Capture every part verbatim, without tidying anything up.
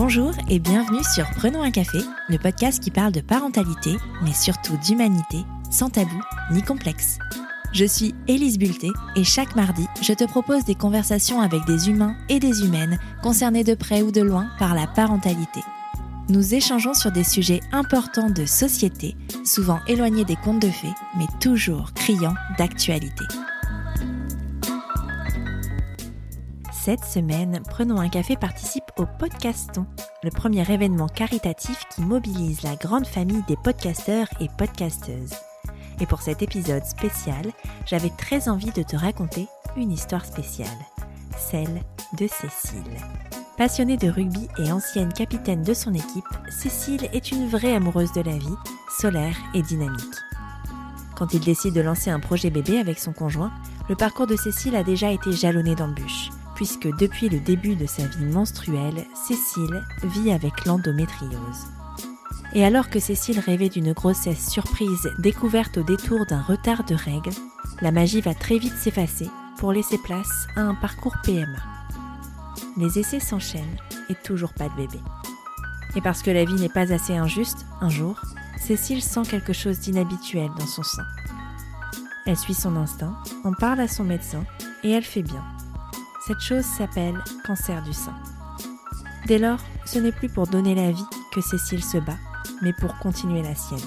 Bonjour et bienvenue sur Prenons un café, le podcast qui parle de parentalité, mais surtout d'humanité, sans tabou ni complexe. Je suis Élise Bulté et chaque mardi, je te propose des conversations avec des humains et des humaines concernés de près ou de loin par la parentalité. Nous échangeons sur des sujets importants de société, souvent éloignés des contes de fées, mais toujours criants d'actualité. Cette semaine, Prenons un café participe au Podcaston, le premier événement caritatif qui mobilise la grande famille des podcasteurs et podcasteuses. Et pour cet épisode spécial, j'avais très envie de te raconter une histoire spéciale, celle de Cécile. Passionnée de rugby et ancienne capitaine de son équipe, Cécile est une vraie amoureuse de la vie, solaire et dynamique. Quand il décide de lancer un projet bébé avec son conjoint, le parcours de Cécile a déjà été jalonné d'embûches, puisque depuis le début de sa vie menstruelle, Cécile vit avec l'endométriose. Et alors que Cécile rêvait d'une grossesse surprise découverte au détour d'un retard de règles, la magie va très vite s'effacer pour laisser place à un parcours P M A. Les essais s'enchaînent et toujours pas de bébé. Et parce que la vie n'est pas assez injuste, un jour, Cécile sent quelque chose d'inhabituel dans son sein. Elle suit son instinct, en parle à son médecin et elle fait bien. Cette chose s'appelle cancer du sein. Dès lors, ce n'est plus pour donner la vie que Cécile se bat, mais pour continuer la sienne.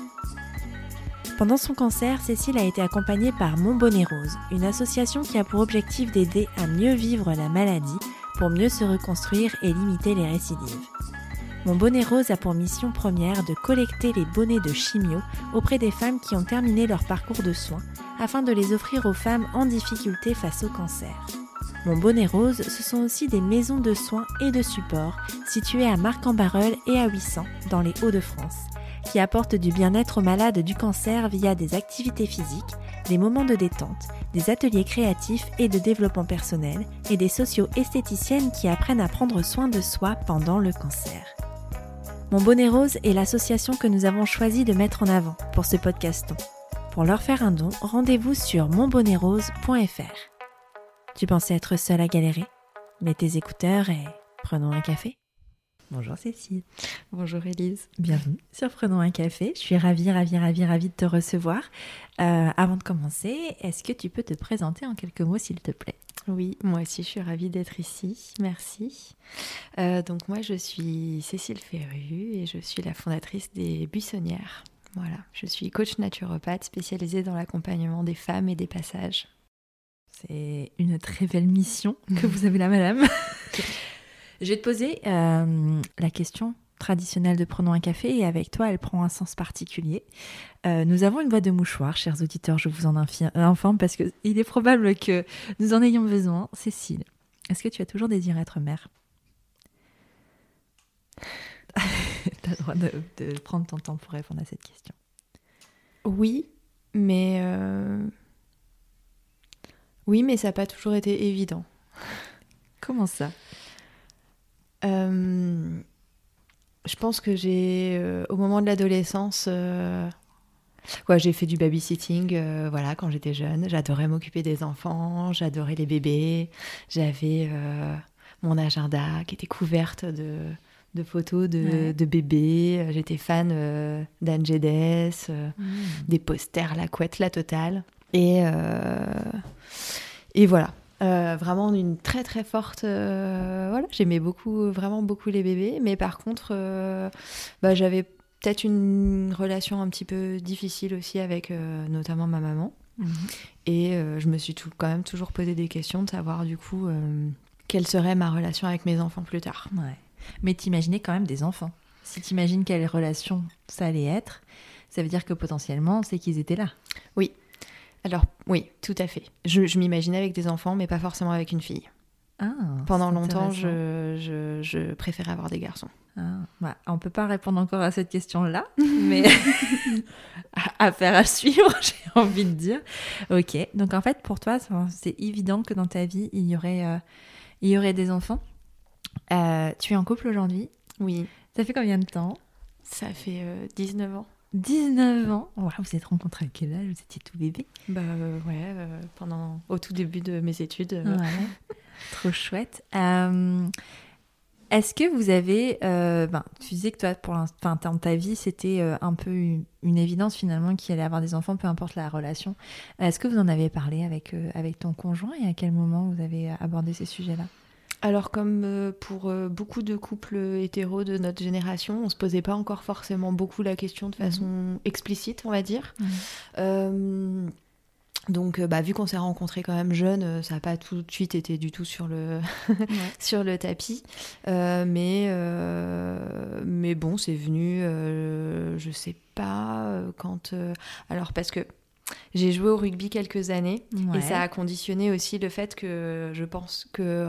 Pendant son cancer, Cécile a été accompagnée par Mon Bonnet Rose, une association qui a pour objectif d'aider à mieux vivre la maladie pour mieux se reconstruire et limiter les récidives. Mon Bonnet Rose a pour mission première de collecter les bonnets de chimio auprès des femmes qui ont terminé leur parcours de soins afin de les offrir aux femmes en difficulté face au cancer. Mon Bonnet Rose, ce sont aussi des maisons de soins et de support situées à Marcq-en-Barœul et à Ouessant, dans les Hauts-de-France, qui apportent du bien-être aux malades du cancer via des activités physiques, des moments de détente, des ateliers créatifs et de développement personnel, et des socio-esthéticiennes qui apprennent à prendre soin de soi pendant le cancer. Mon Bonnet Rose est l'association que nous avons choisi de mettre en avant pour ce podcaston. Pour leur faire un don, rendez-vous sur mon bonnet rose point f r. Tu pensais être seule à galérer? Mets tes écouteurs et prenons un café. Bonjour Cécile. Bonjour Élise. Bienvenue sur Prenons un café. Je suis ravie, ravie, ravie, ravie de te recevoir. Euh, avant de commencer, est-ce que tu peux te présenter en quelques mots s'il te plaît? Oui, moi aussi je suis ravie d'être ici. Merci. Euh, donc moi je suis Cécile Ferru et je suis la fondatrice des Buissonnières. Voilà, je suis coach naturopathe spécialisée dans l'accompagnement des femmes et des passages. C'est une très belle mission que vous avez là, madame. Je vais te poser euh, la question traditionnelle de Prenons un café et avec toi, elle prend un sens particulier. Euh, nous avons une boîte de mouchoirs, chers auditeurs, je vous en informe parce qu'il est probable que nous en ayons besoin. Cécile, est-ce que tu as toujours désiré être mère? Tu as le droit de, de prendre ton temps pour répondre à cette question. Oui, mais... Euh... Oui, mais ça n'a pas toujours été évident. Comment ça? euh, Je pense que j'ai, euh, au moment de l'adolescence, euh, ouais, j'ai fait du babysitting euh, voilà, quand j'étais jeune. J'adorais m'occuper des enfants, j'adorais les bébés. J'avais euh, mon agenda qui était couverte de, de photos de, ouais. de bébés. J'étais fan euh, d'Anne Geddes, euh, mmh. des posters, la couette, la totale. Et, euh, et voilà, euh, vraiment une très très forte... Euh, voilà, j'aimais beaucoup, vraiment beaucoup les bébés, mais par contre, euh, bah, j'avais peut-être une relation un petit peu difficile aussi avec euh, notamment ma maman. Mmh. Et euh, je me suis tout, quand même toujours posé des questions de savoir du coup euh, quelle serait ma relation avec mes enfants plus tard. Ouais. Mais t'imaginais quand même des enfants. Si t'imagines quelle relation ça allait être, ça veut dire que potentiellement, c'est qu'ils étaient là. Oui. Alors, oui, tout à fait. Je, je m'imaginais avec des enfants, mais pas forcément avec une fille. Ah, Pendant longtemps, je, je, je préférais avoir des garçons. Ah, bah, on ne peut pas répondre encore à cette question-là, mais affaire à suivre, j'ai envie de dire. Ok, donc en fait, pour toi, c'est évident que dans ta vie, il y aurait, euh, il y aurait des enfants. Euh, tu es en couple aujourd'hui? Oui. Ça fait combien de temps? Ça fait euh, dix-neuf ans. dix-neuf ans. Wow, vous êtes rencontrés à quel âge? Vous étiez tout bébé? Bah euh, ouais, euh, pendant au tout début de mes études. Euh... Ouais. Trop chouette. Euh, Est-ce que vous avez... Euh, ben, tu disais que toi, pour l'instant, dans ta vie, c'était euh, un peu une, une évidence finalement qu'il allait avoir des enfants, peu importe la relation. Est-ce que vous en avez parlé avec, euh, avec ton conjoint et à quel moment vous avez abordé ces sujets-là ? Alors comme euh, pour euh, beaucoup de couples hétéros de notre génération, on ne se posait pas encore forcément beaucoup la question de façon mmh. explicite, on va dire. Mmh. Euh, Donc, euh, bah, vu qu'on s'est rencontrés quand même jeunes, euh, ça n'a pas tout de suite été du tout sur le, ouais. sur le tapis. Euh, mais, euh, mais bon, c'est venu, euh, je sais pas, euh, quand... Euh, alors, parce que j'ai joué au rugby quelques années ouais. et ça a conditionné aussi le fait que je pense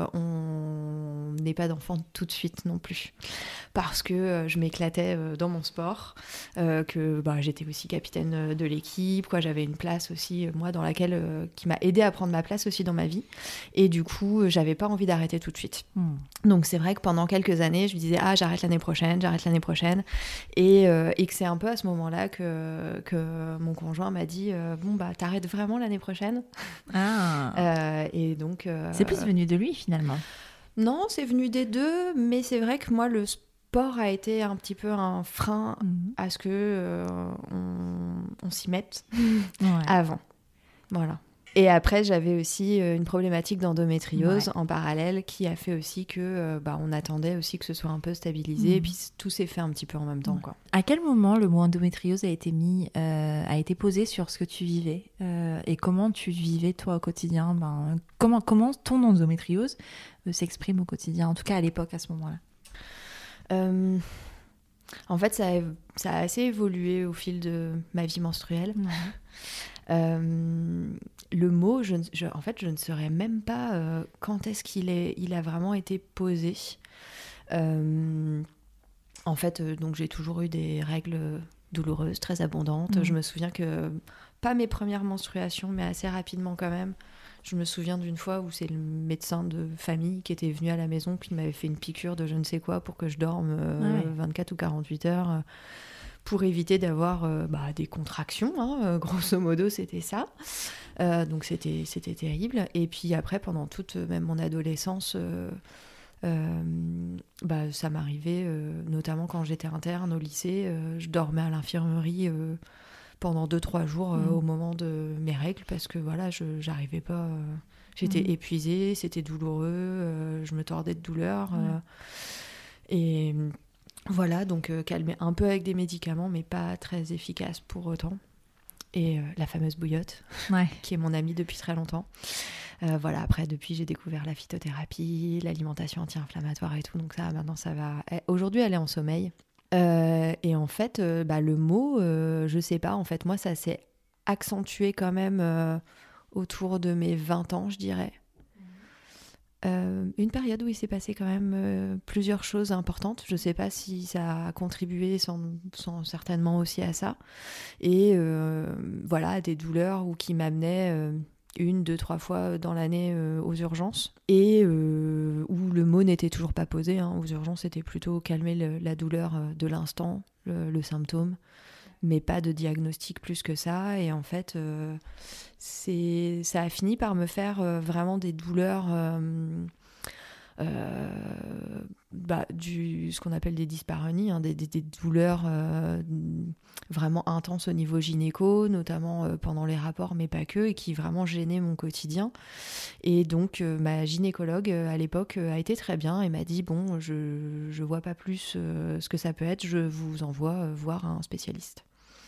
qu'on n'ait pas d'enfants tout de suite non plus. Parce que euh, je m'éclatais euh, dans mon sport, euh, que bah, j'étais aussi capitaine de l'équipe, quoi, j'avais une place aussi, euh, moi, dans laquelle, euh, qui m'a aidée à prendre ma place aussi dans ma vie. Et du coup, euh, j'avais pas envie d'arrêter tout de suite. Mm. Donc c'est vrai que pendant quelques années, je me disais « Ah, j'arrête l'année prochaine, j'arrête l'année prochaine ». Et, euh, et que c'est un peu à ce moment-là que, que mon conjoint m'a dit euh, « Bon, bah, t'arrêtes vraiment l'année prochaine ?» Ah. euh, Et donc... Euh, c'est plus venu de lui, finalement. Non, c'est venu des deux, mais c'est vrai que moi, le sport a été un petit peu un frein mmh. à ce que euh, on, on s'y mette ouais. avant. Voilà. Et après, j'avais aussi une problématique d'endométriose ouais. en parallèle qui a fait aussi que euh, bah, on attendait aussi que ce soit un peu stabilisé mmh. et puis tout s'est fait un petit peu en même temps. Ouais. Quoi. À quel moment le mot endométriose a été mis, euh, a été posé sur ce que tu vivais euh, et comment tu vivais toi au quotidien ben, comment, comment ton endométriose euh, s'exprime au quotidien, en tout cas à l'époque, à ce moment-là? Euh, en fait, ça a, ça a assez évolué au fil de ma vie menstruelle. Ouais. Euh, le mot, je, je, en fait, je ne saurais même pas euh, quand est-ce qu'il est, il a vraiment été posé. Euh, en fait, euh, donc j'ai toujours eu des règles douloureuses, très abondantes. Mmh. Je me souviens que, pas mes premières menstruations, mais assez rapidement quand même. Je me souviens d'une fois où c'est le médecin de famille qui était venu à la maison, qui m'avait fait une piqûre de je ne sais quoi pour que je dorme euh, ah ouais. vingt-quatre ou quarante-huit heures. Euh, pour éviter d'avoir euh, bah, des contractions, hein, euh, grosso modo c'était ça. Euh, donc c'était, c'était terrible. Et puis après, pendant toute même mon adolescence, euh, euh, bah, ça m'arrivait, euh, notamment quand j'étais interne au lycée, euh, je dormais à l'infirmerie euh, pendant deux trois jours euh, mmh. au moment de mes règles, parce que voilà, je j'arrivais pas... Euh, j'étais mmh. épuisée, c'était douloureux, euh, je me tordais de douleur. Mmh. Euh, et... Voilà, donc euh, calmer un peu avec des médicaments, mais pas très efficace pour autant. Et euh, la fameuse bouillotte, ouais. qui est mon amie depuis très longtemps. Euh, voilà, après, depuis, j'ai découvert la phytothérapie, l'alimentation anti-inflammatoire et tout. Donc ça, maintenant, ça va... Aujourd'hui, elle est en sommeil. Euh, et en fait, euh, bah, le mot, euh, je sais pas, en fait, moi, ça s'est accentué quand même euh, autour de mes vingt ans, je dirais. Euh, une période où il s'est passé quand même euh, plusieurs choses importantes. Je ne sais pas si ça a contribué sans, sans certainement aussi à ça. Et euh, voilà, des douleurs où, qui m'amenaient euh, une, deux, trois fois dans l'année euh, aux urgences. Et euh, où le mot n'était toujours pas posé. Hein. Aux urgences, c'était plutôt calmer le, la douleur de l'instant, le, le symptôme. Mais pas de diagnostic plus que ça. Et en fait, euh, c'est, ça a fini par me faire euh, vraiment des douleurs, euh, euh, bah, du, ce qu'on appelle des dyspareunies, hein, des, des, des douleurs euh, vraiment intenses au niveau gynéco, notamment euh, pendant les rapports, mais pas que, et qui vraiment gênaient mon quotidien. Et donc, euh, ma gynécologue, euh, à l'époque, euh, a été très bien et m'a dit, bon, je ne vois pas plus euh, ce que ça peut être, je vous envoie euh, voir un spécialiste.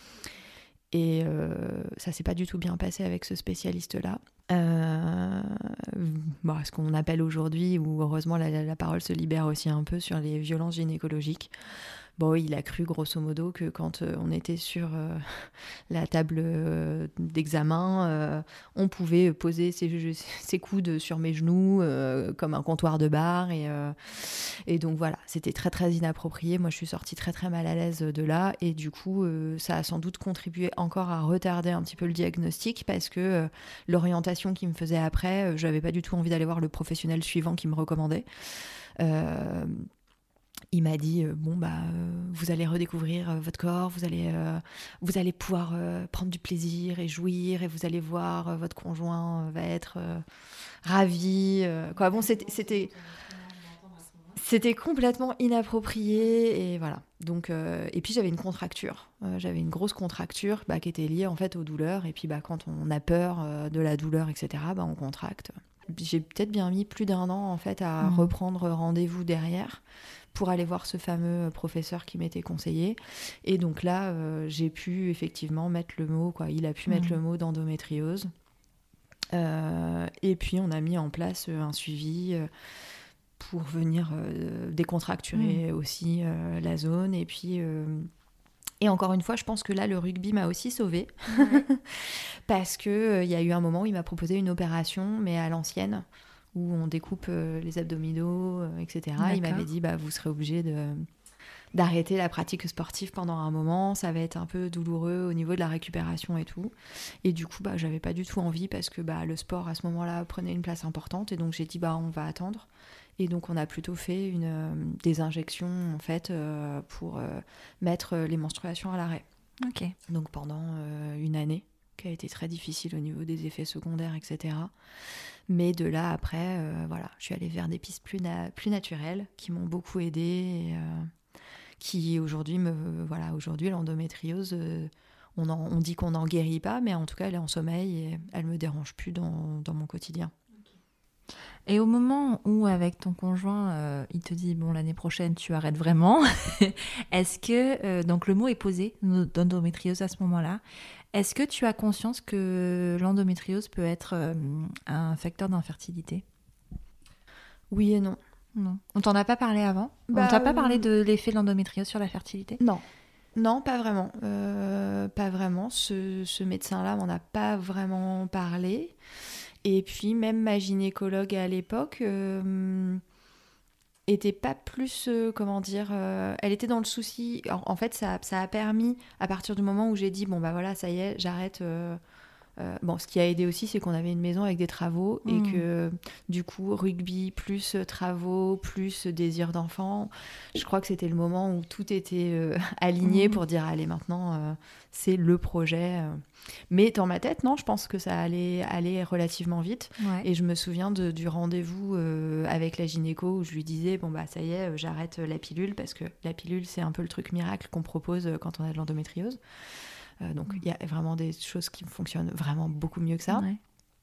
Et euh, ça s'est pas du tout bien passé avec ce spécialiste-là. Euh, bon, ce qu'on appelle aujourd'hui, où heureusement la, la parole se libère aussi un peu sur les violences gynécologiques. Bon, il a cru grosso modo que quand euh, on était sur euh, la table euh, d'examen, euh, on pouvait poser ses, ses coudes sur mes genoux euh, comme un comptoir de bar. Et, euh, et donc voilà, c'était très très inapproprié. Moi, je suis sortie très très mal à l'aise de là. Et du coup, euh, ça a sans doute contribué encore à retarder un petit peu le diagnostic parce que euh, l'orientation qu'il me faisait après, euh, je n'avais pas du tout envie d'aller voir le professionnel suivant qui me recommandait. Euh, Il m'a dit euh, bon bah euh, vous allez redécouvrir euh, votre corps, vous allez euh, vous allez pouvoir euh, prendre du plaisir et jouir et vous allez voir euh, votre conjoint euh, va être euh, ravi euh, quoi. Bon c'était c'était C'était complètement inapproprié et voilà. Donc, euh, et puis j'avais une contracture. Euh, j'avais une grosse contracture bah, qui était liée en fait aux douleurs. Et puis bah, quand on a peur euh, de la douleur, et cetera, bah, on contracte. J'ai peut-être bien mis plus d'un an en fait à mmh. reprendre rendez-vous derrière pour aller voir ce fameux professeur qui m'était conseillé. Et donc là, euh, j'ai pu effectivement mettre le mot, quoi. Il a pu mmh. mettre le mot d'endométriose. Euh, et puis on a mis en place un suivi euh, pour venir euh, décontracturer mmh. aussi euh, la zone. Et puis... Euh, Et encore une fois, je pense que là, le rugby m'a aussi sauvée. Ouais. Parce qu'il euh, y a eu un moment où il m'a proposé une opération, mais à l'ancienne, où on découpe euh, les abdominaux, euh, et cetera. D'accord. Il m'avait dit, bah, vous serez obligé de, d'arrêter la pratique sportive pendant un moment. Ça va être un peu douloureux au niveau de la récupération et tout. Et du coup, bah, j'avais pas du tout envie parce que bah, le sport, à ce moment-là, prenait une place importante. Et donc, j'ai dit, bah, on va attendre. Et donc, on a plutôt fait une, euh, des injections, en fait, euh, pour euh, mettre les menstruations à l'arrêt. Ok. Donc, pendant euh, une année, qui a été très difficile au niveau des effets secondaires, et cetera. Mais de là, après, euh, voilà, je suis allée vers des pistes plus, na- plus naturelles, qui m'ont beaucoup aidée, et, euh, qui aujourd'hui me... Voilà, aujourd'hui, l'endométriose, euh, on, en, on dit qu'on n'en guérit pas, mais en tout cas, elle est en sommeil, et elle ne me dérange plus dans, dans mon quotidien. Et au moment où, avec ton conjoint, euh, il te dit, bon, l'année prochaine, tu arrêtes vraiment, est-ce que, euh, donc le mot est posé, d'endométriose à ce moment-là, est-ce que tu as conscience que l'endométriose peut être euh, un facteur d'infertilité ? Oui et non. Non. On t'en a pas parlé avant ? Bah, On t'a pas parlé de l'effet de l'endométriose sur la fertilité ? Non. Non, pas vraiment. Euh, pas vraiment. Ce, ce médecin-là m'en a pas vraiment parlé. Et puis, même ma gynécologue à l'époque euh, était pas plus, euh, comment dire, euh, elle était dans le souci. En, en fait, ça, ça a permis, à partir du moment où j'ai dit, bon, bah voilà, ça y est, j'arrête. Euh, euh, bon, ce qui a aidé aussi, c'est qu'on avait une maison avec des travaux mmh. et que, du coup, rugby, plus travaux, plus désir d'enfant, je crois que c'était le moment où tout était euh, aligné mmh. pour dire, allez, maintenant, euh, c'est le projet. Euh. Mais dans ma tête, non, je pense que ça allait aller relativement vite. Ouais. Et je me souviens de, du rendez-vous euh, avec la gynéco où je lui disais, bon, bah, ça y est, j'arrête la pilule, parce que la pilule, c'est un peu le truc miracle qu'on propose quand on a de l'endométriose. Euh, donc, il mmh. y a vraiment des choses qui fonctionnent vraiment beaucoup mieux que ça. Ouais.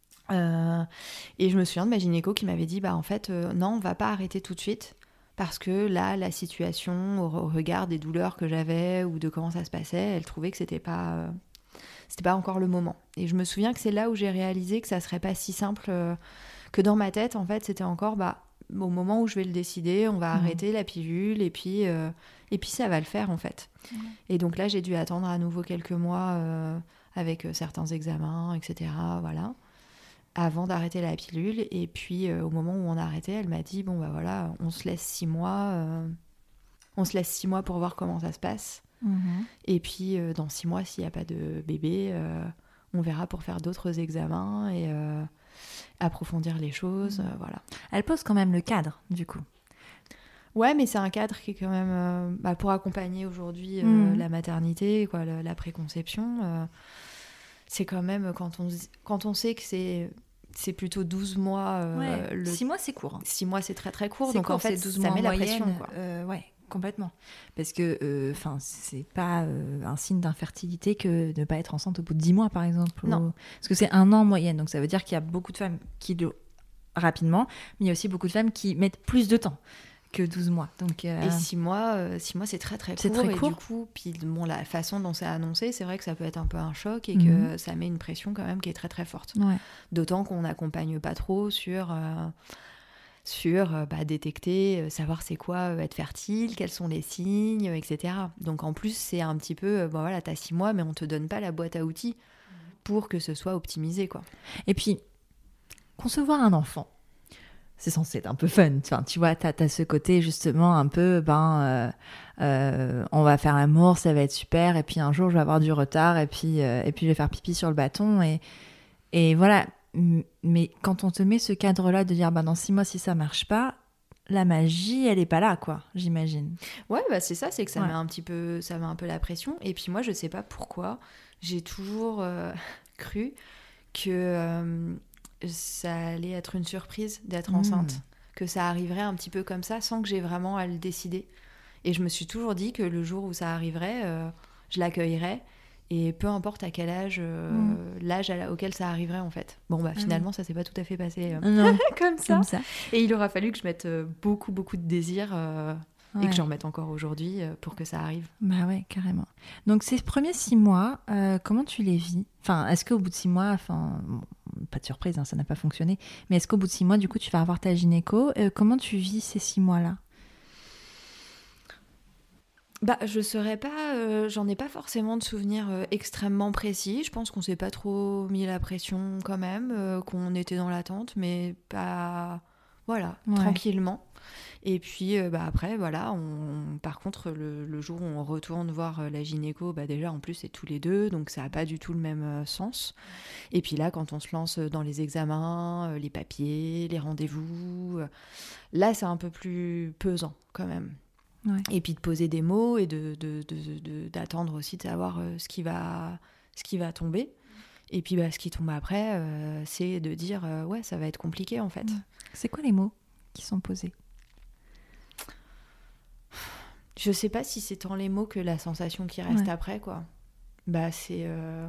Euh, et je me souviens de ma gynéco qui m'avait dit, bah, en fait, euh, non, on ne va pas arrêter tout de suite. Parce que là, la situation, au, au regard des douleurs que j'avais ou de comment ça se passait, elle trouvait que c'était pas, euh, c'était pas encore le moment. Et je me souviens que c'est là où j'ai réalisé que ça serait pas si simple, euh, que dans ma tête, en fait, c'était encore, bah, au moment où je vais le décider, on va mmh. arrêter la pilule et puis, euh, et puis ça va le faire, en fait. Mmh. Et donc là, j'ai dû attendre à nouveau quelques mois euh, avec euh, certains examens, et cetera, voilà, avant d'arrêter la pilule. Et puis, euh, au moment où on a arrêté, elle m'a dit, bon, bah voilà, on se laisse six mois, euh, on se laisse six mois pour voir comment ça se passe. Mmh. Et puis, euh, dans six mois, s'il n'y a pas de bébé, euh, on verra pour faire d'autres examens et euh, approfondir les choses, mmh. euh, voilà. Elle pose quand même le cadre, du coup. Ouais, mais c'est un cadre qui est quand même euh, bah, pour accompagner aujourd'hui euh, mmh. la maternité, quoi, la, la préconception. Euh, c'est quand même quand on, quand on sait que c'est, c'est plutôt douze mois. Euh, ouais, le... six mois, c'est court. six mois, c'est très très court. C'est donc court, en fait, douze ça mois met en la moyenne, pression. Quoi. Euh, ouais, complètement. Parce que enfin, euh, c'est pas euh, un signe d'infertilité que de ne pas être enceinte au bout de dix mois, par exemple. Non. Ou... Parce que c'est un an en moyenne. Donc ça veut dire qu'il y a beaucoup de femmes qui le rapidement, mais il y a aussi beaucoup de femmes qui mettent plus de temps que douze mois. Donc, euh... Et six mois, euh, six mois, c'est très très court. C'est très court. Et du coup, puis, bon, la façon dont c'est annoncé, c'est vrai que ça peut être un peu un choc et que mmh. ça met une pression quand même qui est très très forte. Ouais. D'autant qu'on n'accompagne pas trop sur, euh, sur euh, bah, détecter, euh, savoir c'est quoi euh, être fertile, quels sont les signes, et cetera. Donc en plus, c'est un petit peu, euh, bon, voilà, t'as six mois, mais on te donne pas la boîte à outils pour que ce soit optimisé, quoi. Et puis, concevoir un enfant, c'est censé être un peu fun, enfin, tu vois, t'as, t'as ce côté justement un peu, ben, euh, euh, on va faire l'amour, ça va être super, et puis un jour je vais avoir du retard, et puis, euh, et puis je vais faire pipi sur le bâton, et, et voilà. Mais quand on te met ce cadre-là de dire, ben, dans six mois, si ça marche pas, la magie, elle est pas là, quoi, j'imagine. Ouais, bah c'est ça, c'est que ça ouais. met un petit peu, ça met un peu la pression, et puis moi, je sais pas pourquoi, j'ai toujours euh, cru que... Euh, ça allait être une surprise d'être mmh. enceinte. que ça arriverait un petit peu comme ça, sans que j'ai vraiment à le décider. Et je me suis toujours dit que le jour où ça arriverait, euh, je l'accueillerais. Et peu importe à quel âge, euh, mmh. l'âge à la, auquel ça arriverait en fait. Bon bah finalement ah oui. ça s'est pas tout à fait passé euh, non, comme, ça. comme ça. Et il aura fallu que je mette euh, beaucoup beaucoup de désir euh, ouais. et que j'en mette encore aujourd'hui euh, pour que ça arrive. Bah ouais, carrément. Donc ces premiers six mois, euh, comment tu les vis ? Enfin, est-ce qu'au bout de six mois, enfin, bon, pas de surprise, hein, ça n'a pas fonctionné, mais est-ce qu'au bout de six mois, du coup, tu vas avoir ta gynéco ? euh, Comment tu vis ces six mois-là ? Bah, je saurais pas, euh, j'en ai pas forcément de souvenirs euh, extrêmement précis. Je pense qu'on s'est pas trop mis la pression quand même, euh, qu'on était dans l'attente, mais pas, voilà, ouais. tranquillement. Et puis euh, bah après, voilà, on, par contre, le, le jour où on retourne voir euh, la gynéco, bah déjà en plus c'est tous les deux, donc ça a pas du tout le même euh, sens. Et puis là, quand on se lance dans les examens, euh, les papiers, les rendez-vous, euh, là c'est un peu plus pesant quand même. Ouais. Et puis de poser des mots et de, de, de, de, d'attendre aussi de savoir euh, ce, qui va, ce qui va tomber. Et puis bah, ce qui tombe après, euh, c'est de dire euh, ouais, ça va être compliqué en fait. C'est quoi les mots qui sont posés ? Je sais pas si c'est tant les mots que la sensation qui reste ouais. après, quoi. Bah c'est euh...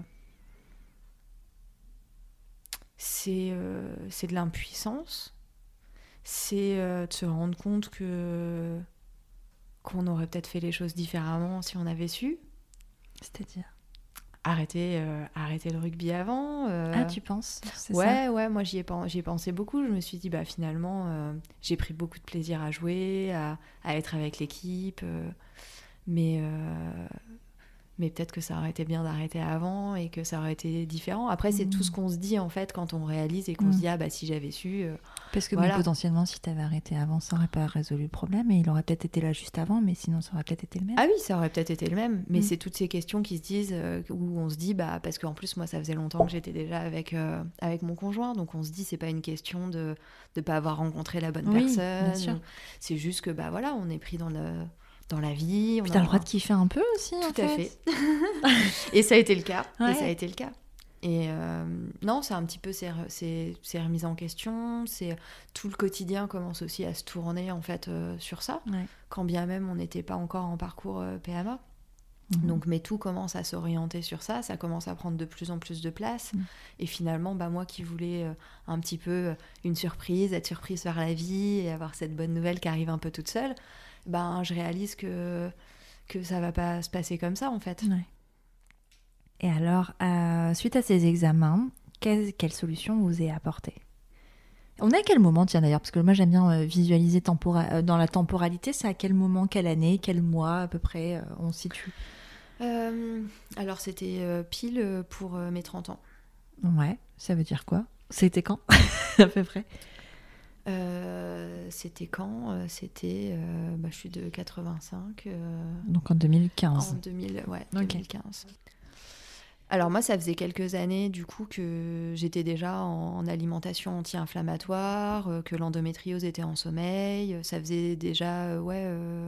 c'est euh... c'est de l'impuissance. C'est euh, de se rendre compte que qu'on aurait peut-être fait les choses différemment si on avait su. C'est-à-dire arrêter, euh, arrêter le rugby avant. Euh... Ah, tu penses c'est Ouais, ça ouais, moi j'y ai, j'y ai pensé beaucoup. Je me suis dit, bah finalement, euh, j'ai pris beaucoup de plaisir à jouer, à, à être avec l'équipe. Euh, mais, euh, mais peut-être que ça aurait été bien d'arrêter avant et que ça aurait été différent. Après, c'est mmh. tout ce qu'on se dit en fait quand on réalise et qu'on mmh. se dit, ah bah si j'avais su. Euh, Parce que voilà. bon, potentiellement, si tu avais arrêté avant, ça n'aurait pas résolu le problème et il aurait peut-être été là juste avant, mais sinon, ça aurait peut-être été le même. Ah oui, ça aurait peut-être été le même, mais mmh. c'est toutes ces questions qui se disent, euh, où on se dit, bah, parce qu'en plus, moi, ça faisait longtemps que j'étais déjà avec, euh, avec mon conjoint, donc on se dit, c'est pas une question de ne pas avoir rencontré la bonne oui, personne. Bien sûr. C'est juste que, bah voilà, on est pris dans le. Dans la vie. Puis t'as le droit de kiffer un peu aussi, Tout en fait. fait. Tout à fait. Et ça a été le cas. Ouais. Et ça a été le cas. Et euh, non, c'est un petit peu ces, ces, ces remises en question. C'est, tout le quotidien commence aussi à se tourner en fait euh, sur ça. Ouais. Quand bien même on n'était pas encore en parcours euh, P M A. Mmh. Donc, mais tout commence à s'orienter sur ça. Ça commence à prendre de plus en plus de place. Mmh. Et finalement, bah, moi qui voulais euh, un petit peu une surprise, être surprise par la vie et avoir cette bonne nouvelle qui arrive un peu toute seule, ben, je réalise que, que ça va pas se passer comme ça, en fait. Ouais. Et alors, euh, suite à ces examens, quelle, quelle solution vous est apportée ? On est à quel moment, tiens d'ailleurs, parce que moi j'aime bien euh, visualiser tempora- euh, dans la temporalité, c'est à quel moment, quelle année, quel mois à peu près euh, on se situe ? euh, Alors c'était euh, pile pour euh, mes trente ans. Ouais, ça veut dire quoi ? C'était quand à peu près ? Euh, c'était quand euh, C'était, euh, bah, je suis de quatre-vingt-cinq. Euh, Donc en deux mille quinze. En deux mille, ouais, okay. deux mille quinze. Alors moi, ça faisait quelques années du coup que j'étais déjà en, en alimentation anti-inflammatoire, euh, que l'endométriose était en sommeil. Ça faisait déjà, euh, ouais, euh,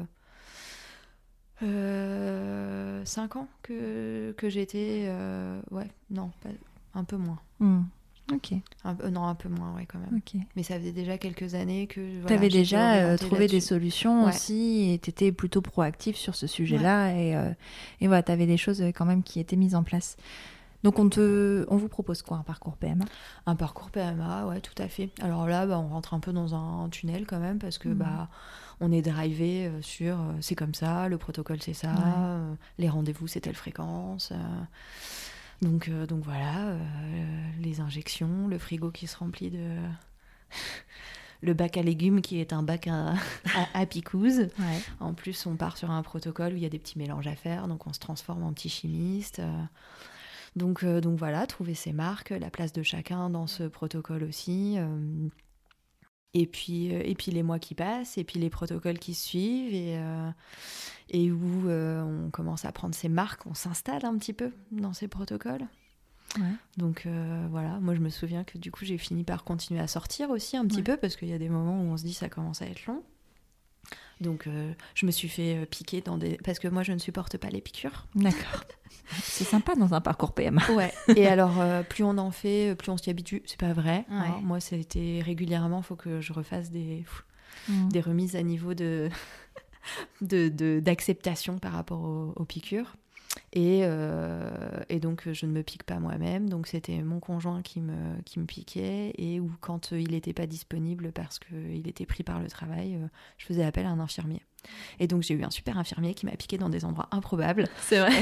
euh, cinq ans que, que j'étais, euh, ouais, non, pas, un peu moins. Mmh. Ok. Un, euh, non, un peu moins, ouais, quand même. Okay. Mais ça faisait déjà quelques années que... Voilà, tu avais déjà euh, trouvé là-dessus. des solutions ouais. aussi et tu étais plutôt proactive sur ce sujet-là. Ouais. Et, euh, et voilà, tu avais des choses quand même qui étaient mises en place. Donc, on, te, on vous propose quoi, un parcours P M A ? Un parcours P M A, ouais, tout à fait. Alors là, bah, on rentre un peu dans un tunnel quand même parce que mmh. bah, on est drivé sur euh, c'est comme ça, le protocole c'est ça, ouais. euh, les rendez-vous c'est telle fréquence... Euh, Donc, euh, donc voilà, euh, les injections, le frigo qui se remplit de... le bac à légumes qui est un bac à, à, à picouse. Ouais. En plus, on part sur un protocole où il y a des petits mélanges à faire, donc on se transforme en petit chimiste. Euh, donc, euh, donc voilà, trouver ses marques, la place de chacun dans ce protocole aussi. Euh, et, puis, euh, et puis les mois qui passent, et puis les protocoles qui suivent, et... Euh, et où euh, on commence à prendre ses marques, on s'installe un petit peu dans ces protocoles. Ouais. Donc euh, voilà, moi je me souviens que du coup j'ai fini par continuer à sortir aussi un petit ouais. peu, parce qu'il y a des moments où on se dit ça commence à être long. Donc, euh, je me suis fait euh, piquer dans des... Parce que moi, je ne supporte pas les piqûres. D'accord. C'est sympa dans un parcours P M A. Ouais. Et alors, euh, plus on en fait, plus on s'y habitue. C'est pas vrai. Ouais. Hein. Moi, ça a été régulièrement, il faut que je refasse des, Mmh. des remises à niveau de... de, de, d'acceptation par rapport aux, aux piqûres. Et, euh, et donc, je ne me pique pas moi-même. Donc, c'était mon conjoint qui me, qui me piquait. Et ou quand il n'était pas disponible parce qu'il était pris par le travail, euh, je faisais appel à un infirmier. Et donc, j'ai eu un super infirmier qui m'a piqué dans des endroits improbables. C'est vrai.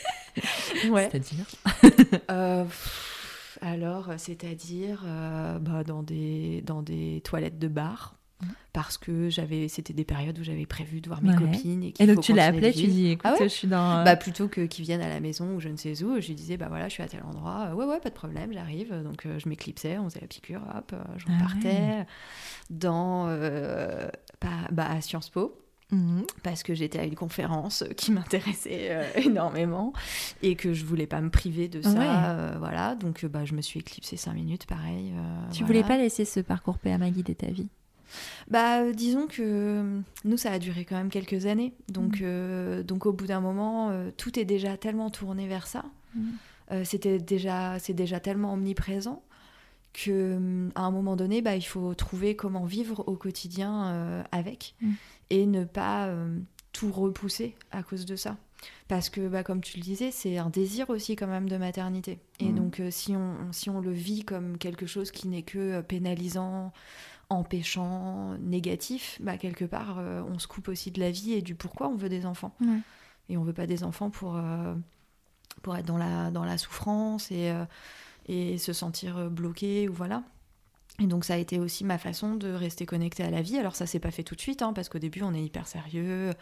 Ouais. C'est-à-dire euh, Alors, c'est-à-dire euh, bah, dans, des, dans des toilettes de bar. Parce que j'avais, c'était des périodes où j'avais prévu de voir mes ouais. copines. Et, et donc tu l'as appelé, tu dis écoute, ah ouais je suis dans. Euh... Bah, plutôt que qu'ils viennent à la maison ou je ne sais où, je lui disais bah voilà, je suis à tel endroit. Euh, ouais, ouais, pas de problème, j'arrive. Donc euh, je m'éclipsais, on faisait la piqûre, hop, euh, je repartais ah ouais. dans, euh, bah, bah, à Sciences Po. Mmh. Parce que j'étais à une conférence qui m'intéressait euh, énormément et que je voulais pas me priver de ça. Ouais. Euh, voilà, donc bah, je me suis éclipsée cinq minutes, pareil. Euh, tu voilà. voulais pas laisser ce parcours P M A guider ta vie? Bah, euh, disons que nous, ça a duré quand même quelques années. Donc, mmh. euh, donc au bout d'un moment, euh, tout est déjà tellement tourné vers ça. Mmh. Euh, c'était déjà, c'est déjà tellement omniprésent qu'à un moment donné, bah, il faut trouver comment vivre au quotidien euh, avec mmh. et ne pas euh, tout repousser à cause de ça. Parce que, bah, comme tu le disais, c'est un désir aussi quand même de maternité. Et mmh. donc, euh, si, on, si on le vit comme quelque chose qui n'est que pénalisant, empêchant, négatif, bah, quelque part, euh, on se coupe aussi de la vie et du pourquoi on veut des enfants. Ouais. Et on veut pas des enfants pour, euh, pour être dans la, dans la souffrance et, euh, et se sentir bloqué, ou voilà. Et donc, ça a été aussi ma façon de rester connectée à la vie. Alors, ça s'est pas fait tout de suite, hein, parce qu'au début, on est hyper sérieux.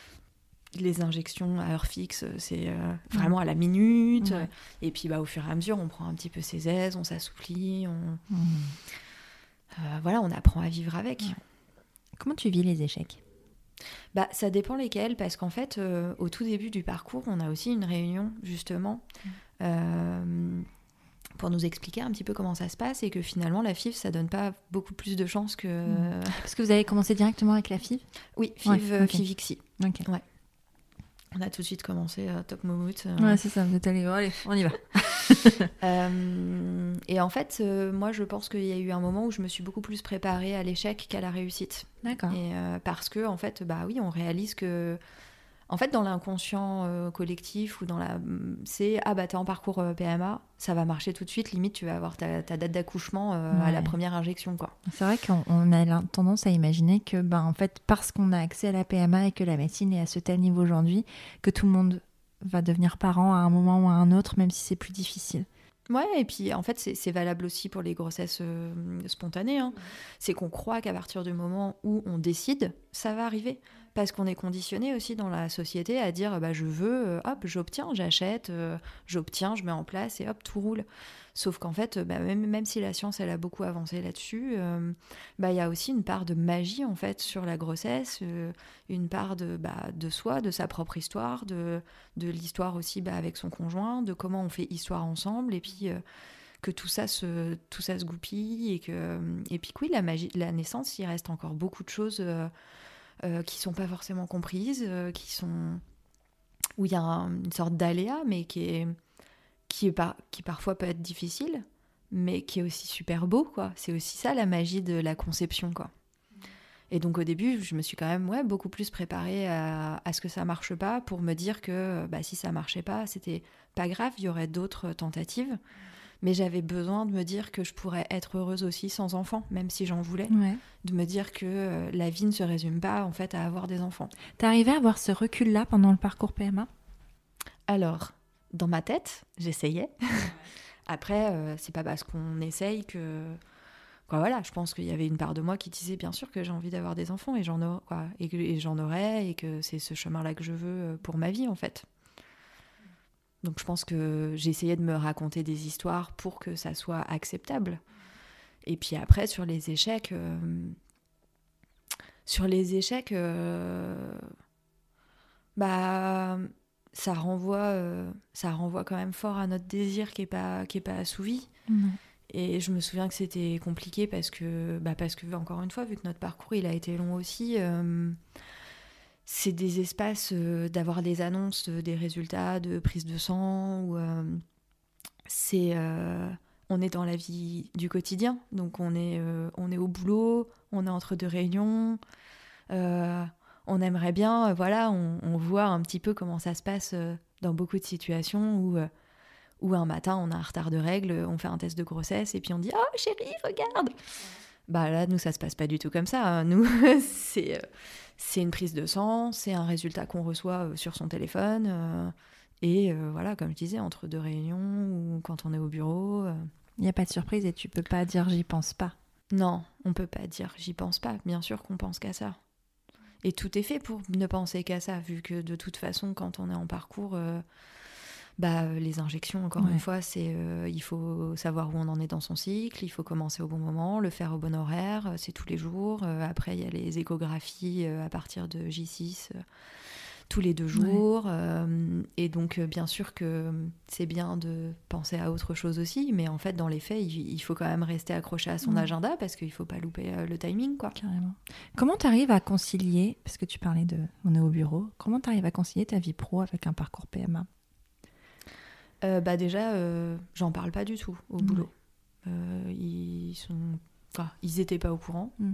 Les injections à heure fixe, c'est euh, vraiment à la minute. Ouais. Et puis, bah, au fur et à mesure, on prend un petit peu ses aises, on s'assouplit, on... Mmh. Euh, voilà, on apprend à vivre avec. Ouais. Comment tu vis les échecs ? Bah, ça dépend lesquels, parce qu'en fait, euh, au tout début du parcours, on a aussi une réunion, justement, mmh. euh, pour nous expliquer un petit peu comment ça se passe, et que finalement, la F I V, ça donne pas beaucoup plus de chances que... Mmh. Parce que vous avez commencé directement avec la F I V ? Oui, F I V, ouais, okay. F I V I C I. Okay. Ouais. On a tout de suite commencé euh, Top Moumout. Euh... Ouais, c'est ça, vous êtes allés, bon, allez, on y va. euh, et en fait, euh, moi, je pense qu'il y a eu un moment où je me suis beaucoup plus préparée à l'échec qu'à la réussite. D'accord. Et euh, parce que, en fait, bah oui, on réalise que, en fait, dans l'inconscient euh, collectif ou dans la, c'est ah bah t'es en parcours euh, P M A, ça va marcher tout de suite. Limite, tu vas avoir ta, ta date d'accouchement euh, ouais. à la première injection, quoi. C'est vrai qu'on on a tendance à imaginer que, bah, en fait, parce qu'on a accès à la P M A et que la médecine est à ce tel niveau aujourd'hui, que tout le monde va devenir parent à un moment ou à un autre, même si c'est plus difficile. Ouais, et puis en fait, c'est, c'est valable aussi pour les grossesses euh, spontanées. Hein. Mmh. C'est qu'on croit qu'à partir du moment où on décide, ça va arriver. Parce qu'on est conditionné aussi dans la société à dire bah, je veux, euh, hop, j'obtiens, j'achète, euh, j'obtiens, je mets en place et hop, tout roule. Sauf qu'en fait, bah, même, même si la science elle a beaucoup avancé là-dessus, euh, bah, y a aussi une part de magie en fait sur la grossesse, euh, une part de, bah, de soi, de sa propre histoire, de, de l'histoire aussi bah, avec son conjoint, de comment on fait histoire ensemble, et puis euh, que tout ça se, tout ça se goupille, et, que, et puis que oui, la, magie, la naissance, il reste encore beaucoup de choses euh, euh, qui sont pas forcément comprises, euh, qui sont... où il y a un, une sorte d'aléa, mais qui est... Qui, est par, qui parfois peut être difficile, mais qui est aussi super beau, quoi. C'est aussi ça, la magie de la conception, quoi. Et donc, au début, je me suis quand même ouais, beaucoup plus préparée à, à ce que ça marche pas, pour me dire que bah, si ça marchait pas, c'était pas grave, il y aurait d'autres tentatives. Mais j'avais besoin de me dire que je pourrais être heureuse aussi sans enfant, même si j'en voulais. Ouais. De me dire que euh, la vie ne se résume pas, en fait, à avoir des enfants. T'es arrivée à avoir ce recul-là pendant le parcours P M A ? Alors... Dans ma tête, j'essayais. Après, euh, c'est pas parce qu'on essaye que... Quoi, voilà, je pense qu'il y avait une part de moi qui disait bien sûr que j'ai envie d'avoir des enfants et j'en aurais, quoi, et, que, et j'en aurais et que c'est ce chemin-là que je veux pour ma vie, en fait. Donc je pense que j'essayais de me raconter des histoires pour que ça soit acceptable. Et puis après, sur les échecs... Euh... Sur les échecs... Euh... Bah... Ça renvoie, euh, ça renvoie quand même fort à notre désir qui n'est pas, qui est pas assouvi. Mmh. Et je me souviens que c'était compliqué parce que, bah parce que, encore une fois, vu que notre parcours il a été long aussi, euh, c'est des espaces euh, d'avoir des annonces, euh, des résultats de prise de sang, ou euh, c'est... Euh, on est dans la vie du quotidien, donc on est, euh, on est au boulot, on est entre deux réunions, euh, on aimerait bien, euh, voilà, on, on voit un petit peu comment ça se passe euh, dans beaucoup de situations où, euh, où un matin on a un retard de règles, on fait un test de grossesse et puis on dit « Oh chérie, regarde !» Bah là, nous, ça se passe pas du tout comme ça. Hein. Nous, c'est, euh, c'est une prise de sang, c'est un résultat qu'on reçoit euh, sur son téléphone. Euh, et euh, voilà, comme je disais, entre deux réunions ou quand on est au bureau. Euh... Il n'y a pas de surprise et tu peux pas dire « j'y pense pas ». Non, on peut pas dire « j'y pense pas ». Bien sûr qu'on pense qu'à ça. Et tout est fait pour ne penser qu'à ça, vu que de toute façon, quand on est en parcours... Euh, Bah, les injections, encore ouais. une fois, c'est, euh, il faut savoir où on en est dans son cycle, il faut commencer au bon moment, le faire au bon horaire, c'est tous les jours. Euh, après, il y a les échographies euh, à partir de J six, euh, tous les deux jours. Ouais. Euh, et donc, euh, bien sûr que c'est bien de penser à autre chose aussi, mais en fait, dans les faits, il, il faut quand même rester accroché à son ouais. agenda parce qu'il ne faut pas louper euh, le timing, quoi. Carrément. Comment tu arrives à concilier, parce que tu parlais de « on est au bureau », comment tu arrives à concilier ta vie pro avec un parcours P M A ? Euh, bah déjà, euh, j'en parle pas du tout au mmh. boulot. Euh, ils sont, enfin, ils étaient pas au courant. Mmh.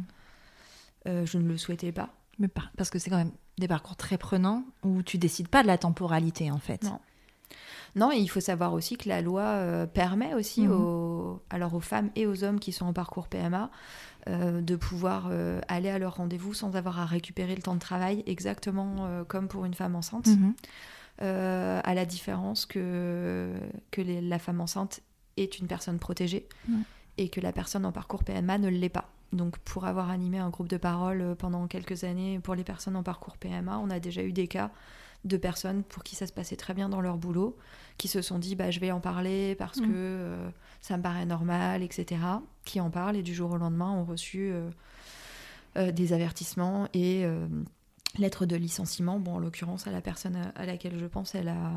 Euh, je ne le souhaitais pas. Mais par... parce que c'est quand même des parcours très prenants où tu décides pas de la temporalité en fait. Non. Non, et il faut savoir aussi que la loi euh, permet aussi mmh. aux, alors aux femmes et aux hommes qui sont en parcours P M A euh, de pouvoir euh, aller à leur rendez-vous sans avoir à récupérer le temps de travail, exactement euh, comme pour une femme enceinte. Mmh. Euh, à la différence que, que les, la femme enceinte est une personne protégée mmh. et que la personne en parcours P M A ne l'est pas. Donc pour avoir animé un groupe de parole pendant quelques années pour les personnes en parcours P M A, on a déjà eu des cas de personnes pour qui ça se passait très bien dans leur boulot, qui se sont dit bah, je vais en parler parce mmh. que euh, ça me paraît normal, et cetera, qui en parlent et du jour au lendemain ont reçu euh, euh, des avertissements et... Euh, lettre de licenciement. Bon, en l'occurrence, à la personne à laquelle je pense, elle a,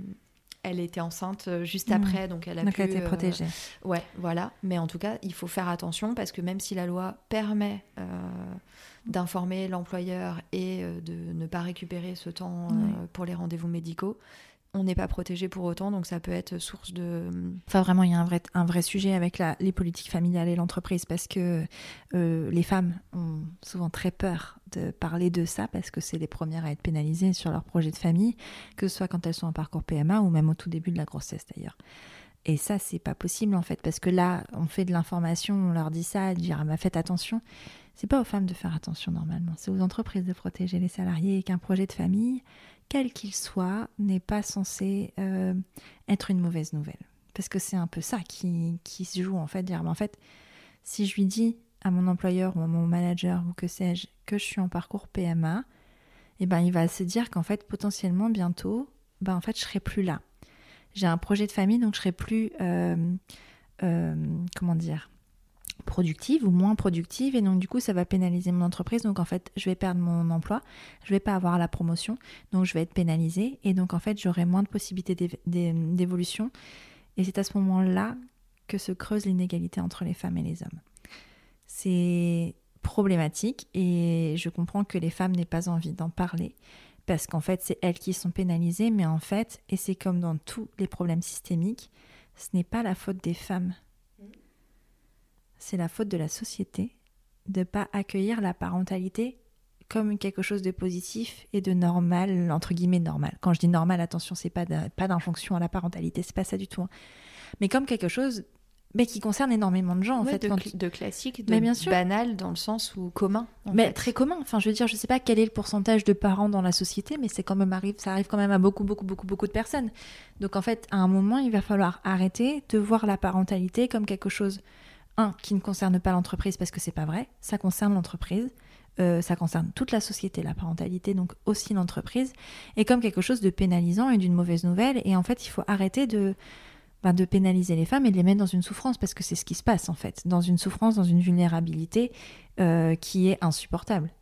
elle était enceinte juste mmh. après, donc elle a donc pu... elle était protégée. Euh, ouais, voilà. Mais en tout cas, il faut faire attention parce que même si la loi permet euh, d'informer l'employeur et euh, de ne pas récupérer ce temps euh, oui. pour les rendez-vous médicaux, on n'est pas protégé pour autant, donc ça peut être source de... Enfin, vraiment, il y a un vrai, un vrai sujet avec la, les politiques familiales et l'entreprise parce que euh, les femmes ont souvent très peur de parler de ça parce que c'est les premières à être pénalisées sur leur projet de famille, que ce soit quand elles sont en parcours P M A ou même au tout début de la grossesse d'ailleurs. Et ça, c'est pas possible en fait, parce que là, on fait de l'information, on leur dit ça, dire ah, bah, faites attention. C'est pas aux femmes de faire attention normalement, c'est aux entreprises de protéger les salariés et qu'un projet de famille, quel qu'il soit, n'est pas censé euh, être une mauvaise nouvelle. Parce que c'est un peu ça qui, qui se joue en fait, dire bah, en fait, si je lui dis à mon employeur ou à mon manager ou que sais-je que je suis en parcours P M A, eh ben, il va se dire qu'en fait, potentiellement, bientôt, ben, en fait, je serai plus là. J'ai un projet de famille, donc je serai plus, euh, euh, comment dire, productive ou moins productive, et donc du coup, ça va pénaliser mon entreprise. Donc en fait, je vais perdre mon emploi, je vais pas avoir la promotion, donc je vais être pénalisée, et donc en fait, j'aurai moins de possibilités d'év- d'é- d'évolution. Et c'est à ce moment-là que se creuse l'inégalité entre les femmes et les hommes. C'est problématique, et je comprends que les femmes n'aient pas envie d'en parler. Parce qu'en fait, c'est elles qui sont pénalisées, mais en fait, et c'est comme dans tous les problèmes systémiques, ce n'est pas la faute des femmes. C'est la faute de la société de ne pas accueillir la parentalité comme quelque chose de positif et de normal, entre guillemets normal. Quand je dis normal, attention, c'est pas, de, pas d'injonction à la parentalité, c'est pas ça du tout. Hein. Mais comme quelque chose mais qui concerne énormément de gens en ouais, fait. De, quand... cl- de classique, de bien sûr. Banal dans le sens où commun. En mais fait. Très commun. Enfin, je veux dire, je sais pas quel est le pourcentage de parents dans la société, mais c'est quand même arrive, ça arrive quand même à beaucoup, beaucoup, beaucoup, beaucoup de personnes. Donc en fait, à un moment, il va falloir arrêter de voir la parentalité comme quelque chose, un, qui ne concerne pas l'entreprise parce que c'est pas vrai. Ça concerne l'entreprise. Euh, ça concerne toute la société, la parentalité, donc aussi l'entreprise, et comme quelque chose de pénalisant et d'une mauvaise nouvelle. Et en fait, il faut arrêter de Ben de pénaliser les femmes et de les mettre dans une souffrance, parce que c'est ce qui se passe en fait, dans une souffrance, dans une vulnérabilité euh, qui est insupportable.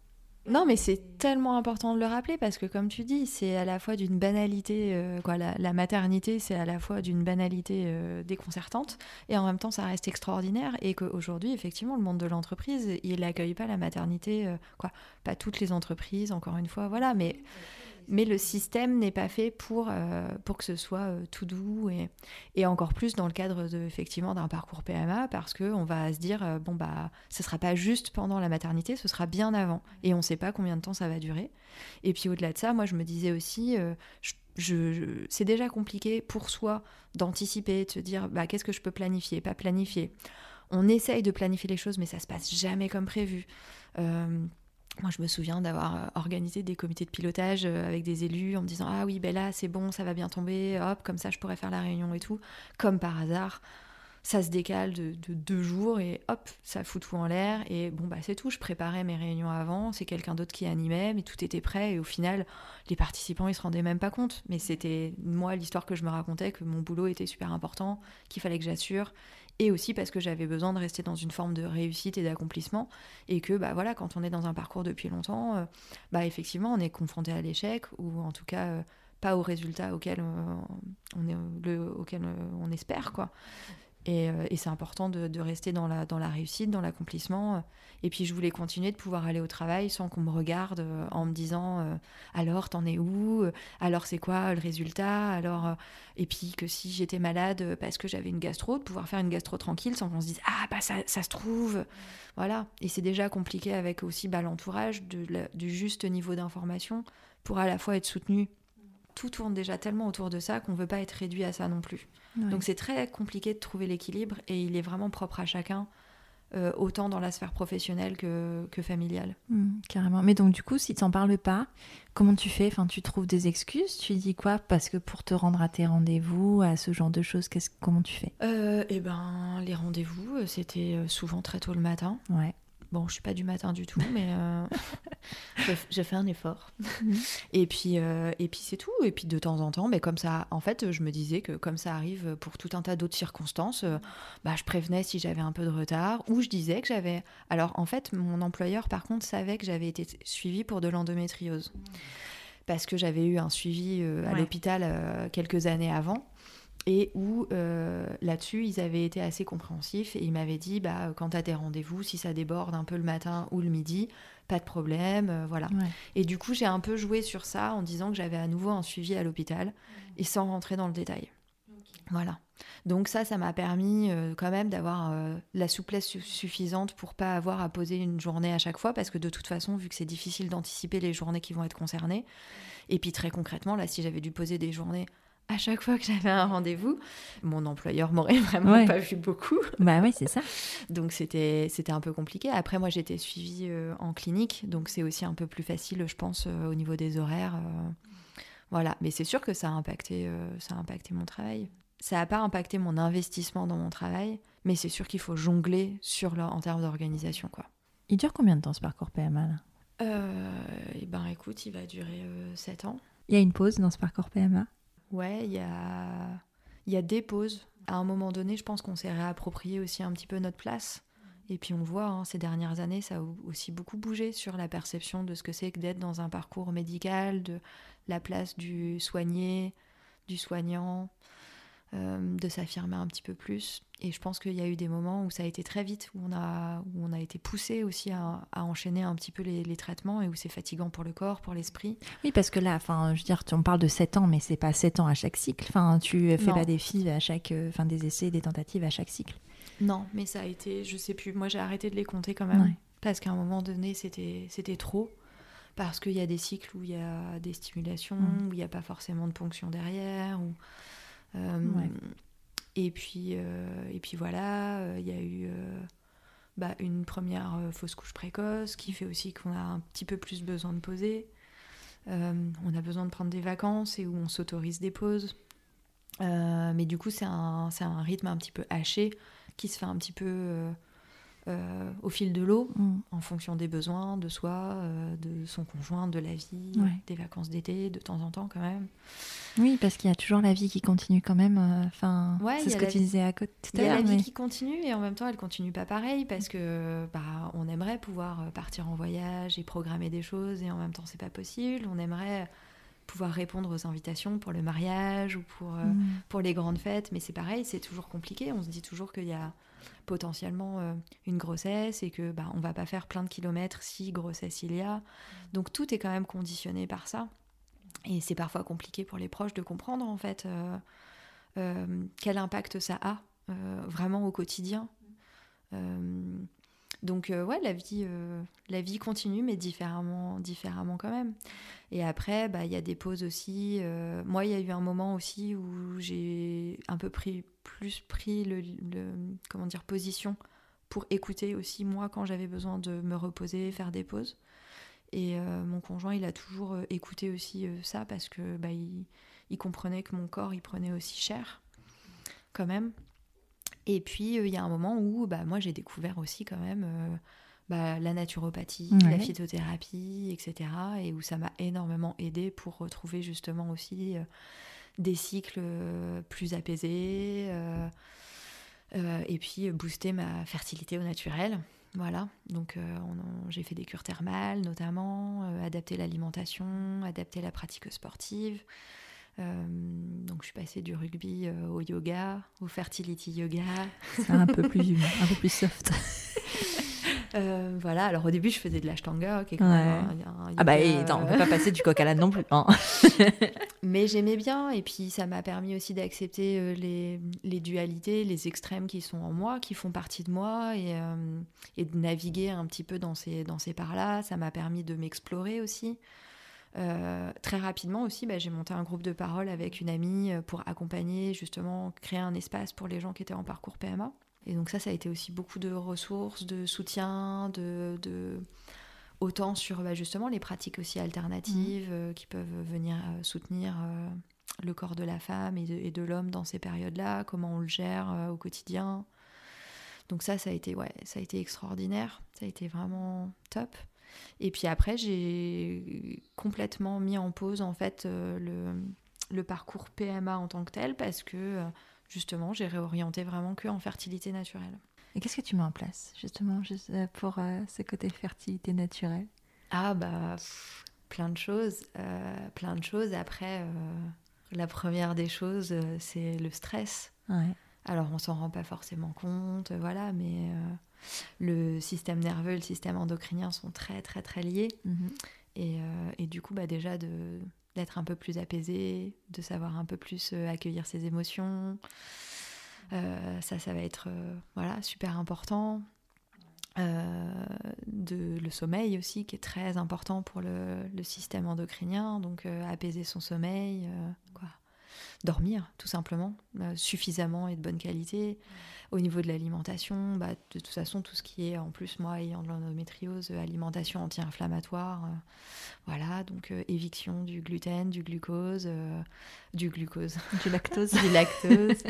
Non, mais c'est tellement important de le rappeler parce que, comme tu dis, c'est à la fois d'une banalité, euh, quoi, la, la maternité, c'est à la fois d'une banalité euh, déconcertante et en même temps, ça reste extraordinaire. Et qu'aujourd'hui, effectivement, le monde de l'entreprise, il n'accueille pas la maternité, euh, quoi, pas toutes les entreprises, encore une fois, voilà, mais. Mais le système n'est pas fait pour, euh, pour que ce soit euh, tout doux et, et encore plus dans le cadre de, effectivement, d'un parcours P M A parce qu'on va se dire, euh, bon, bah, ce ne sera pas juste pendant la maternité, ce sera bien avant. Et on ne sait pas combien de temps ça va durer. Et puis au-delà de ça, moi, je me disais aussi, euh, je, je, je, c'est déjà compliqué pour soi d'anticiper, de se dire, bah, qu'est-ce que je peux planifier, pas planifier. On essaye de planifier les choses, mais ça ne se passe jamais comme prévu. Euh, Moi, je me souviens d'avoir organisé des comités de pilotage avec des élus en me disant « Ah oui, ben là, c'est bon, ça va bien tomber, hop, comme ça, je pourrais faire la réunion et tout. » Comme par hasard, ça se décale de, de deux jours et hop, ça fout tout en l'air. Et bon, bah c'est tout, je préparais mes réunions avant, c'est quelqu'un d'autre qui animait, mais tout était prêt. Et au final, les participants, ils se rendaient même pas compte. Mais c'était, moi, l'histoire que je me racontais, que mon boulot était super important, qu'il fallait que j'assure. Et aussi parce que j'avais besoin de rester dans une forme de réussite et d'accomplissement. Et que, bah voilà, quand on est dans un parcours depuis longtemps, euh, bah effectivement, on est confronté à l'échec, ou en tout cas, euh, pas au résultat auquel, euh, on, est, le, auquel euh, on espère, quoi. Et, euh, et c'est important de, de rester dans la, dans la réussite, dans l'accomplissement. Et puis je voulais continuer de pouvoir aller au travail sans qu'on me regarde euh, en me disant euh, alors t'en es où, alors c'est quoi le résultat, alors euh... et puis que si j'étais malade parce que j'avais une gastro, de pouvoir faire une gastro tranquille sans qu'on se dise ah bah ça, ça se trouve, voilà. Et c'est déjà compliqué avec aussi bah, l'entourage de la, du juste niveau d'information pour à la fois être soutenu. Tout tourne déjà tellement autour de ça qu'on ne veut pas être réduit à ça non plus. Ouais. Donc c'est très compliqué de trouver l'équilibre et il est vraiment propre à chacun, euh, autant dans la sphère professionnelle que, que familiale. Mmh, carrément. Mais donc du coup, si tu n'en parles pas, comment tu fais ? Enfin, tu trouves des excuses ? Tu dis quoi ? Parce que pour te rendre à tes rendez-vous, à ce genre de choses, qu'est-ce, comment tu fais ? euh, Eh ben, les rendez-vous, c'était souvent très tôt le matin. Ouais. Bon, je suis pas du matin du tout, mais euh, j'ai fait un effort. Mmh. Et puis, euh, et puis c'est tout. Et puis de temps en temps, mais comme ça, en fait, je me disais que comme ça arrive pour tout un tas d'autres circonstances, euh, bah, je prévenais si j'avais un peu de retard, ou je disais que j'avais. Alors en fait, mon employeur, par contre, savait que j'avais été suivie pour de l'endométriose, parce que j'avais eu un suivi euh, à ouais. l'hôpital euh, quelques années avant. Et où euh, là-dessus, ils avaient été assez compréhensifs et ils m'avaient dit bah, quand tu as tes rendez-vous, si ça déborde un peu le matin ou le midi, pas de problème, euh, voilà. Ouais. Et du coup, j'ai un peu joué sur ça en disant que j'avais à nouveau un suivi à l'hôpital et sans rentrer dans le détail. Okay. Voilà. Donc ça, ça m'a permis euh, quand même d'avoir euh, la souplesse su- suffisante pour pas avoir à poser une journée à chaque fois parce que de toute façon, vu que c'est difficile d'anticiper les journées qui vont être concernées, et puis très concrètement, là, si j'avais dû poser des journées à chaque fois que j'avais un rendez-vous, mon employeur m'aurait vraiment ouais. pas vu beaucoup. Bah oui, c'est ça. Donc c'était, c'était un peu compliqué. Après, moi, j'étais suivie euh, en clinique, donc c'est aussi un peu plus facile, je pense, euh, au niveau des horaires. Euh, voilà. Mais c'est sûr que ça a impacté, euh, ça a impacté mon travail. Ça n'a pas impacté mon investissement dans mon travail, mais c'est sûr qu'il faut jongler sur le, en termes d'organisation, quoi. Il dure combien de temps, ce parcours P M A, là ? euh, Eh ben, écoute, il va durer euh, sept ans. Il y a une pause dans ce parcours P M A ? Ouais, il y a... y a des pauses. À un moment donné, je pense qu'on s'est réapproprié aussi un petit peu notre place. Et puis on le voit, hein, ces dernières années, ça a aussi beaucoup bougé sur la perception de ce que c'est que d'être dans un parcours médical, de la place du soigné, du soignant, euh, de s'affirmer un petit peu plus. Et je pense qu'il y a eu des moments où ça a été très vite, où on a, où on a été poussé aussi à, à enchaîner un petit peu les, les traitements et où c'est fatigant pour le corps, pour l'esprit. Oui, parce que là, enfin, je veux dire, on parle de sept ans, mais c'est pas sept ans à chaque cycle. Enfin, tu fais non. pas des fives à chaque, enfin, des essais, des tentatives à chaque cycle. Non, mais ça a été, je sais plus, moi j'ai arrêté de les compter quand même, ouais. Parce qu'à un moment donné, c'était, c'était trop. Parce qu'il y a des cycles où il y a des stimulations, mmh. où il n'y a pas forcément de ponction derrière, où... Euh, ouais. Et puis, euh, et puis voilà, il euh, y a eu euh, bah, une première euh, fausse couche précoce qui fait aussi qu'on a un petit peu plus besoin de poser. Euh, on a besoin de prendre des vacances et où on s'autorise des pauses. Euh, mais du coup, c'est un, c'est un rythme un petit peu haché qui se fait un petit peu euh, euh, au fil de l'eau, Mm. en fonction des besoins de soi, euh, de son conjoint, de la vie, Ouais. des vacances d'été, de temps en temps quand même. Oui, parce qu'il y a toujours la vie qui continue quand même. Enfin, Ouais, il c'est y ce a que la tu vie- disais à côté tout Il à y a l'heure. la vie mais- qui continue et en même temps elle continue pas pareil parce que bah, on aimerait pouvoir partir en voyage et programmer des choses et en même temps c'est pas possible. On aimerait pouvoir répondre aux invitations pour le mariage ou pour, euh, Mm. pour les grandes fêtes, mais c'est pareil, c'est toujours compliqué. On se dit toujours qu'il y a potentiellement euh, une grossesse et que bah, on va pas faire plein de kilomètres si grossesse il y a. Donc tout est quand même conditionné par ça. Et c'est parfois compliqué pour les proches de comprendre en fait euh, euh, quel impact ça a euh, vraiment au quotidien. Euh, donc euh, ouais, la vie, euh, la vie continue, mais différemment, différemment quand même. Et après, bah, y a des pauses aussi. Euh, moi, il y a eu un moment aussi où j'ai un peu pris, plus pris le, le- comment dire, position pour écouter aussi, moi, quand j'avais besoin de me reposer, faire des pauses. Et euh, mon conjoint, il a toujours euh, écouté aussi euh, ça parce que bah, il, il comprenait que mon corps, il prenait aussi cher, quand même. Et puis, il euh, y a un moment où bah, moi, j'ai découvert aussi quand même euh, bah, la naturopathie, Ouais. la phytothérapie, et cetera. Et où ça m'a énormément aidée pour retrouver justement aussi euh, des cycles euh, plus apaisés. Euh, euh, et puis, booster ma fertilité au naturel. Voilà, donc euh, on en- j'ai fait des cures thermales notamment, euh, adapter l'alimentation, adapter la pratique sportive. Euh, donc je suis passée du rugby euh, au yoga, au fertility yoga. C'est un peu plus un peu plus soft. Euh, voilà, alors au début je faisais de l'ashtanga, qui est quand Ouais. même un, un Ah bah, yoga, et attends, on euh, peut pas passer du coq à l'âne non plus. hein. mais j'aimais bien et puis ça m'a permis aussi d'accepter euh, les, les dualités, les extrêmes qui sont en moi, qui font partie de moi et, euh, et de naviguer un petit peu dans ces, dans ces parts-là. Ça m'a permis de m'explorer aussi. Euh, très rapidement aussi, bah, j'ai monté un groupe de parole avec une amie euh, pour accompagner, justement, créer un espace pour les gens qui étaient en parcours P M A. Et donc ça, ça a été aussi beaucoup de ressources, de soutien, de, de... autant sur bah, justement les pratiques aussi alternatives euh, qui peuvent venir euh, soutenir euh, le corps de la femme et de, et de l'homme dans ces périodes-là, comment on le gère euh, au quotidien. Donc ça, ça a été, ouais, ça a été extraordinaire, ça a été vraiment top. Et puis après, j'ai complètement mis en pause en fait euh, le, le parcours P M A en tant que tel parce que euh, justement, j'ai réorienté vraiment que en fertilité naturelle. Et qu'est-ce que tu mets en place justement juste, euh, pour euh, ce côté fertilité naturelle? Ah bah pff, plein de choses, euh, plein de choses. Après, euh, la première des choses, euh, c'est le stress. Ouais. Alors on s'en rend pas forcément compte, euh, voilà, mais euh, le système nerveux et le système endocrinien sont très très très liés. Mhm. Et, euh, et du coup, bah, déjà de, d'être un peu plus apaisé, de savoir un peu plus euh, accueillir ses émotions, euh, ça, ça va être euh, voilà, super important. Euh, de, le sommeil aussi, qui est très important pour le, le système endocrinien, donc euh, apaiser son sommeil, euh, quoi. Dormir, tout simplement, euh, suffisamment et de bonne qualité. Au niveau de l'alimentation, bah, de toute façon, tout ce qui est, en plus, moi, ayant de l'endométriose, euh, alimentation anti-inflammatoire, euh, voilà, donc euh, éviction du gluten, du glucose, euh, du glucose, Du lactose. du lactose.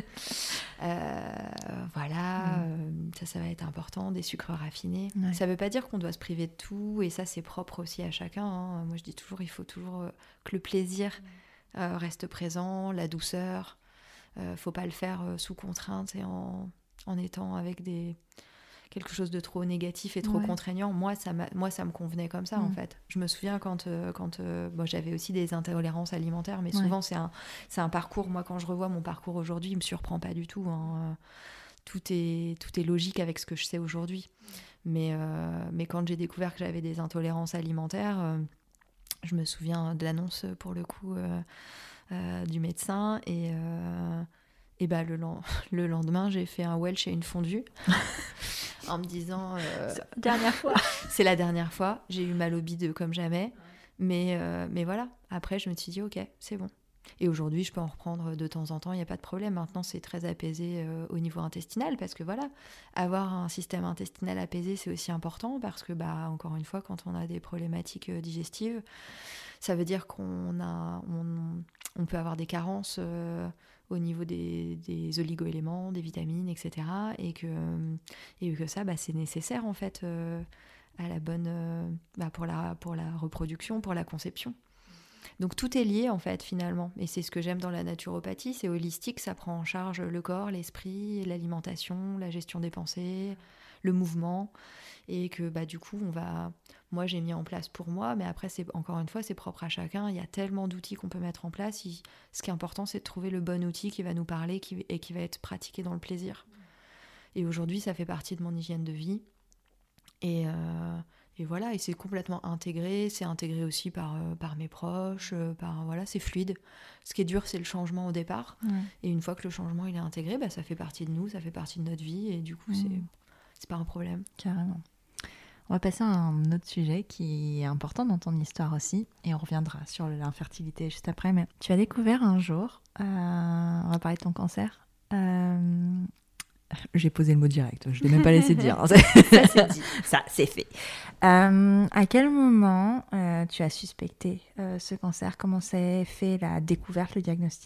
Euh, voilà, Mm. euh, ça, ça va être important, des sucres raffinés. Ouais. Ça veut pas dire qu'on doit se priver de tout, et ça, c'est propre aussi à chacun. hein. Moi, je dis toujours, il faut toujours euh, que le plaisir euh, reste présent, la douceur. Euh, faut pas le faire euh, sous contrainte et en, en étant avec des quelque chose de trop négatif et trop Ouais. contraignant. Moi, ça m'a- moi, ça me convenait comme ça, Mm. en fait. Je me souviens quand, euh, quand euh, bon, j'avais aussi des intolérances alimentaires, mais Ouais. souvent, c'est un, c'est un parcours. Moi, quand je revois mon parcours aujourd'hui, il me surprend pas du tout. hein. Tout est, tout est logique avec ce que je sais aujourd'hui. Mais, euh, mais quand j'ai découvert que j'avais des intolérances alimentaires, euh, je me souviens de l'annonce, pour le coup, euh, euh, du médecin. Et, euh, et bah, le, len- le lendemain, j'ai fait un Welsh et une fondue. En me disant, euh, Dernière fois. c'est la dernière fois, j'ai eu mal au bide comme jamais. Mais, euh, mais voilà, après, je me suis dit, ok, c'est bon. Et aujourd'hui, je peux en reprendre de temps en temps, il n'y a pas de problème. Maintenant, c'est très apaisé euh, au niveau intestinal parce que voilà, avoir un système intestinal apaisé, c'est aussi important parce que, bah, encore une fois, quand on a des problématiques euh, digestives, ça veut dire qu'on a, on, on peut avoir des carences euh, au niveau des, des oligo-éléments, des vitamines, et cetera. Et que, et que ça, bah, c'est nécessaire en fait euh, à la bonne, euh, bah, pour la, pour la reproduction, pour la conception. Donc tout est lié en fait finalement, et c'est ce que j'aime dans la naturopathie, c'est holistique, ça prend en charge le corps, l'esprit, l'alimentation, la gestion des pensées, le mouvement, et que bah du coup on va, moi j'ai mis en place pour moi, mais après c'est encore une fois c'est propre à chacun, il y a tellement d'outils qu'on peut mettre en place, il, ce qui est important c'est de trouver le bon outil qui va nous parler qui, et qui va être pratiqué dans le plaisir. Et aujourd'hui ça fait partie de mon hygiène de vie, et euh, Et voilà, et c'est complètement intégré, c'est intégré aussi par, euh, par mes proches, euh, par, voilà, c'est fluide. Ce qui est dur, c'est le changement au départ. Ouais. Et une fois que le changement il est intégré, bah, ça fait partie de nous, ça fait partie de notre vie, et du coup, mmh. c'est, c'est pas un problème. Carrément. On va passer à un autre sujet qui est important dans ton histoire aussi, et on reviendra sur l'infertilité juste après. Mais tu as découvert un jour, euh, on va parler de ton cancer, euh, j'ai posé le mot direct, je ne l'ai même pas laissé dire. Ça, c'est dit. Ça, c'est fait. Euh, à quel moment euh, tu as suspecté euh, ce cancer ? Comment s'est fait la découverte, le diagnostic ?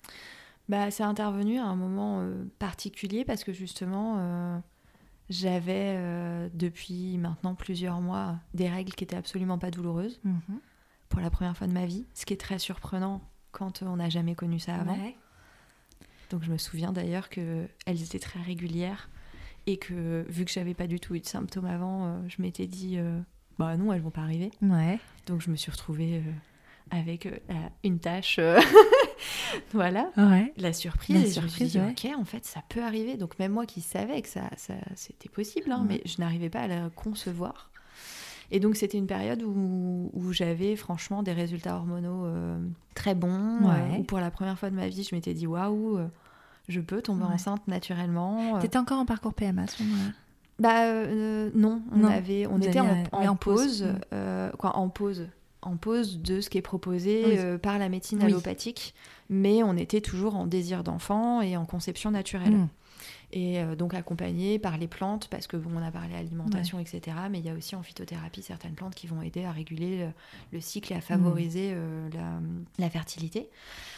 Bah, c'est intervenu à un moment euh, particulier parce que justement, euh, j'avais euh, depuis maintenant plusieurs mois des règles qui n'étaient absolument pas douloureuses mm-hmm. pour la première fois de ma vie, ce qui est très surprenant quand on n'a jamais connu ça avant. Ouais. Donc je me souviens d'ailleurs qu'elles étaient très régulières et que vu que j'avais pas du tout eu de symptômes avant, euh, je m'étais dit euh, bah non, elles vont pas arriver. Ouais. Donc je me suis retrouvée euh, avec euh, une tache, euh, voilà, ouais. la surprise. La et surprise, je me suis dit ouais. ok, en fait ça peut arriver. Donc même moi qui savais que ça, ça c'était possible, hein, ouais. mais je n'arrivais pas à la concevoir. Et donc c'était une période où, où j'avais franchement des résultats hormonaux euh, très bons, ouais. euh, où pour la première fois de ma vie je m'étais dit waouh, euh, je peux tomber ouais. enceinte naturellement. T'étais encore en parcours P M A à ce moment-là ? Bah euh, non, on non. avait, on était en, en, en pause, pause. Euh, quoi, en pause, en pause de ce qui est proposé oui. euh, par la médecine oui. allopathique, mais on était toujours en désir d'enfant et en conception naturelle. Mmh. Et euh, donc accompagné par les plantes, parce que bon, on a parlé alimentation, ouais. et cetera. Mais il y a aussi en phytothérapie certaines plantes qui vont aider à réguler le, le cycle et à favoriser mmh. euh, la, la fertilité.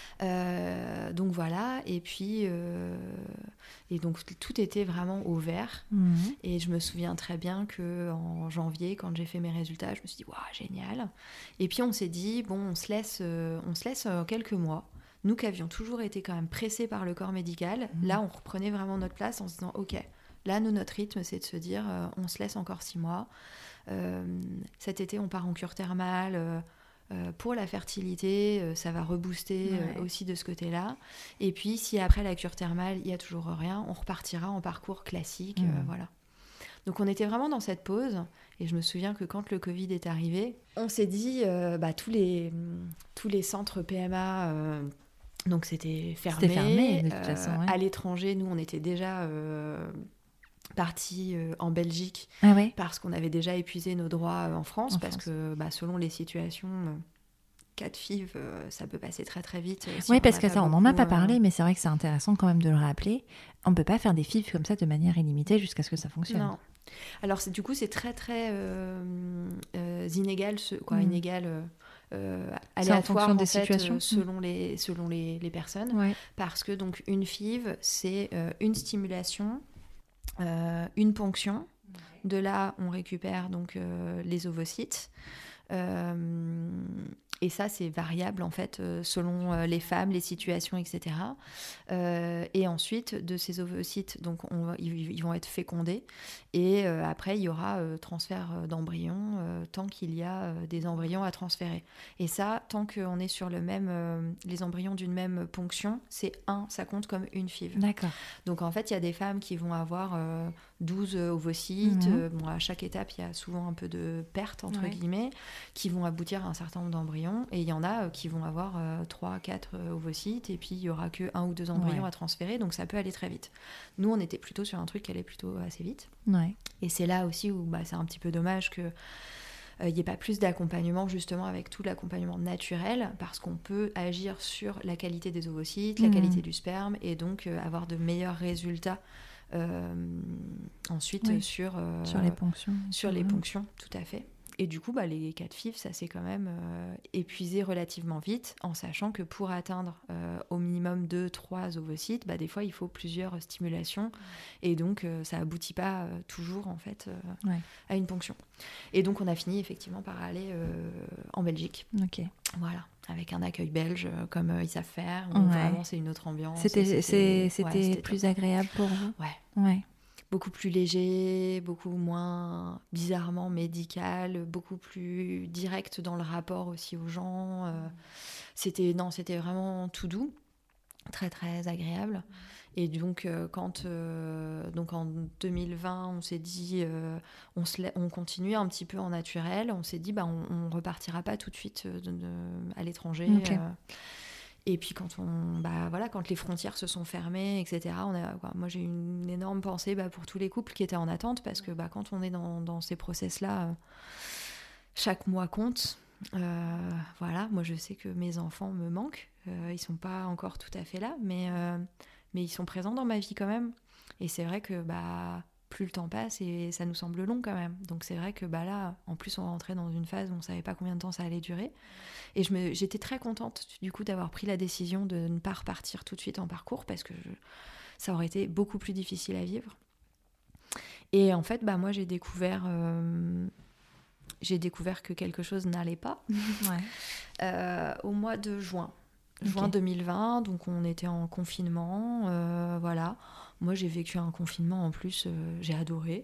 Euh, donc voilà, et puis euh, et donc tout était vraiment au vert. Mmh. Et je me souviens très bien que en janvier, quand j'ai fait mes résultats, je me suis dit waouh, génial. Et puis on s'est dit bon, on se laisse, euh, on se laisse euh, quelques mois. Nous qui avions toujours été quand même pressés par le corps médical, mmh. là on reprenait vraiment notre place en se disant ok, là nous notre rythme c'est de se dire euh, on se laisse encore six mois. Euh, cet été on part en cure thermale. Euh, Euh, pour la fertilité, euh, ça va rebooster ouais. euh, aussi de ce côté-là. Et puis, si après la cure thermale, il n'y a toujours rien, on repartira en parcours classique. Mmh. Euh, voilà. Donc, on était vraiment dans cette pause. Et je me souviens que quand le Covid est arrivé, on s'est dit, euh, bah, tous, les, tous les centres P M A, euh, donc c'était fermé. C'était fermé, de toute euh, façon. Ouais. À l'étranger, nous, on était déjà... Euh, partie euh, en Belgique ah ouais. parce qu'on avait déjà épuisé nos droits euh, en France en parce France. que bah, selon les situations euh, cas de F I V euh, ça peut passer très très vite euh, si oui parce que ça beaucoup, on n'en a pas parlé euh... mais c'est vrai que c'est intéressant quand même de le rappeler, on ne peut pas faire des F I V comme ça de manière illimitée jusqu'à ce que ça fonctionne. Non. Alors c'est, du coup c'est très très euh, euh, inégal ce, quoi, mmh. inégal euh, Euh, aléatoire en, en des fait, situations euh, selon, les, selon les, les personnes ouais. parce que donc une F I V c'est euh, une stimulation, euh, une ponction, de là on récupère donc euh, les ovocytes euh, et ça c'est variable en fait euh, selon euh, les femmes, les situations, etc. Euh, et ensuite de ces ovocytes donc on, ils, ils vont être fécondés et euh, après il y aura euh, transfert d'embryons euh, tant qu'il y a euh, des embryons à transférer. Et ça tant qu'on est sur le même euh, les embryons d'une même ponction, c'est un, ça compte comme une F I V. D'accord. Donc en fait il y a des femmes qui vont avoir euh, douze ovocytes. Mmh. Euh, bon, à chaque étape il y a souvent un peu de perte entre ouais. guillemets qui vont aboutir à un certain nombre d'embryons. Et il y en a euh, qui vont avoir euh, trois quatre euh, ovocytes et puis il y aura que un ou deux embryons ouais. à transférer, donc ça peut aller très vite. Nous on était plutôt sur un truc qui allait plutôt assez vite. Ouais. Et c'est là aussi où bah, c'est un petit peu dommage que il n'y ait pas plus d'accompagnement justement avec tout l'accompagnement naturel, parce qu'on peut agir sur la qualité des ovocytes, la Mmh. qualité du sperme, et donc euh, avoir de meilleurs résultats euh, ensuite Oui. sur, euh, Sur les ponctions. sur les ponctions, tout à fait. Et du coup, bah, les cas de F I V, ça s'est quand même euh, épuisé relativement vite, en sachant que pour atteindre euh, au minimum deux trois ovocytes, bah, des fois, il faut plusieurs stimulations. Et donc, euh, ça aboutit pas euh, toujours, en fait, euh, Ouais. à une ponction. Et donc, on a fini, effectivement, par aller euh, en Belgique. Ok. Voilà, avec un accueil belge, euh, comme euh, ils savent faire. Où Ouais. Vraiment, c'est une autre ambiance. C'était, Et c'est- ouais, c'était c'était plus top. agréable pour vous. Ouais. Ouais. Beaucoup plus léger, beaucoup moins bizarrement médical, beaucoup plus direct dans le rapport aussi aux gens. Euh, c'était non, c'était vraiment tout doux, très très agréable. Et donc euh, quand euh, donc en deux mille vingt, on s'est dit, euh, on se la- on continue un petit peu en naturel. On s'est dit, bah on, on repartira pas tout de suite de- de- à l'étranger. Ok. euh, Et puis quand on, bah voilà, quand les frontières se sont fermées, et cetera. On a, quoi, moi j'ai eu une énorme pensée bah, pour tous les couples qui étaient en attente, parce que bah, quand on est dans, dans ces process-là, euh, chaque mois compte. Euh, voilà, moi je sais que mes enfants me manquent. Euh, ils sont pas encore tout à fait là, mais euh, mais ils sont présents dans ma vie quand même. Et c'est vrai que bah plus le temps passe et ça nous semble long quand même. Donc c'est vrai que bah là, en plus on rentrait dans une phase où on savait pas combien de temps ça allait durer. Et je me, j'étais très contente du coup d'avoir pris la décision de ne pas repartir tout de suite en parcours, parce que je, ça aurait été beaucoup plus difficile à vivre. Et en fait, bah moi j'ai découvert, euh, j'ai découvert que quelque chose n'allait pas Ouais. euh, au mois de juin. Juin Ok. deux mille vingt, donc on était en confinement, euh, voilà. Moi j'ai vécu un confinement en plus, euh, j'ai adoré.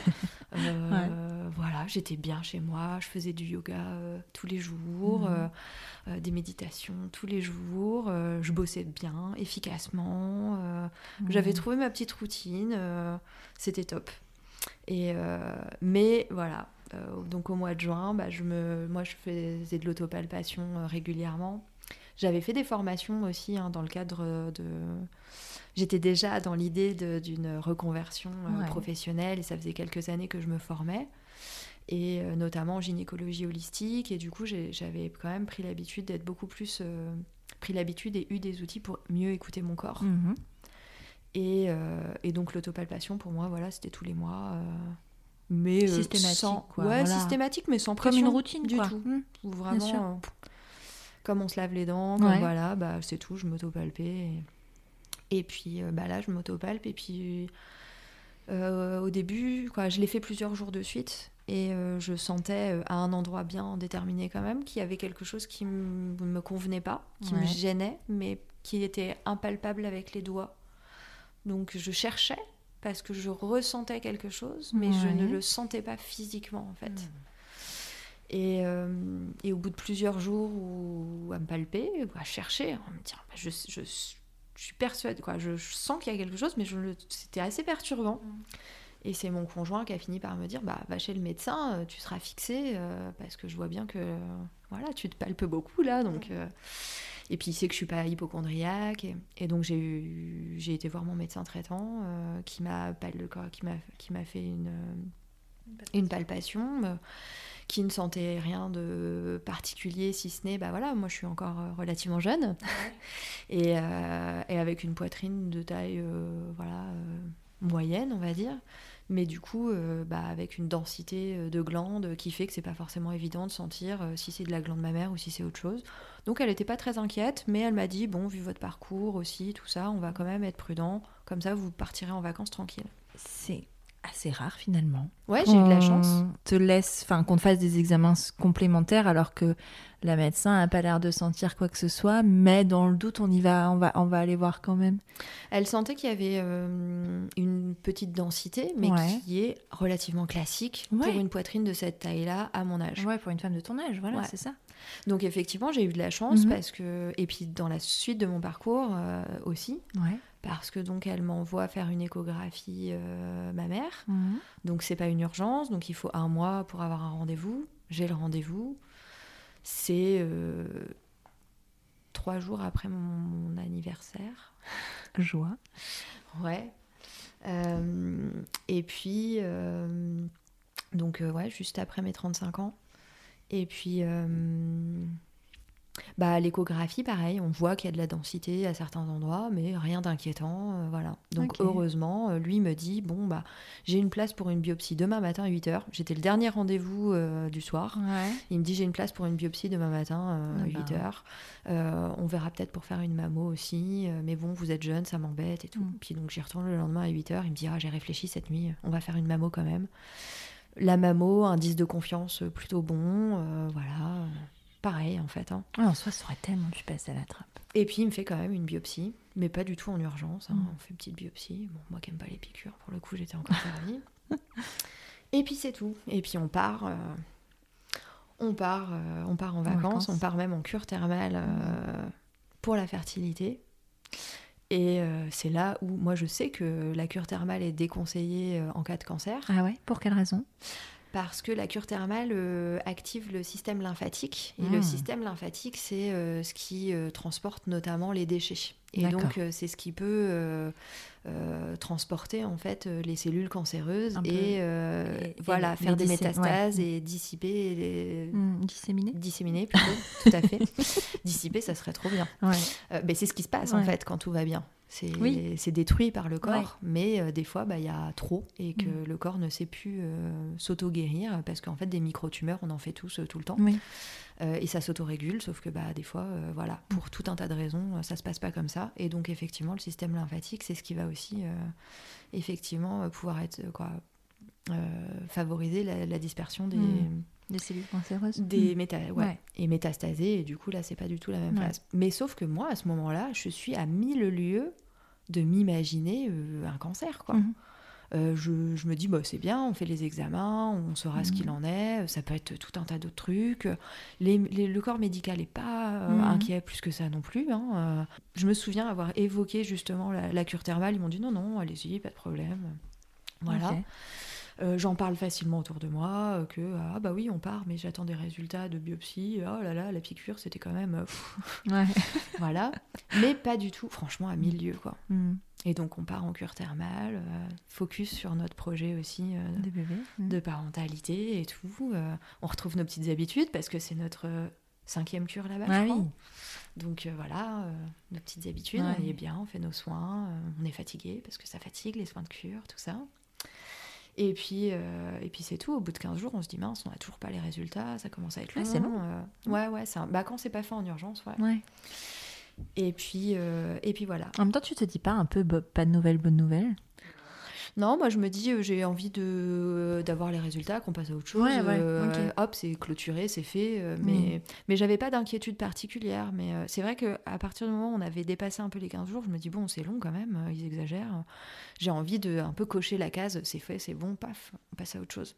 Euh, Voilà, j'étais bien chez moi, je faisais du yoga euh, tous les jours, Mhm. euh, euh, des méditations tous les jours, euh, je bossais bien, efficacement, euh, j'avais Mhm. trouvé ma petite routine, euh, c'était top. Et euh, mais voilà, euh, donc au mois de juin, bah, je me, moi je faisais de l'autopalpation euh, régulièrement. J'avais fait des formations aussi hein, dans le cadre de... J'étais déjà dans l'idée de- d'une reconversion euh, Ouais. professionnelle, et ça faisait quelques années que je me formais, et euh, notamment en gynécologie holistique, et du coup j'ai- j'avais quand même pris l'habitude d'être beaucoup plus... euh, pris l'habitude et eu des outils pour mieux écouter mon corps. Mhm. Et, euh, et donc l'autopalpation pour moi, voilà, c'était tous les mois. euh, mais euh, Systématique, sans... quoi, Ouais, voilà. systématique, mais sans Comme pression une routine, du quoi. tout. Mhm. Ou Bien vraiment, sûr. euh, comme on se lave les dents, comme Ouais. voilà, bah, c'est tout, je m'autopalpais. Et, et puis euh, bah, là, je m'autopalpe. Et puis euh, au début, quoi, je l'ai fait plusieurs jours de suite. Et euh, je sentais euh, à un endroit bien déterminé quand même qu'il y avait quelque chose qui ne me convenait pas, qui Ouais. me gênait, mais qui était impalpable avec les doigts. Donc je cherchais parce que je ressentais quelque chose, mais je Ouais. ne le sentais pas physiquement en fait. Et, euh, et au bout de plusieurs jours où, à me palper, à chercher, à me dire, bah, je, je, je suis persuadée, quoi, je, je sens qu'il y a quelque chose, mais je le, c'était assez perturbant. Et c'est mon conjoint qui a fini par me dire, bah, va chez le médecin, euh, tu seras fixé, euh, parce que je vois bien que euh, voilà, tu te palpes beaucoup là. Donc, euh, et puis il sait que je suis pas hypochondriaque. Et, et donc j'ai, eu, j'ai été voir mon médecin traitant euh, qui, m'a pal- qui, m'a, qui m'a fait une, une palpation, euh, qui ne sentait rien de particulier, si ce n'est, bah voilà, moi je suis encore euh, relativement jeune, ouais. et, euh, et avec une poitrine de taille euh, voilà, euh, moyenne, on va dire, mais du coup, euh, bah, avec une densité de glandes qui fait que c'est pas forcément évident de sentir euh, si c'est de la glande mammaire ou si c'est autre chose. Donc elle n'était pas très inquiète, mais elle m'a dit, bon, vu votre parcours aussi, tout ça, on va quand même être prudent, comme ça vous partirez en vacances tranquille. C'est assez rare finalement. Ouais, j'ai eu de la chance. Qu'on te laisse, enfin qu'on te fasse des examens complémentaires alors que la médecin n'a pas l'air de sentir quoi que ce soit, mais dans le doute on y va, on va, on va aller voir quand même. Elle sentait qu'il y avait euh, une petite densité, mais Ouais. qui est relativement classique Ouais. pour une poitrine de cette taille-là à mon âge. Ouais, pour une femme de ton âge, voilà, Ouais. c'est ça. Donc effectivement, j'ai eu de la chance Mhm. parce que, et puis dans la suite de mon parcours euh, aussi. Ouais. Parce que donc elle m'envoie faire une échographie euh, mammaire, Mhm. donc c'est pas une urgence, donc il faut un mois pour avoir un rendez-vous. J'ai le rendez-vous, c'est euh, trois jours après mon, mon anniversaire. Joie. Ouais. Euh, et puis euh, donc euh, ouais, juste après mes trente-cinq ans. Et puis, euh, bah, l'échographie, pareil, on voit qu'il y a de la densité à certains endroits, mais rien d'inquiétant, euh, voilà. Donc Ok. heureusement, euh, lui me dit, bon, bah, j'ai une place pour une biopsie demain matin à huit heures. J'étais le dernier rendez-vous euh, du soir. Ouais. Il me dit, j'ai une place pour une biopsie demain matin euh, Ah à bah. huit heures. Euh, on verra peut-être pour faire une mammo aussi, euh, mais bon, vous êtes jeune, ça m'embête et tout. Mm. Puis donc j'y retourne le lendemain à huit heures. Il me dit, ah, j'ai réfléchi cette nuit, on va faire une mammo quand même. La mammo, indice de confiance plutôt bon, euh, voilà. euh, Pareil en fait. Hein. Ouais, en soi, ça aurait tellement pu passer à la trappe. Et puis il me fait quand même une biopsie, mais pas du tout en urgence. Hein. Mm. On fait une petite biopsie. Bon, moi qui aime pas les piqûres, pour le coup, j'étais encore servie. Et puis c'est tout. Et puis on part, euh, on part, euh, on part en vacances. vacances. On part même en cure thermale euh, pour la fertilité. Et euh, c'est là où moi je sais que la cure thermale est déconseillée euh, en cas de cancer. Ah ouais, pour quelle raison? Parce que la cure thermale euh, active le système lymphatique. Et Mmh. le système lymphatique, c'est euh, ce qui euh, transporte notamment les déchets. Et D'accord. donc, euh, c'est ce qui peut euh, euh, transporter en fait euh, les cellules cancéreuses Un peu. et, euh, Et- et voilà, les- faire les des dissé- métastases ouais. et dissiper les... Hmm, disséminé. Disséminer plutôt, tout à fait. Dissiper, ça serait trop bien. Ouais. Euh, ben, c'est ce qui se passe en Ouais. fait quand tout va bien. C'est Oui. c'est détruit par le corps, Ouais. mais euh, des fois, bah, il y a trop et que Mm. le corps ne sait plus euh, s'auto-guérir parce qu'en fait, des micro-tumeurs, on en fait tous euh, tout le temps. Oui. Euh, et ça s'auto-régule, sauf que bah, des fois, euh, voilà, pour tout un tas de raisons, euh, ça se passe pas comme ça. Et donc, effectivement, le système lymphatique, c'est ce qui va aussi, euh, effectivement, euh, pouvoir être, euh, quoi, euh, favoriser la, la dispersion des... Mm. Des cellules cancéreuses. Des Mm. méta ouais, Ouais. et métastasées, et du coup là c'est pas du tout la même Ouais. phase. Mais sauf que moi à ce moment-là, je suis à mille lieues de m'imaginer euh, un cancer quoi. Mhm. Euh, je, je me dis bah c'est bien, on fait les examens, on saura ce Mhm. qu'il en est, ça peut être tout un tas d'autres trucs. Les, les- le corps médical est pas euh, Mhm. inquiet plus que ça non plus. Hein. Euh, je me souviens avoir évoqué justement la, la cure thermale, ils m'ont dit non non, allez-y, pas de problème. Voilà. Ok. Euh, j'en parle facilement autour de moi, euh, que ah bah oui on part, mais j'attends des résultats de biopsie. Oh là là, la piqûre c'était quand même euh, pff, Ouais. voilà, mais pas du tout. Franchement à mille lieues quoi. Mm. Et donc on part en cure thermale, euh, focus sur notre projet aussi euh, Des bébés. Mm. de parentalité et tout. Euh, on retrouve nos petites habitudes parce que c'est notre euh, cinquième cure là-bas. Ah je crois. oui. Donc euh, voilà, euh, nos petites habitudes, Ouais. on y est bien, on fait nos soins, euh, on est fatigué parce que ça fatigue les soins de cure, tout ça. Et puis, euh, et puis c'est tout. Au bout de quinze jours, on se dit mince, on n'a toujours pas les résultats, ça commence à être long. Ah, c'est long. euh, ouais, ouais, c'est un- bah, quand c'est pas fait en urgence, ouais. Ouais. Et puis, euh, et puis voilà. En même temps, tu te dis pas un peu bo- pas de nouvelles, bonnes nouvelles? Non, moi je me dis, euh, j'ai envie de d'avoir les résultats, qu'on passe à autre chose. Ouais, ouais, Euh, ok. Hop, c'est clôturé, c'est fait. euh, mais Mm. mais j'avais pas d'inquiétude particulière. Mais euh, c'est vrai qu'à partir du moment où on avait dépassé un peu les quinze jours, je me dis, bon, c'est long quand même, euh, ils exagèrent. J'ai envie de un peu cocher la case, c'est fait, c'est bon, paf, on passe à autre chose.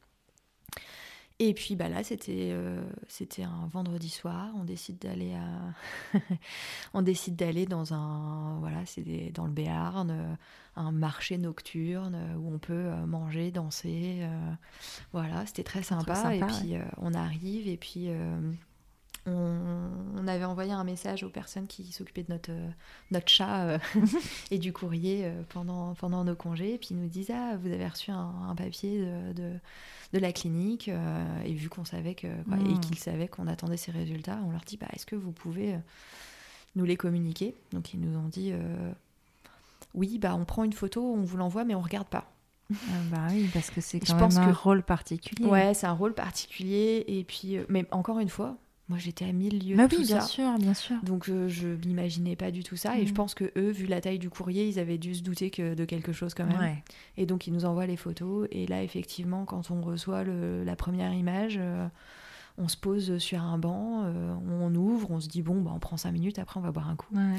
Et puis bah là, c'était euh, c'était un vendredi soir. On décide d'aller à, on décide d'aller dans un, voilà, c'est des- dans le Béarn, euh, un marché nocturne euh, où on peut euh, manger, danser. euh, voilà, c'était très sympa. sympa, et ouais. puis euh, on arrive et puis euh, on, on avait envoyé un message aux personnes qui s'occupaient de notre euh, notre chat euh, et du courrier euh, pendant pendant nos congés. Et puis ils nous disent ah vous avez reçu un, un papier de, de de la clinique euh, et vu qu'on savait que quoi, Mm. et qu'ils savaient qu'on attendait ces résultats, on leur dit bah est-ce que vous pouvez euh, nous les communiquer. Donc ils nous ont dit euh, oui bah on prend une photo, on vous l'envoie mais on regarde pas. Ah bah oui, parce que c'est Je quand pense même un que- rôle particulier. Ouais c'est un rôle particulier et puis euh, mais encore une fois moi j'étais à mille lieues Bah de oui, tout bien ça. sûr, bien sûr. Donc euh, je m'imaginais pas du tout ça et Mm. je pense que eux vu la taille du courrier ils avaient dû se douter que de quelque chose quand même. Ouais. Et donc, ils nous envoient les photos. Et là, effectivement, quand on reçoit le- la première image, euh, on se pose sur un banc, euh, on ouvre, on se dit, bon, bah, on prend cinq minutes, après, on va boire un coup. Ouais.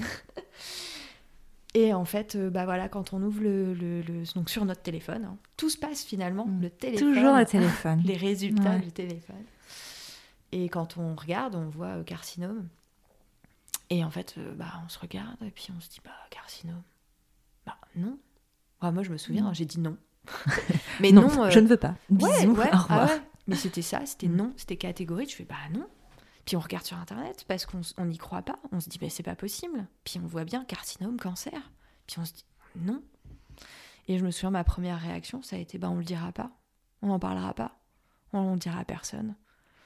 Et en fait, euh, bah, voilà, quand on ouvre le, le- le- donc sur notre téléphone, hein, tout se passe finalement, Mm. le téléphone, Toujours le téléphone. les résultats Ouais. du téléphone. Et quand on regarde, on voit euh, carcinome. Et en fait, euh, bah, on se regarde et puis on se dit, bah, carcinome. Bah, non. Ah, moi, je me souviens, Mm. j'ai dit non. Mais non, non, euh, je ne veux pas. Bisous, Ouais, ouais, au revoir. ah ouais. Mais c'était ça, c'était Mm. non, c'était catégorique. Je fais bah non. Puis on regarde sur internet parce qu'on s- on n'y croit pas. On se dit bah c'est pas possible. Puis on voit bien carcinome, cancer. Puis on se dit non. Et je me souviens ma première réaction, ça a été bah on le dira pas, on n'en parlera pas, on le dira à personne.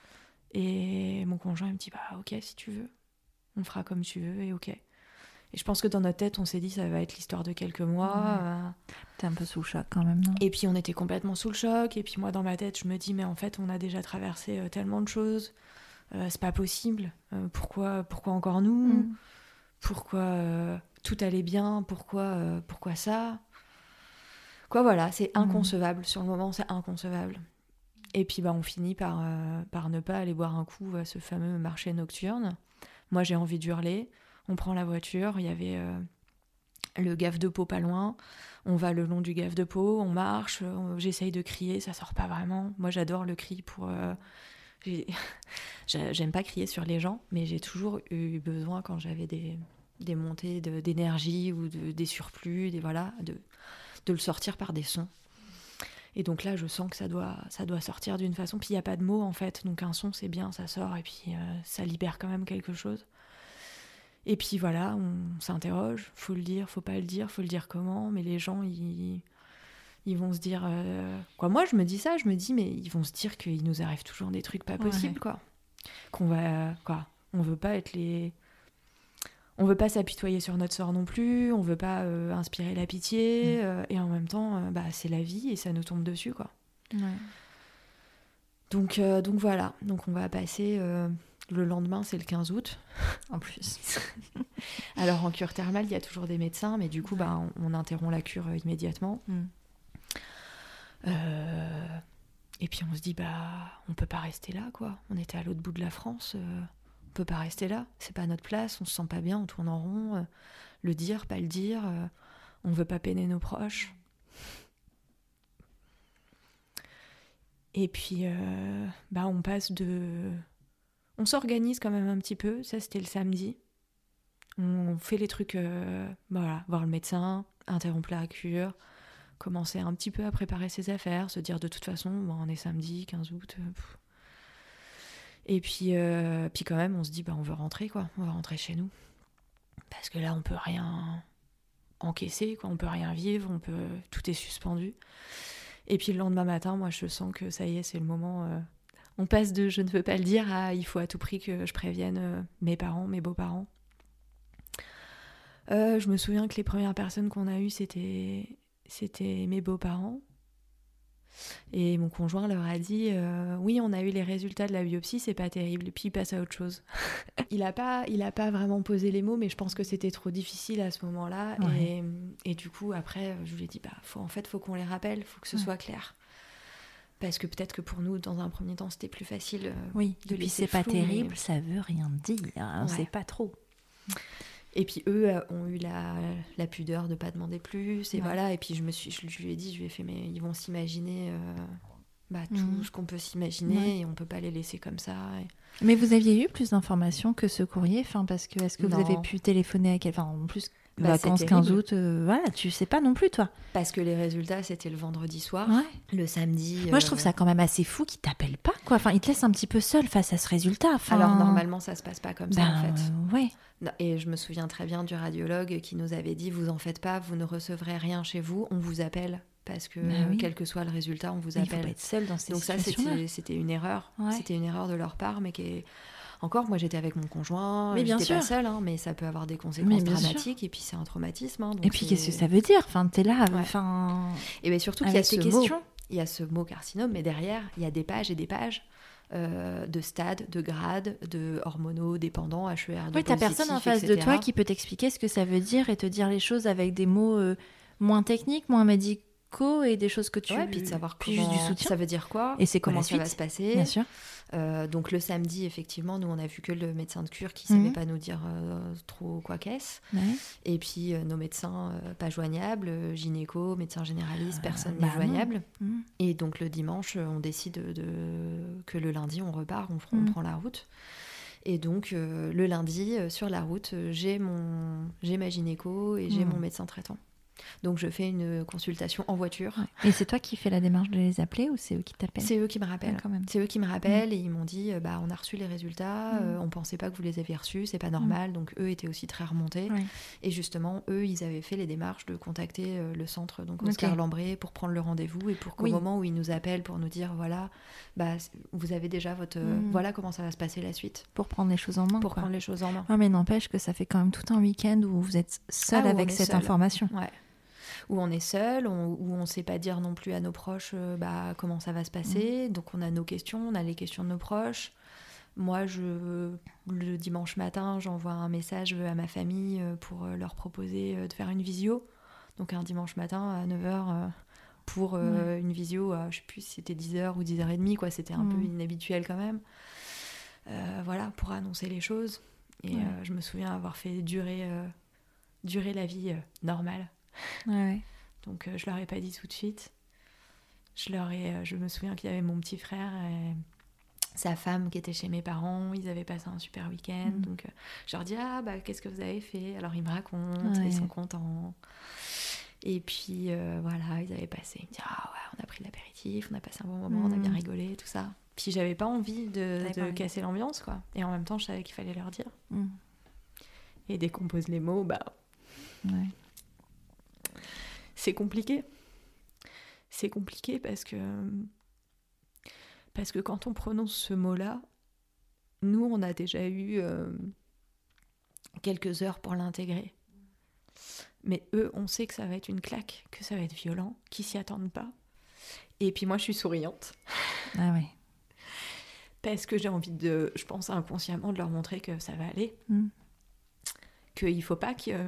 Et mon conjoint il me dit bah ok si tu veux, on fera comme tu veux et ok. Et je pense que dans notre tête, on s'est dit ça va être l'histoire de quelques mois. Ouais. Euh... T'es un peu sous le choc quand même, non ? Et puis on était complètement sous le choc. Et puis moi, dans ma tête, je me dis mais en fait, on a déjà traversé euh, tellement de choses. Euh, c'est pas possible. Euh, pourquoi, pourquoi encore nous ? Mm. Pourquoi euh, tout allait bien ? Pourquoi, euh, pourquoi ça ? Quoi, voilà, c'est inconcevable. Mm. Sur le moment, c'est inconcevable. Et puis bah, on finit par, euh, par ne pas aller boire un coup à ce fameux marché nocturne. Moi, j'ai envie d'hurler. On prend la voiture, il y avait euh, le Gave de Pau pas loin. On va le long du Gave de Pau, on marche, on, j'essaye de crier, ça sort pas vraiment. Moi, j'adore le cri pour... Euh, j'ai... J'aime pas crier sur les gens, mais j'ai toujours eu besoin, quand j'avais des, des montées de, d'énergie ou de, des surplus, des, voilà, de, de le sortir par des sons. Et donc là, je sens que ça doit, ça doit sortir d'une façon. Puis il n'y a pas de mots, en fait. Donc un son, c'est bien, ça sort, et puis euh, ça libère quand même quelque chose. Et puis voilà, on s'interroge, faut le dire, faut pas le dire, faut le dire comment, mais les gens, ils, ils vont se dire... Euh... Quoi, moi, je me dis ça, je me dis, mais ils vont se dire qu'il nous arrive toujours des trucs pas possibles, ouais. quoi. Qu'on va... Quoi, on veut pas être les... On veut pas s'apitoyer sur notre sort non plus, on veut pas euh, inspirer la pitié, mmh. euh, et en même temps, euh, bah, c'est la vie et ça nous tombe dessus, quoi. Ouais. Donc, euh, donc voilà, donc on va passer... Euh... Le lendemain, c'est le quinze août. En plus. Alors, en cure thermale, il y a toujours des médecins, mais du coup, ouais. bah, on, on interrompt la cure immédiatement. Mm. Euh, et puis, on se dit, bah, on peut pas rester là, quoi. On était à l'autre bout de la France. Euh, on peut pas rester là. C'est pas notre place. On se sent pas bien. On tourne en rond. Euh, le dire, pas le dire. Euh, on veut pas peiner nos proches. Et puis, euh, bah, on passe de... On s'organise quand même un petit peu, ça c'était le samedi. On fait les trucs, euh, voilà, voir le médecin, interrompre la cure, commencer un petit peu à préparer ses affaires, se dire de toute façon, bon, on est samedi, quinze août. Pff. Et puis, euh, puis quand même, on se dit, bah, on veut rentrer, quoi, on va rentrer chez nous. Parce que là, on peut rien encaisser, quoi, on peut rien vivre, on peut, tout est suspendu. Et puis le lendemain matin, moi je sens que ça y est, c'est le moment... Euh, On passe de « je ne veux pas le dire » à « il faut à tout prix que je prévienne euh, mes parents, mes beaux-parents ». Euh, je me souviens que les premières personnes qu'on a eues, c'était, c'était mes beaux-parents. Et mon conjoint leur a dit euh, « oui, on a eu les résultats de la biopsie, c'est pas terrible ». Et puis il passe à autre chose. il a pas, il a pas vraiment posé les mots, mais je pense que c'était trop difficile à ce moment-là. Ouais. Et, et du coup, après, je lui ai dit bah, « faut, en fait, il faut qu'on les rappelle, il faut que ce ouais. soit clair ». Parce que peut-être que pour nous, dans un premier temps, c'était plus facile euh, oui, de et puis laisser c'est pas flou, terrible, mais... ça veut rien dire, on ouais. sait pas trop. Et puis eux euh, ont eu la, la pudeur de pas demander plus, et ouais. voilà. Et puis je me suis, je, je lui ai dit, je lui ai fait, mais ils vont s'imaginer euh, bah, tout mmh. ce qu'on peut s'imaginer, ouais. et on peut pas les laisser comme ça. Et... Mais vous aviez eu plus d'informations que ce courrier, enfin, parce que est-ce que non. vous avez pu téléphoner à quelqu'un, en plus. Bah, vacances quinze août, euh, voilà, tu sais pas non plus, toi. Parce que les résultats, c'était le vendredi soir, ouais. le samedi... Moi, euh... je trouve ça quand même assez fou qu'ils t'appellent pas, quoi. Enfin, ils te laissent un petit peu seul face à ce résultat. Enfin... Alors, normalement, ça se passe pas comme ben, ça, en fait. Euh, ouais. Non, et je me souviens très bien du radiologue qui nous avait dit « vous en faites pas, vous ne recevrez rien chez vous, on vous appelle. » Parce que, ben oui. quel que soit le résultat, on vous appelle. Il faut pas être seul dans ces Donc situations-là. Donc ça, c'était, c'était une erreur. Ouais. C'était une erreur de leur part, mais qui est... Encore, moi j'étais avec mon conjoint, mais bien j'étais sûr. pas seule, hein, mais ça peut avoir des conséquences dramatiques, sûr. Et puis c'est un traumatisme. Hein, donc et puis c'est... qu'est-ce que ça veut dire, enfin, t'es là, ouais. enfin... Et bien surtout qu'il y a ce questions. mot, il y a ce mot carcinome, mais derrière, il y a des pages et des pages euh, de stades, de grades, de hormonaux dépendants, H E R, de oui, t'as personne en face et cetera. De toi qui peut t'expliquer ce que ça veut dire et te dire les choses avec des mots euh, moins techniques, moins médicaux et des choses que tu... Ouais, puis de savoir puis comment juste du soutien. Ça veut dire quoi, et c'est quoi comment la ça suite va se passer. Bien sûr. Euh, donc le samedi, effectivement, nous on a vu que le médecin de cure qui ne mmh. savait pas nous dire euh, trop quoi qu'est-ce. Ouais. Et puis euh, nos médecins euh, pas joignables, euh, gynéco, médecin généraliste, euh, personne bah n'est joignable. Mmh. Et donc le dimanche, on décide de, que le lundi on repart, on, on mmh. prend la route. Et donc euh, le lundi, euh, sur la route, j'ai, mon, j'ai ma gynéco et j'ai mmh. mon médecin traitant. Donc je fais une consultation en voiture. Ouais. Et c'est toi qui fais la démarche de les appeler ou c'est eux qui t'appellent ? C'est eux qui me rappellent. Ouais, quand même. C'est eux qui me rappellent mmh. et ils m'ont dit euh, bah, on a reçu les résultats, mmh. euh, on pensait pas que vous les aviez reçus, c'est pas normal. Mmh. Donc eux étaient aussi très remontés. Ouais. Et justement, eux, ils avaient fait les démarches de contacter euh, le centre, donc Oscar okay. Lambré, pour prendre le rendez-vous et pour qu'au oui. moment où ils nous appellent pour nous dire voilà, bah, vous avez déjà votre. Euh, mmh. Voilà comment ça va se passer la suite. Pour prendre les choses en main. Pour quoi. prendre les choses en main. Ah, mais n'empêche que ça fait quand même tout un week-end où vous êtes seul ah, avec cette seul. information. Ouais. Où on est seul, on, où on ne sait pas dire non plus à nos proches euh, bah, comment ça va se passer. Mmh. Donc on a nos questions, on a les questions de nos proches. Moi, je, le dimanche matin, j'envoie un message à ma famille pour leur proposer de faire une visio. Donc un dimanche matin à neuf heures pour euh, mmh. une visio, à, je ne sais plus si c'était dix heures ou dix heures trente, quoi. C'était un mmh. peu inhabituel quand même. Euh, voilà, pour annoncer les choses. Et mmh. euh, je me souviens avoir fait durer, euh, durer la vie euh, normale. Ouais. Donc euh, je leur ai pas dit tout de suite. Je leur ai, euh, je me souviens qu'il y avait mon petit frère et sa femme qui était chez mes parents. Ils avaient passé un super week-end. Mmh. Donc euh, je leur dis ah bah qu'est-ce que vous avez fait ? Alors ils me racontent, ouais. Ils sont contents. Et puis euh, voilà, ils avaient passé. Ils me disent ah ouais, on a pris de l'apéritif, on a passé un bon moment, mmh. on a bien rigolé, tout ça. Puis j'avais pas envie de, de pas casser envie. l'ambiance quoi. Et en même temps je savais qu'il fallait leur dire. Mmh. Et dès qu'on pose les mots, bah ouais. C'est compliqué. C'est compliqué parce que parce que quand on prononce ce mot-là, nous, on a déjà eu euh, quelques heures pour l'intégrer. Mais eux, on sait que ça va être une claque, que ça va être violent, qu'ils s'y attendent pas. Et puis moi, je suis souriante. Ah ouais. Parce que j'ai envie de, je pense inconsciemment, de leur montrer que ça va aller. Mm. Qu'il faut pas que...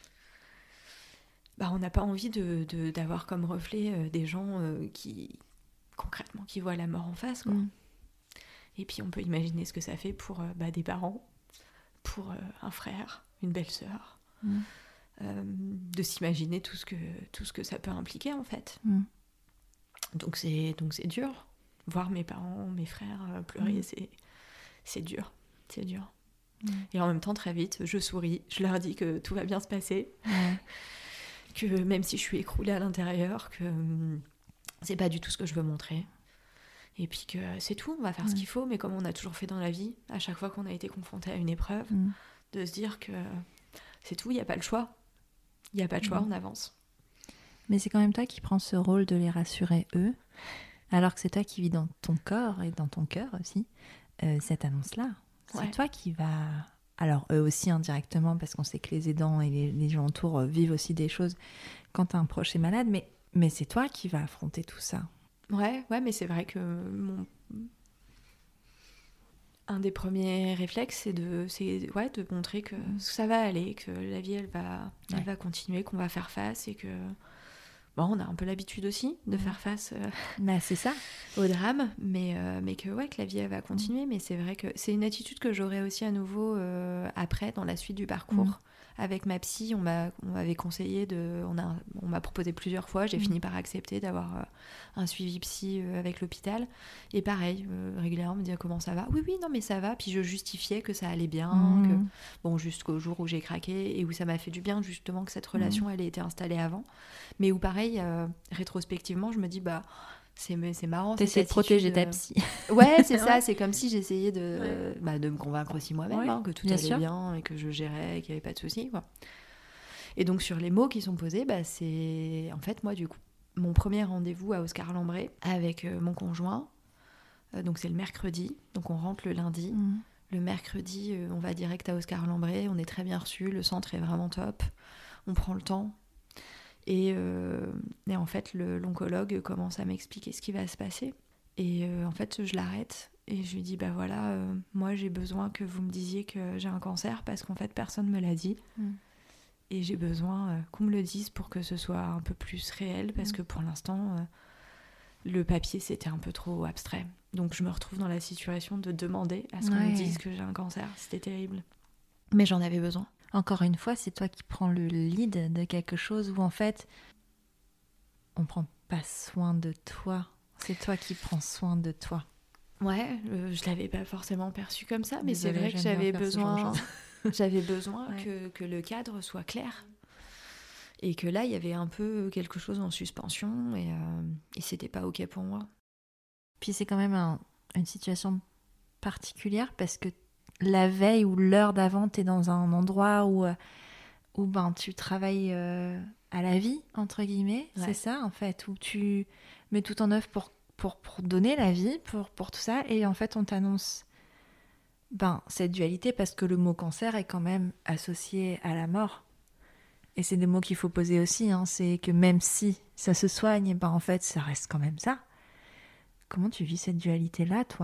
Bah, on n'a pas envie de, de, d'avoir comme reflet euh, des gens euh, qui, concrètement, qui voient la mort en face, quoi. Mm. Et puis on peut imaginer ce que ça fait pour euh, bah, des parents, pour euh, un frère, une belle-sœur, mm. euh, de s'imaginer tout ce, que, tout ce que ça peut impliquer, en fait. Mm. Donc, c'est, donc c'est dur. Voir mes parents, mes frères euh, pleurer, mm. c'est, c'est dur. C'est dur. Mm. Et en même temps, très vite, je souris, je leur dis que tout va bien se passer. Ouais. Que même si je suis écroulée à l'intérieur, que hum, c'est pas du tout ce que je veux montrer. Et puis que c'est tout, on va faire mmh. ce qu'il faut, mais comme on a toujours fait dans la vie, à chaque fois qu'on a été confronté à une épreuve, mmh. de se dire que c'est tout, il n'y a pas le choix. Il n'y a pas de choix, mmh. on avance. Mais c'est quand même toi qui prends ce rôle de les rassurer, eux, alors que c'est toi qui vis dans ton corps et dans ton cœur aussi, euh, cette annonce-là. C'est ouais. toi qui vas... Alors, eux aussi indirectement, parce qu'on sait que les aidants et les, les gens autour vivent aussi des choses quand un proche est malade, mais, mais c'est toi qui vas affronter tout ça. Ouais, ouais, mais c'est vrai que mon... un des premiers réflexes, c'est de, c'est, ouais, de montrer que mmh. ça va aller, que la vie, elle va, ouais. elle va continuer, qu'on va faire face et que... Bon, on a un peu l'habitude aussi de mmh. faire face euh, bah, c'est ça. au drame, mais, euh, mais que, ouais, que la vie, elle va continuer. Mmh. Mais c'est vrai que c'est une attitude que j'aurai aussi à nouveau euh, après, dans la suite du parcours. Mmh. Avec ma psy, on, m'a, on m'avait conseillé de... On, a, on m'a proposé plusieurs fois, j'ai mmh. fini par accepter d'avoir euh, un suivi psy euh, avec l'hôpital. Et pareil, euh, régulièrement, on me disait comment ça va. Oui, oui, non, mais ça va. Puis je justifiais que ça allait bien. Mmh. Que... Bon, jusqu'au jour où j'ai craqué et où ça m'a fait du bien, justement, que cette relation, mmh. elle ait été installée avant. Mais où pareil, euh, rétrospectivement, je me dis, bah... C'est, c'est marrant. T'essaies de protéger ta psy. Ouais, c'est ça. C'est comme si j'essayais de, ouais. bah, de me convaincre aussi moi-même ouais, hein, que tout allait sûr. bien et que je gérais et qu'il n'y avait pas de soucis. Quoi. Et donc, sur les mots qui sont posés, bah, c'est... En fait, moi, du coup, mon premier rendez-vous à Oscar Lambré avec euh, mon conjoint, euh, donc c'est le mercredi. Donc, on rentre le lundi. Mmh. Le mercredi, euh, on va direct à Oscar Lambré. On est très bien reçus. Le centre est vraiment top. On prend le temps. Et, euh, et en fait, le, l'oncologue commence à m'expliquer ce qui va se passer. Et euh, en fait, je l'arrête et je lui dis, bah voilà, euh, moi j'ai besoin que vous me disiez que j'ai un cancer parce qu'en fait, personne ne me l'a dit. Mm. Et j'ai besoin euh, qu'on me le dise pour que ce soit un peu plus réel parce mm. que pour l'instant, euh, le papier, c'était un peu trop abstrait. Donc je me retrouve dans la situation de demander à ce qu'on ouais. me dise que j'ai un cancer. C'était terrible. Mais j'en avais besoin. Encore une fois, c'est toi qui prends le lead de quelque chose où en fait, on prend pas soin de toi. C'est toi qui prends soin de toi. Ouais, euh, je l'avais pas forcément perçu comme ça, mais Désolée, c'est vrai que j'avais besoin, j'avais besoin ouais. que, que le cadre soit clair. Et que là, il y avait un peu quelque chose en suspension et, euh, et c'était pas OK pour moi. Puis c'est quand même un, une situation particulière parce que la veille ou l'heure d'avant, tu es dans un endroit où, où ben, tu travailles euh, à la vie, entre guillemets. Ouais. C'est ça, en fait, où tu mets tout en œuvre pour, pour, pour donner la vie, pour, pour tout ça. Et en fait, on t'annonce ben, cette dualité parce que le mot cancer est quand même associé à la mort. Et c'est des mots qu'il faut poser aussi. Hein. C'est que même si ça se soigne, ben, en fait, ça reste quand même ça. Comment tu vis cette dualité-là, toi ?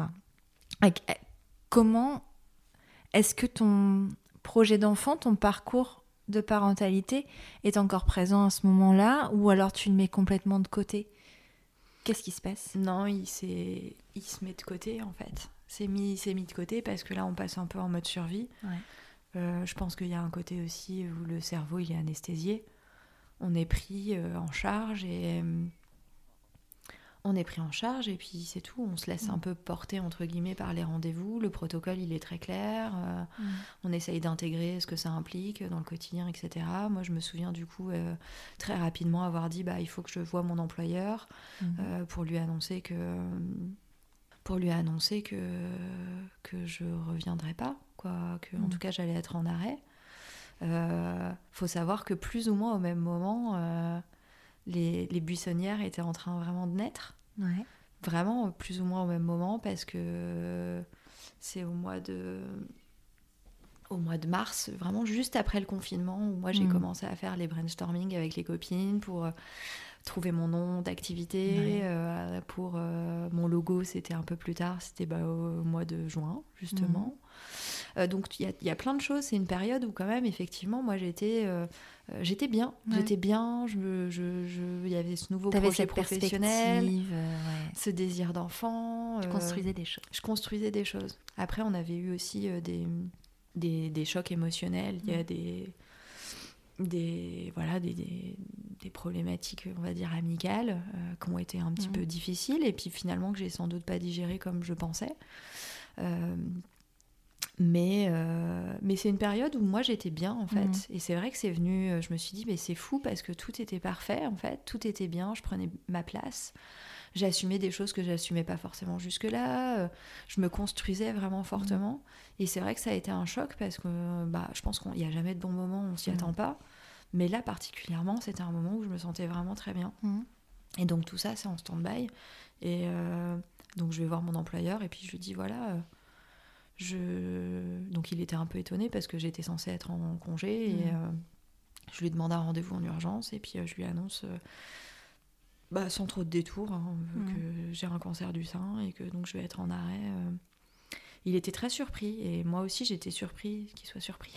Comment est-ce que ton projet d'enfant, ton parcours de parentalité est encore présent à ce moment-là ou alors tu le mets complètement de côté ? Qu'est-ce qui se passe ? Non, il, s'est... il se met de côté en fait. C'est mis, c'est mis de côté parce que là, on passe un peu en mode survie. Ouais. Euh, je pense qu'il y a un côté aussi où le cerveau il est anesthésié. On est pris euh, en charge et... Euh, On est pris en charge et puis c'est tout. On se laisse mmh. un peu porter, entre guillemets, par les rendez-vous. Le protocole, il est très clair. Euh, mmh. On essaye d'intégrer ce que ça implique dans le quotidien, et cetera. Moi, je me souviens du coup, euh, très rapidement avoir dit bah, il faut que je voie mon employeur mmh. euh, pour lui annoncer que, pour lui annoncer que, que je ne reviendrai pas. Quoi, que, mmh. En tout cas, j'allais être en arrêt. Il euh, faut savoir que plus ou moins au même moment... Euh, Les, les buissonnières étaient en train vraiment de naître. Ouais. Vraiment, plus ou moins au même moment, parce que c'est au mois de, au mois de mars, vraiment juste après le confinement, où moi j'ai mmh. commencé à faire les brainstorming avec les copines pour euh, trouver mon nom d'activité. Ouais. Euh, pour euh, mon logo, c'était un peu plus tard, c'était bah, au mois de juin, justement. Mmh. Euh, donc il y, y a plein de choses. C'est une période où quand même, effectivement, moi j'étais... Euh, Euh, j'étais bien, ouais. j'étais bien, je, je, je, il y avait ce nouveau T'avais projet professionnel, euh, ouais. ce désir d'enfant. Tu euh, construisais des choses. Je construisais des choses. Après, on avait eu aussi euh, des, des, des chocs émotionnels, il mmh. y a des, des, voilà, des, des, des problématiques, on va dire, amicales, euh, qui ont été un petit mmh. peu difficiles, et puis finalement que j'ai sans doute pas digéré comme je pensais. Euh, Mais, euh, mais c'est une période où moi j'étais bien en fait. Mmh. Et c'est vrai que c'est venu, je me suis dit mais c'est fou parce que tout était parfait en fait, tout était bien, je prenais ma place, j'assumais des choses que j'assumais pas forcément jusque-là, euh, je me construisais vraiment fortement. Mmh. Et c'est vrai que ça a été un choc parce que bah, je pense qu'il n'y a jamais de bon moment, on s'y mmh. attend pas. Mais là particulièrement, c'était un moment où je me sentais vraiment très bien. Mmh. Et donc tout ça c'est en stand-by. Et euh, donc je vais voir mon employeur et puis je lui dis voilà... Euh, Je... Donc il était un peu étonné parce que j'étais censée être en congé et mmh. euh, je lui demande un rendez-vous en urgence et puis euh, je lui annonce euh, bah, sans trop de détours hein, mmh. que j'ai un cancer du sein et que donc je vais être en arrêt. Euh... Il était très surpris et moi aussi j'étais surpris qu'il soit surpris.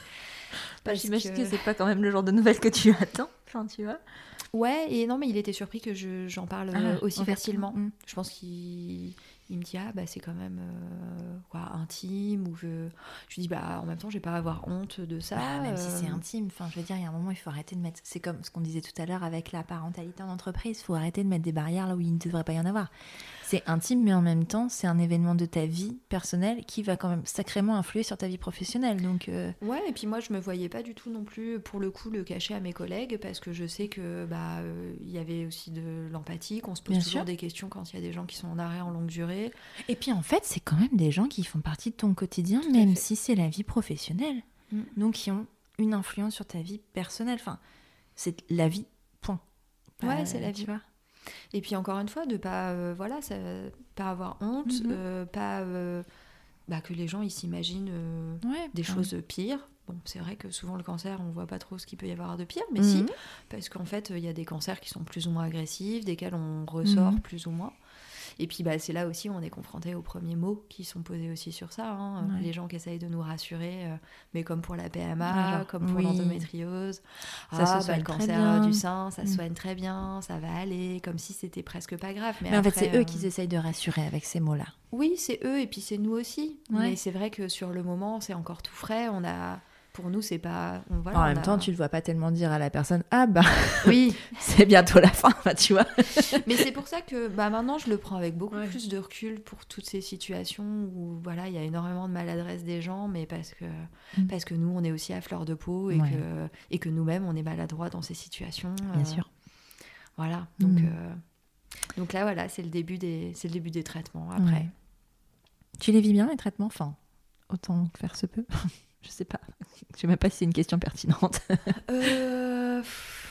Parce J'imagine que... que c'est pas quand même le genre de nouvelles que tu attends, enfin, tu vois. Ouais, et non mais il était surpris que je, j'en parle ah, aussi facilement. Mmh. Je pense qu'il il me dit ah bah c'est quand même euh, quoi intime ou je je lui dis bah en même temps je vais pas avoir honte de ça. Bah, même euh... si c'est intime, enfin je veux dire il y a un moment il faut arrêter de mettre, c'est comme ce qu'on disait tout à l'heure avec la parentalité en entreprise, il faut arrêter de mettre des barrières là où il ne devrait pas y en avoir. C'est intime mais en même temps c'est un événement de ta vie personnelle qui va quand même sacrément influer sur ta vie professionnelle donc. Euh... Ouais et puis moi je me voyais pas du tout non plus pour le coup le cacher à mes collègues parce que je sais que bah il euh, y avait aussi de l'empathie, qu'on se pose Bien toujours sûr. Des questions quand il y a des gens qui sont en arrêt en longue durée. Et puis en fait, c'est quand même des gens qui font partie de ton quotidien, Tout même si c'est la vie professionnelle. Mm. Donc qui ont une influence sur ta vie personnelle. Enfin, c'est la vie, point. Ouais, euh, c'est la vie. Vois. Et puis encore une fois, de pas, euh, voilà, ça, pas avoir honte, mm-hmm. euh, pas euh, bah, que les gens ils s'imaginent euh, ouais, des ouais. choses pires. Bon, c'est vrai que souvent le cancer, on voit pas trop ce qu'il peut y avoir de pire, mais mm-hmm. si, parce qu'en fait, il y a des cancers qui sont plus ou moins agressifs, desquels on ressort mm-hmm. plus ou moins. Et puis bah, c'est là aussi où on est confronté aux premiers mots qui sont posés aussi sur ça. Hein. Ouais. Les gens qui essayent de nous rassurer, euh, mais comme pour la P M A, Alors, comme pour oui. l'endométriose, ça ah, se bah, le cancer du sein, ça mmh. soigne très bien, ça va aller, comme si c'était presque pas grave. Mais, mais après, en fait, c'est euh... eux qui essayent de rassurer avec ces mots-là. Oui, c'est eux et puis c'est nous aussi. Ouais. Mais c'est vrai que sur le moment, c'est encore tout frais. On a... pour nous, c'est pas... On, voilà, en on même a... temps, tu ne dois pas tellement dire à la personne « Ah bah, oui. c'est bientôt la fin, bah, tu vois ». Mais c'est pour ça que bah, maintenant, je le prends avec beaucoup ouais. plus de recul pour toutes ces situations où voilà, il y a énormément de maladresse des gens, mais parce que, mmh. parce que nous, on est aussi à fleur de peau et, ouais. que, et que nous-mêmes, on est maladroits dans ces situations. Bien euh, sûr. Voilà, donc, mmh. euh, donc là, voilà, c'est le début des, c'est le début des traitements après. Ouais. Tu les vis bien, les traitements ? Enfin, autant que faire se peut. Je sais pas. Je sais même pas si c'est une question pertinente. euh...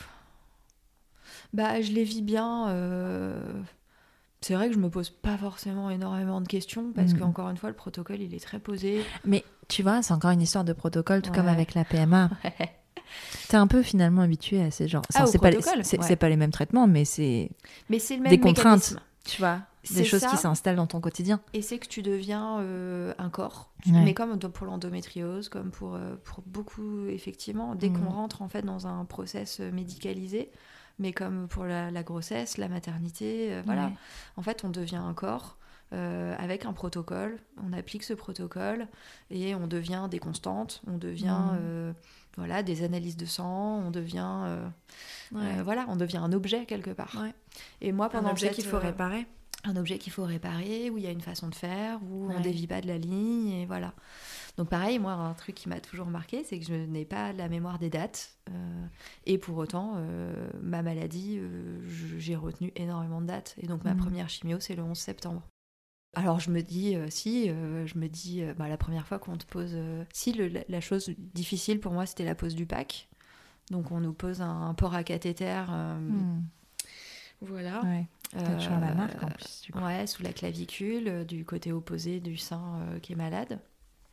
Bah, je les vis bien. Euh... C'est vrai que je me pose pas forcément énormément de questions parce mmh. qu'encore une fois, le protocole, il est très posé. Mais tu vois, c'est encore une histoire de protocole, tout ouais. comme avec la P M A. Ouais. T'es un peu finalement habitué à ces genres. Ah, c'est, pas les, c'est, ouais. c'est pas les mêmes traitements, mais c'est, mais c'est le même des contraintes, mécanisme. Tu vois, c'est des choses ça. qui s'installent dans ton quotidien. Et c'est que tu deviens euh, un corps. Ouais. Mais comme pour l'endométriose, comme pour, euh, pour beaucoup, effectivement, dès mmh. qu'on rentre en fait dans un process médicalisé, mais comme pour la, la grossesse, la maternité, euh, voilà. Ouais. En fait, on devient un corps. Euh, avec un protocole, on applique ce protocole et on devient des constantes, on devient mmh. euh, voilà, des analyses de sang, on devient euh, ouais. euh, voilà, on devient un objet quelque part. Ouais. Et moi, pendant un objet cette, qu'il faut euh, réparer. Un objet qu'il faut réparer, où il y a une façon de faire, où ouais. on dévie pas de la ligne, et voilà. Donc pareil, moi, un truc qui m'a toujours marqué, c'est que je n'ai pas la mémoire des dates. Euh, et pour autant, euh, ma maladie, euh, j'ai retenu énormément de dates. Et donc ma mmh. première chimio, c'est le onze septembre. Alors je me dis, euh, si, euh, je me dis, euh, bah, la première fois qu'on te pose... Euh, si, le, la, la chose difficile pour moi, c'était la pose du P A C. Donc on nous pose un, un port à cathéter. Euh, mmh. Voilà. Ouais. T'as toujours euh, la marque en plus. Du coup. Ouais, sous la clavicule, euh, du côté opposé du sein euh, qui est malade.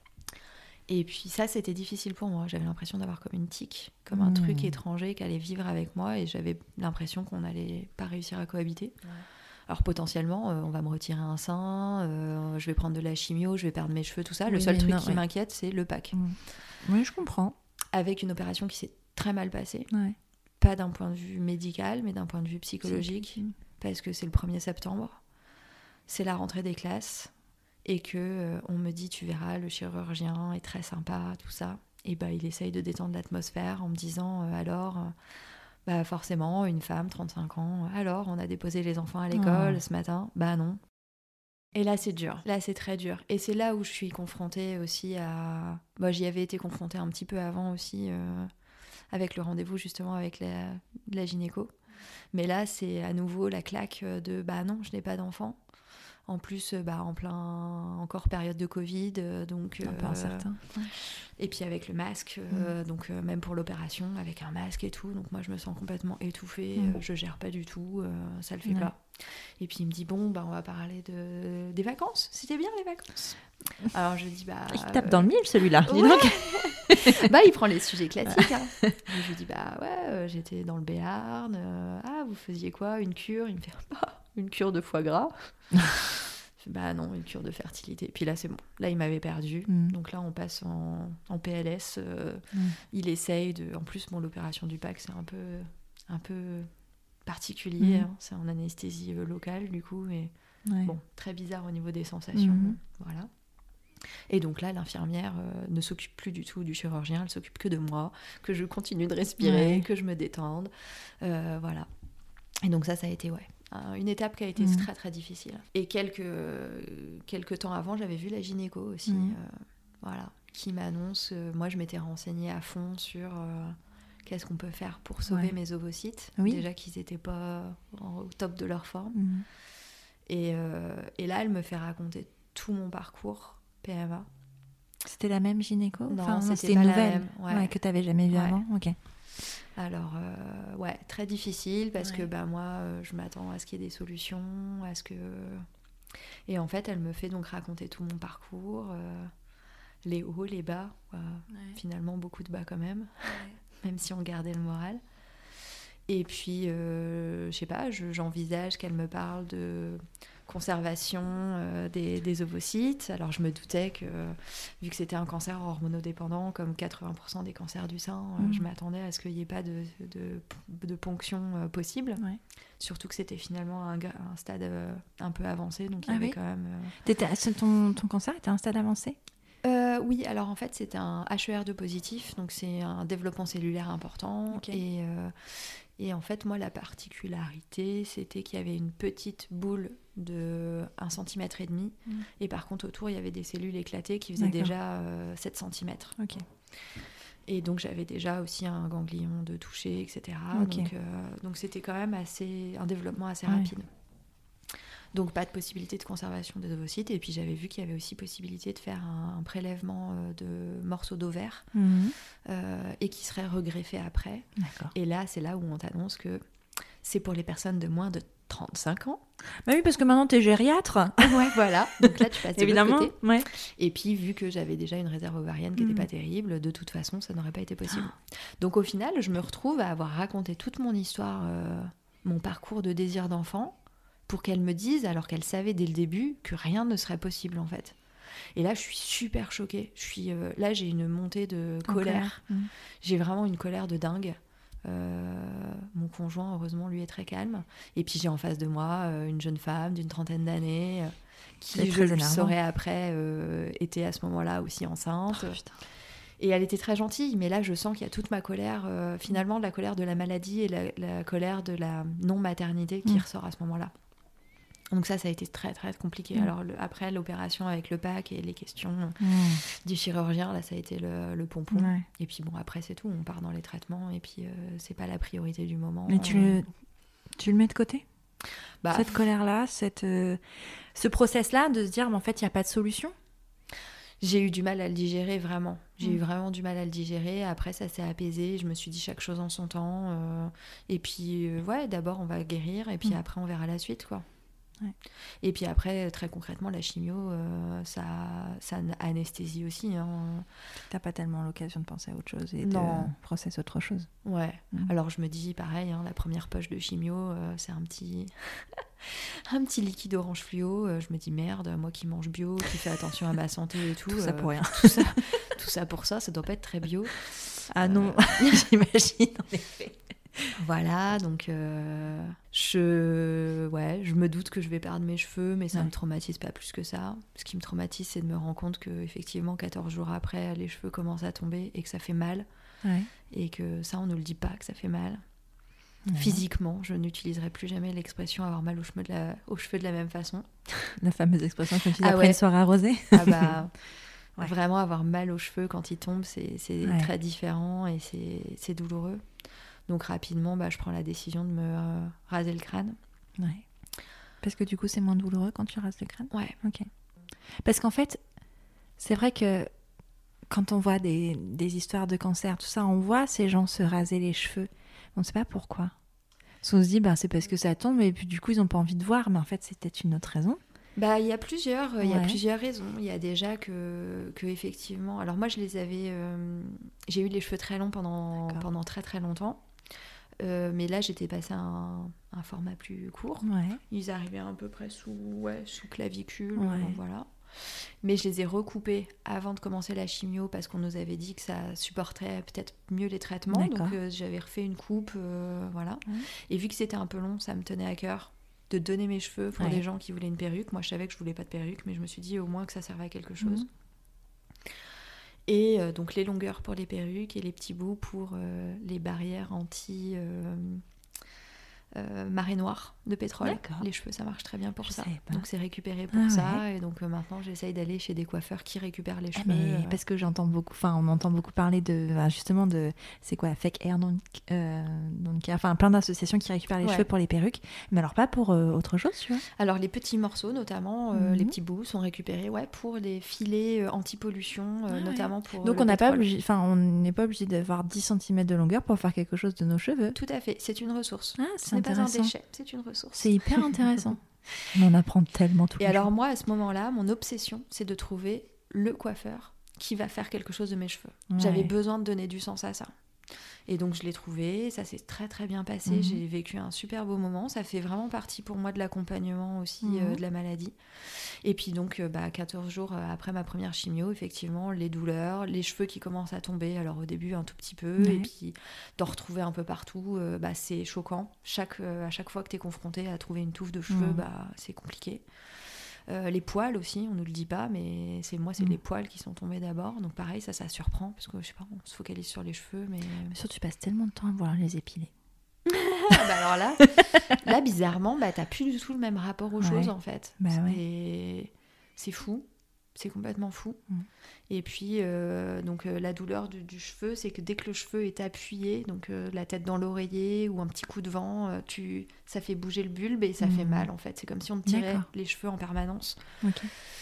Et puis ça, c'était difficile pour moi. J'avais l'impression d'avoir comme une tique, comme un mmh. truc étranger qui allait vivre avec moi. Et j'avais l'impression qu'on n'allait pas réussir à cohabiter. Ouais. Alors potentiellement, euh, on va me retirer un sein, euh, je vais prendre de la chimio, je vais perdre mes cheveux, tout ça. Oui, le seul truc non, qui ouais. m'inquiète, c'est le P A C. Mmh. Oui, je comprends. Avec une opération qui s'est très mal passée. Ouais. Pas d'un point de vue médical, mais d'un point de vue psychologique. C'est... Parce que c'est le premier septembre, c'est la rentrée des classes, et que euh, on me dit, tu verras, le chirurgien est très sympa, tout ça. Et bah, il essaye de détendre l'atmosphère en me disant, euh, alors... Euh, Bah forcément, une femme, trente-cinq ans. Alors, on a déposé les enfants à l'école oh. ce matin. Bah non. Et là, c'est dur. Là, c'est très dur. Et c'est là où je suis confrontée aussi à... Bah, j'y avais été confrontée un petit peu avant aussi, euh, avec le rendez-vous justement avec la, la gynéco. Mais là, c'est à nouveau la claque de « bah non, je n'ai pas d'enfant ». En plus, bah, en plein encore période de Covid, donc un peu euh, incertain. Ouais. Et puis avec le masque, euh, mmh. donc euh, même pour l'opération, avec un masque et tout, donc moi je me sens complètement étouffée, mmh. euh, je gère pas du tout, euh, ça le fait ouais. pas. Et puis il me dit bon, bah on va parler de des vacances. C'était bien les vacances. Alors je dis bah. Il tape euh... dans le mille celui-là. Ouais. Dis donc. Bah il prend les sujets classiques. Hein. Je lui dis bah ouais, euh, j'étais dans le Béarn. Euh, ah vous faisiez quoi, une cure? Il me fait bah, une cure de foie gras. Bah non, une cure de fertilité. Puis là, c'est bon. Là, il m'avait perdu. Mmh. Donc là, on passe en, en P L S. Euh, mmh. Il essaye de... En plus, bon, l'opération du P A C, c'est un peu, un peu particulier. Mmh. Hein. C'est en anesthésie euh, locale, du coup. Et ouais. bon, très bizarre au niveau des sensations. Mmh. Voilà. Et donc là, l'infirmière euh, ne s'occupe plus du tout du chirurgien. Elle s'occupe que de moi, que je continue de respirer, ouais. que je me détende. Euh, voilà. Et donc ça, ça a été, ouais. Une étape qui a été mmh. très très difficile. Et quelques, quelques temps avant, j'avais vu la gynéco aussi, mmh. euh, voilà, qui m'annonce, euh, moi je m'étais renseignée à fond sur euh, qu'est-ce qu'on peut faire pour sauver ouais. mes ovocytes, oui. déjà qu'ils n'étaient pas au top de leur forme. Mmh. Et, euh, et là, elle me fait raconter tout mon parcours P M A. C'était la même gynéco? Non, enfin, c'était, c'était pas une la nouvelle même, ouais. Ouais, que tu n'avais jamais vue ouais. avant. Ok. Alors, euh, ouais, très difficile parce ouais. que bah, moi, euh, je m'attends à ce qu'il y ait des solutions, à ce que... Et en fait, elle me fait donc raconter tout mon parcours, euh, les hauts, les bas, euh, ouais. finalement beaucoup de bas quand même, ouais. même si on gardait le moral. Et puis, euh, je sais pas, je, j'envisage qu'elle me parle de conservation euh, des, des ovocytes. Alors, je me doutais que, vu que c'était un cancer hormonodépendant, comme quatre-vingts pour cent des cancers du sein, mmh. euh, je m'attendais à ce qu'il n'y ait pas de, de, de ponction euh, possible. Ouais. Surtout que c'était finalement un, un stade euh, un peu avancé, donc il y ah avait oui quand même... Euh... T'étais, ton, ton cancer était à un stade avancé ? Euh, Euh, oui, alors en fait, c'est un H E R deux positif, donc c'est un développement cellulaire important. Ok. Et, euh, et en fait, moi, la particularité, c'était qu'il y avait une petite boule de un centimètre et demi. Mm. Et par contre, autour, il y avait des cellules éclatées qui faisaient D'accord. déjà euh, sept centimètres. Ok. Et donc, j'avais déjà aussi un ganglion de toucher, et cetera. Ok. Donc, euh, donc, c'était quand même assez, un développement assez Ouais. rapide. Donc, pas de possibilité de conservation des ovocytes. Et puis, j'avais vu qu'il y avait aussi possibilité de faire un, un prélèvement euh, de morceaux d'ovaires Mhm. euh, et qui serait regreffé après. D'accord. Et là, c'est là où on t'annonce que c'est pour les personnes de moins de trente-cinq ans. Bah oui, parce que maintenant, t'es gériatre. Ouais, voilà. Donc là, tu passes de Évidemment. l'autre côté. Ouais. Et puis, vu que j'avais déjà une réserve ovarienne qui Mm. n'était pas terrible, de toute façon, ça n'aurait pas été possible. Donc, au final, je me retrouve à avoir raconté toute mon histoire, euh, mon parcours de désir d'enfant, pour qu'elle me dise, alors qu'elle savait dès le début, que rien ne serait possible, en fait. Et là, je suis super choquée. Je suis, euh, là, j'ai une montée de En colère. Mm. J'ai vraiment une colère de dingue. Euh, mon conjoint, heureusement, lui est très calme. Et puis j'ai en face de moi euh, une jeune femme d'une trentaine d'années euh, C'est qui, je très le énervant. saurais après, euh, était à ce moment-là aussi enceinte. Oh, putain. Et elle était très gentille, mais là, je sens qu'il y a toute ma colère, euh, finalement, la colère de la maladie et la, la colère de la non-maternité qui Mm. ressort à ce moment-là. Donc ça, ça a été très, très compliqué. Mm. Alors le- après, l'opération avec le P A C et les questions Mm. du chirurgien, là, ça a été le, le pompon. Ouais. Et puis bon, après, c'est tout. On part dans les traitements et puis euh, c'est pas la priorité du moment. Mais tu le, tu le mets de côté Bah, cette colère-là, cette, euh, ce process-là de se dire, mais en fait, il n'y a pas de solution. j'ai eu du mal à le digérer, vraiment. J'ai Mm. eu vraiment du mal à le digérer. Après, ça s'est apaisé. Je me suis dit chaque chose en son temps. euh, et puis, euh, ouais, d'abord, on va guérir. Et puis Mm. après, on verra la suite, quoi. Ouais. Et puis après, très concrètement, la chimio, euh, ça, ça anesthésie aussi. Hein. T'as pas tellement l'occasion de penser à autre chose et Non. de processer autre chose. Ouais. Mm. Alors je me dis pareil, hein, la première poche de chimio, euh, c'est un petit, un petit liquide orange fluo. Euh, je me dis merde, moi qui mange bio, qui fais attention à ma santé et tout. Tout ça euh, pour rien. Tout ça, tout ça pour ça, ça doit pas être très bio. Ah non, Euh, j'imagine en effet. Voilà, donc euh, je, ouais, je me doute que je vais perdre mes cheveux, mais ça Ouais. me traumatise pas plus que ça. Ce qui me traumatise, c'est de me rendre compte que effectivement, quatorze jours après, les cheveux commencent à tomber et que ça fait mal. Ouais. Et que ça, on ne le dit pas, que ça fait mal. Ouais. Physiquement, je n'utiliserai plus jamais l'expression avoir mal aux cheveux de la, aux cheveux de la même façon. La fameuse expression que tu dis Ah après ouais. une soirée arrosée. Ah bah, Ouais. vraiment avoir mal aux cheveux quand ils tombent, c'est, c'est Ouais. très différent et c'est, c'est douloureux. Donc rapidement, bah, je prends la décision de me euh, raser le crâne. Ouais. Parce que du coup, c'est moins douloureux quand tu rases le crâne. Ouais. Ok. Parce qu'en fait, c'est vrai que quand on voit des, des histoires de cancer, tout ça, on voit ces gens se raser les cheveux. On ne sait pas pourquoi. Parce qu'on se dit, bah, c'est parce que ça tombe et puis du coup, ils n'ont pas envie de voir. Mais en fait, c'est peut-être une autre raison. Bah, il y a plusieurs, euh, il y a Ouais. plusieurs raisons. Il y a déjà que, que effectivement. Alors moi, je les avais. euh, j'ai eu les cheveux très longs pendant D'accord. pendant très très longtemps. Euh, mais là, j'étais passée à un, un format plus court. Ouais. Ils arrivaient à peu près sous, ouais, sous clavicule, Ouais. euh, voilà. Mais je les ai recoupés avant de commencer la chimio parce qu'on nous avait dit que ça supporterait peut-être mieux les traitements. D'accord. Donc euh, j'avais refait une coupe, euh, voilà. Ouais. Et vu que c'était un peu long, ça me tenait à cœur de donner mes cheveux pour Ouais. des gens qui voulaient une perruque. Moi, je savais que je voulais pas de perruque, mais je me suis dit au moins que ça servait à quelque chose. Mhm. Et euh, donc les longueurs pour les perruques et les petits bouts pour euh, les barrières anti euh, euh, marée noire de pétrole. D'accord. Les cheveux, ça marche très bien pour Je ça. savais pas. Donc c'est récupéré pour Ah ça. ouais. Et donc euh, maintenant, j'essaye d'aller chez des coiffeurs qui récupèrent les Ah, cheveux. mais euh, parce que j'entends beaucoup, enfin on entend beaucoup parler de bah, justement de c'est quoi Fake Hair donc euh, donc enfin plein d'associations qui récupèrent les Ouais. cheveux pour les perruques, mais alors pas pour euh, autre chose, tu vois. Alors les petits morceaux, notamment euh, Mhm. les petits bouts, sont récupérés, ouais, pour les filets euh, anti-pollution, euh, Ah ouais. notamment pour. Donc le on n'a pas pétrole. obligé, enfin on n'est pas obligé d'avoir dix centimètres de longueur pour faire quelque chose de nos cheveux. Tout à fait, c'est une ressource. Ah, Ce c'est n'est pas un intéressant. déchet, c'est une ressource. C'est hyper intéressant. On en apprend tellement tous Et les alors jours. moi, à ce moment-là, mon obsession, c'est de trouver le coiffeur qui va faire quelque chose de mes cheveux. Ouais. J'avais besoin de donner du sens à ça. Et donc je l'ai trouvé, ça s'est très très bien passé, Mhm. j'ai vécu un super beau moment, ça fait vraiment partie pour moi de l'accompagnement aussi Mhm. euh, de la maladie. Et puis donc euh, bah, quatorze jours euh, après ma première chimio, effectivement, les douleurs, les cheveux qui commencent à tomber, alors au début un tout petit peu, Ouais. et puis d'en retrouver un peu partout, euh, bah, c'est choquant. Chaque, euh, à chaque fois que tu es confronté à trouver une touffe de cheveux, Mhm. bah, c'est compliqué. Euh, les poils aussi, on nous le dit pas, mais c'est moi, c'est Mm. les poils qui sont tombés d'abord. Donc pareil, ça, ça surprend parce que je sais pas, on se focalise sur les cheveux, mais. Mais surtout, tu passes tellement de temps à vouloir les épiler. Ah, bah alors là, là bizarrement, bah t'as plus du tout le même rapport aux Ouais. choses en fait. Bah c'est... ouais. c'est fou, c'est complètement fou. Mm. Et puis euh, donc euh, la douleur du, du cheveu, c'est que dès que le cheveu est appuyé, donc euh, la tête dans l'oreiller ou un petit coup de vent, euh, tu, ça fait bouger le bulbe et ça Mm. fait mal en fait. C'est comme si on te tirait D'accord. les cheveux en permanence. Ok.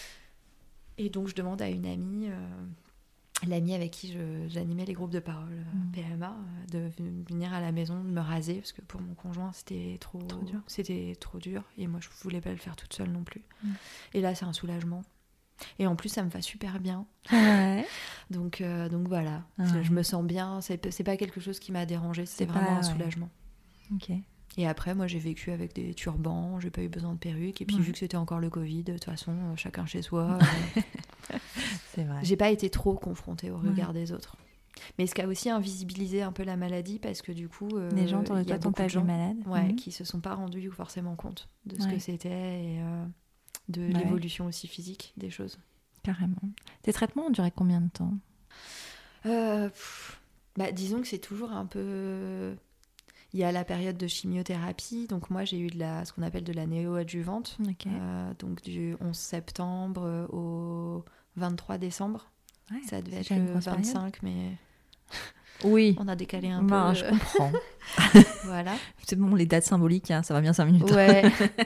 Et donc je demande à une amie. Euh, L'amie avec qui je, j'animais les groupes de parole euh, Mm. P M A, euh, de venir à la maison, de me raser, parce que pour mon conjoint, c'était trop, Trop dur. C'était trop dur, et moi, je voulais pas le faire toute seule non plus. Mm. Et là, c'est un soulagement. Et en plus, ça me va super bien. Ouais. Donc, euh, donc voilà, Ah je, ouais. je me sens bien. C'est, c'est pas quelque chose qui m'a dérangée, c'était C'est vraiment pas- un ouais. soulagement. Ok. Et après, moi, j'ai vécu avec des turbans, j'ai pas eu besoin de perruque. Et puis, Ouais. vu que c'était encore le Covid, de toute façon, euh, chacun chez soi, euh, C'est vrai. j'ai pas été trop confrontée au Ouais. regard des autres. Mais ce qui a aussi invisibilisé un peu la maladie, parce que du coup, euh, Les gens autour de il y a toi t'ont beaucoup pas de vu gens malade. ouais, Mhm. qui se sont pas rendus forcément compte de ce Ouais. que c'était et euh, de Bah ouais. l'évolution aussi physique des choses. Carrément. Tes traitements ont duré combien de temps? Euh, pff, bah, disons que c'est toujours un peu... Il y a la période de chimiothérapie, donc moi j'ai eu de la, ce qu'on appelle de la néoadjuvante, Ok. euh, donc du onze septembre au vingt-trois décembre. Ouais, Ça devait c'est être déjà une le grosse période. vingt-cinq, mais Oui. on a décalé un Bah, peu. je euh, comprends. Voilà. C'est bon, les dates symboliques, hein, ça va bien cinq minutes. Ouais.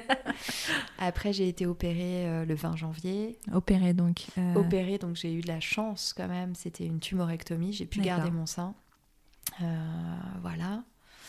Après, j'ai été opérée euh, le vingt janvier. Opéré donc. euh, Opérée, donc j'ai eu de la chance quand même. C'était une tumorectomie. J'ai pu D'accord. garder mon sein. Euh, voilà.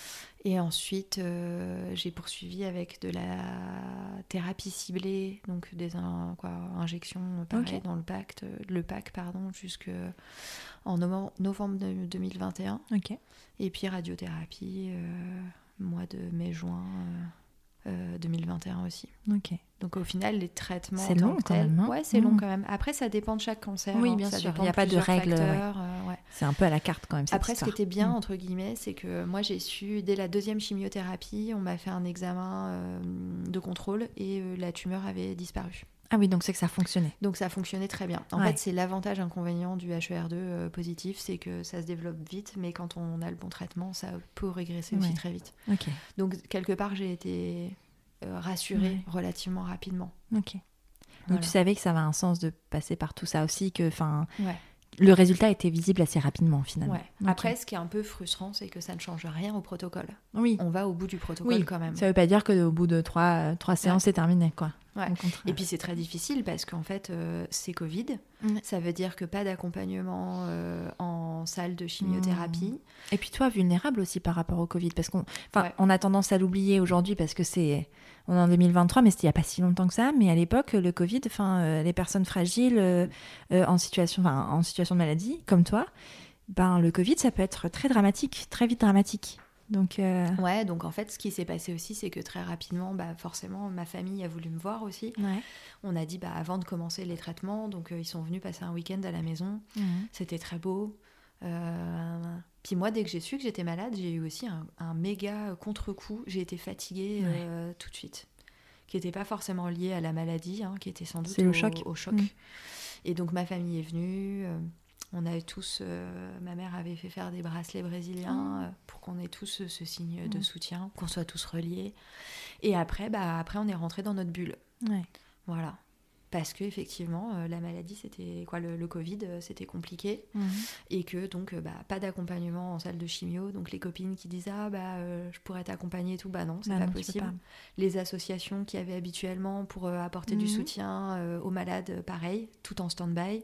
Et ensuite, euh, j'ai poursuivi avec de la thérapie ciblée, donc des in- quoi, injections, pareil, Ok. dans le pacte, le pack, pardon, jusqu'en novembre, novembre de- deux mille vingt et un. Ok. Et puis radiothérapie, euh, mois de mai-juin euh, euh, deux mille vingt et un aussi. Ok. Donc au final, les traitements. C'est en tant long que quand tels- même, hein. Ouais, c'est Mmh. long quand même. Après, ça dépend de chaque cancer. Oui, hein. bien Ça sûr. dépend Il y a pas de plusieurs règle, facteurs, euh, ouais. C'est un peu à la carte quand même. Cette Après, ce qui histoire. était bien, Mm. entre guillemets, c'est que moi, j'ai su, dès la deuxième chimiothérapie, on m'a fait un examen euh, de contrôle et euh, la tumeur avait disparu. Ah oui, donc c'est que ça fonctionnait. Donc ça fonctionnait très bien. En Ouais. fait, c'est l'avantage inconvénient du H E R deux euh, positif, c'est que ça se développe vite, mais quand on a le bon traitement, ça peut régresser aussi Ouais. très vite. Ok. Donc, quelque part, j'ai été euh, rassurée Ouais. relativement rapidement. Ok. Donc Voilà. tu savais que ça avait un sens de passer par tout ça aussi, que enfin Ouais. le résultat était visible assez rapidement finalement. Ouais. Ok. Après, ce qui est un peu frustrant, c'est que ça ne change rien au protocole. Oui. On va au bout du protocole Oui. quand même. Ça veut pas dire qu'au bout de trois, euh, trois séances, c'est terminé, quoi. Ouais. Au contraire. Et puis c'est très difficile parce qu'en fait, euh, c'est Covid. Mm. Ça veut dire que pas d'accompagnement euh, en salle de chimiothérapie. Et puis toi, vulnérable aussi par rapport au Covid, parce qu'on, enfin, Ouais. on a tendance à l'oublier aujourd'hui parce que c'est, on est en deux mille vingt-trois, mais c'était il y a pas si longtemps que ça. Mais à l'époque, le Covid, enfin, euh, les personnes fragiles euh, euh, en situation, enfin, en situation de maladie, comme toi, ben le Covid, ça peut être très dramatique, très vite dramatique. Donc, euh, Ouais, donc en fait, ce qui s'est passé aussi, c'est que très rapidement, bah, forcément, ma famille a voulu me voir aussi. ouais. On a dit, bah, avant de commencer les traitements, donc euh, ils sont venus passer un week-end à la maison. Mhm. C'était très beau. Euh, Puis moi, dès que j'ai su que j'étais malade, j'ai eu aussi un, un méga contre-coup. J'ai été fatiguée euh, tout de suite, qui n'était pas forcément lié à la maladie, hein, qui était sans doute C'est le au choc. au choc. Mm. Et donc ma famille est venue. euh, on avait tous, euh, ma mère avait fait faire des bracelets brésiliens Mm. euh, pour qu'on ait tous ce, ce signe de Mm. soutien, qu'on soit tous reliés. Et après, bah, après on est rentré dans notre bulle. Ouais. Voilà. Parce que effectivement, euh, la maladie, c'était quoi, le, le Covid, euh, c'était compliqué, Mhm. et que donc euh, bah, pas d'accompagnement en salle de chimio. Donc les copines qui disent ah bah euh, je pourrais t'accompagner et tout, bah non, c'est Bah pas non, tu peux possible. pas. Les associations qui avaient habituellement pour euh, apporter du Mhm. soutien euh, aux malades, euh, pareil, tout en stand-by.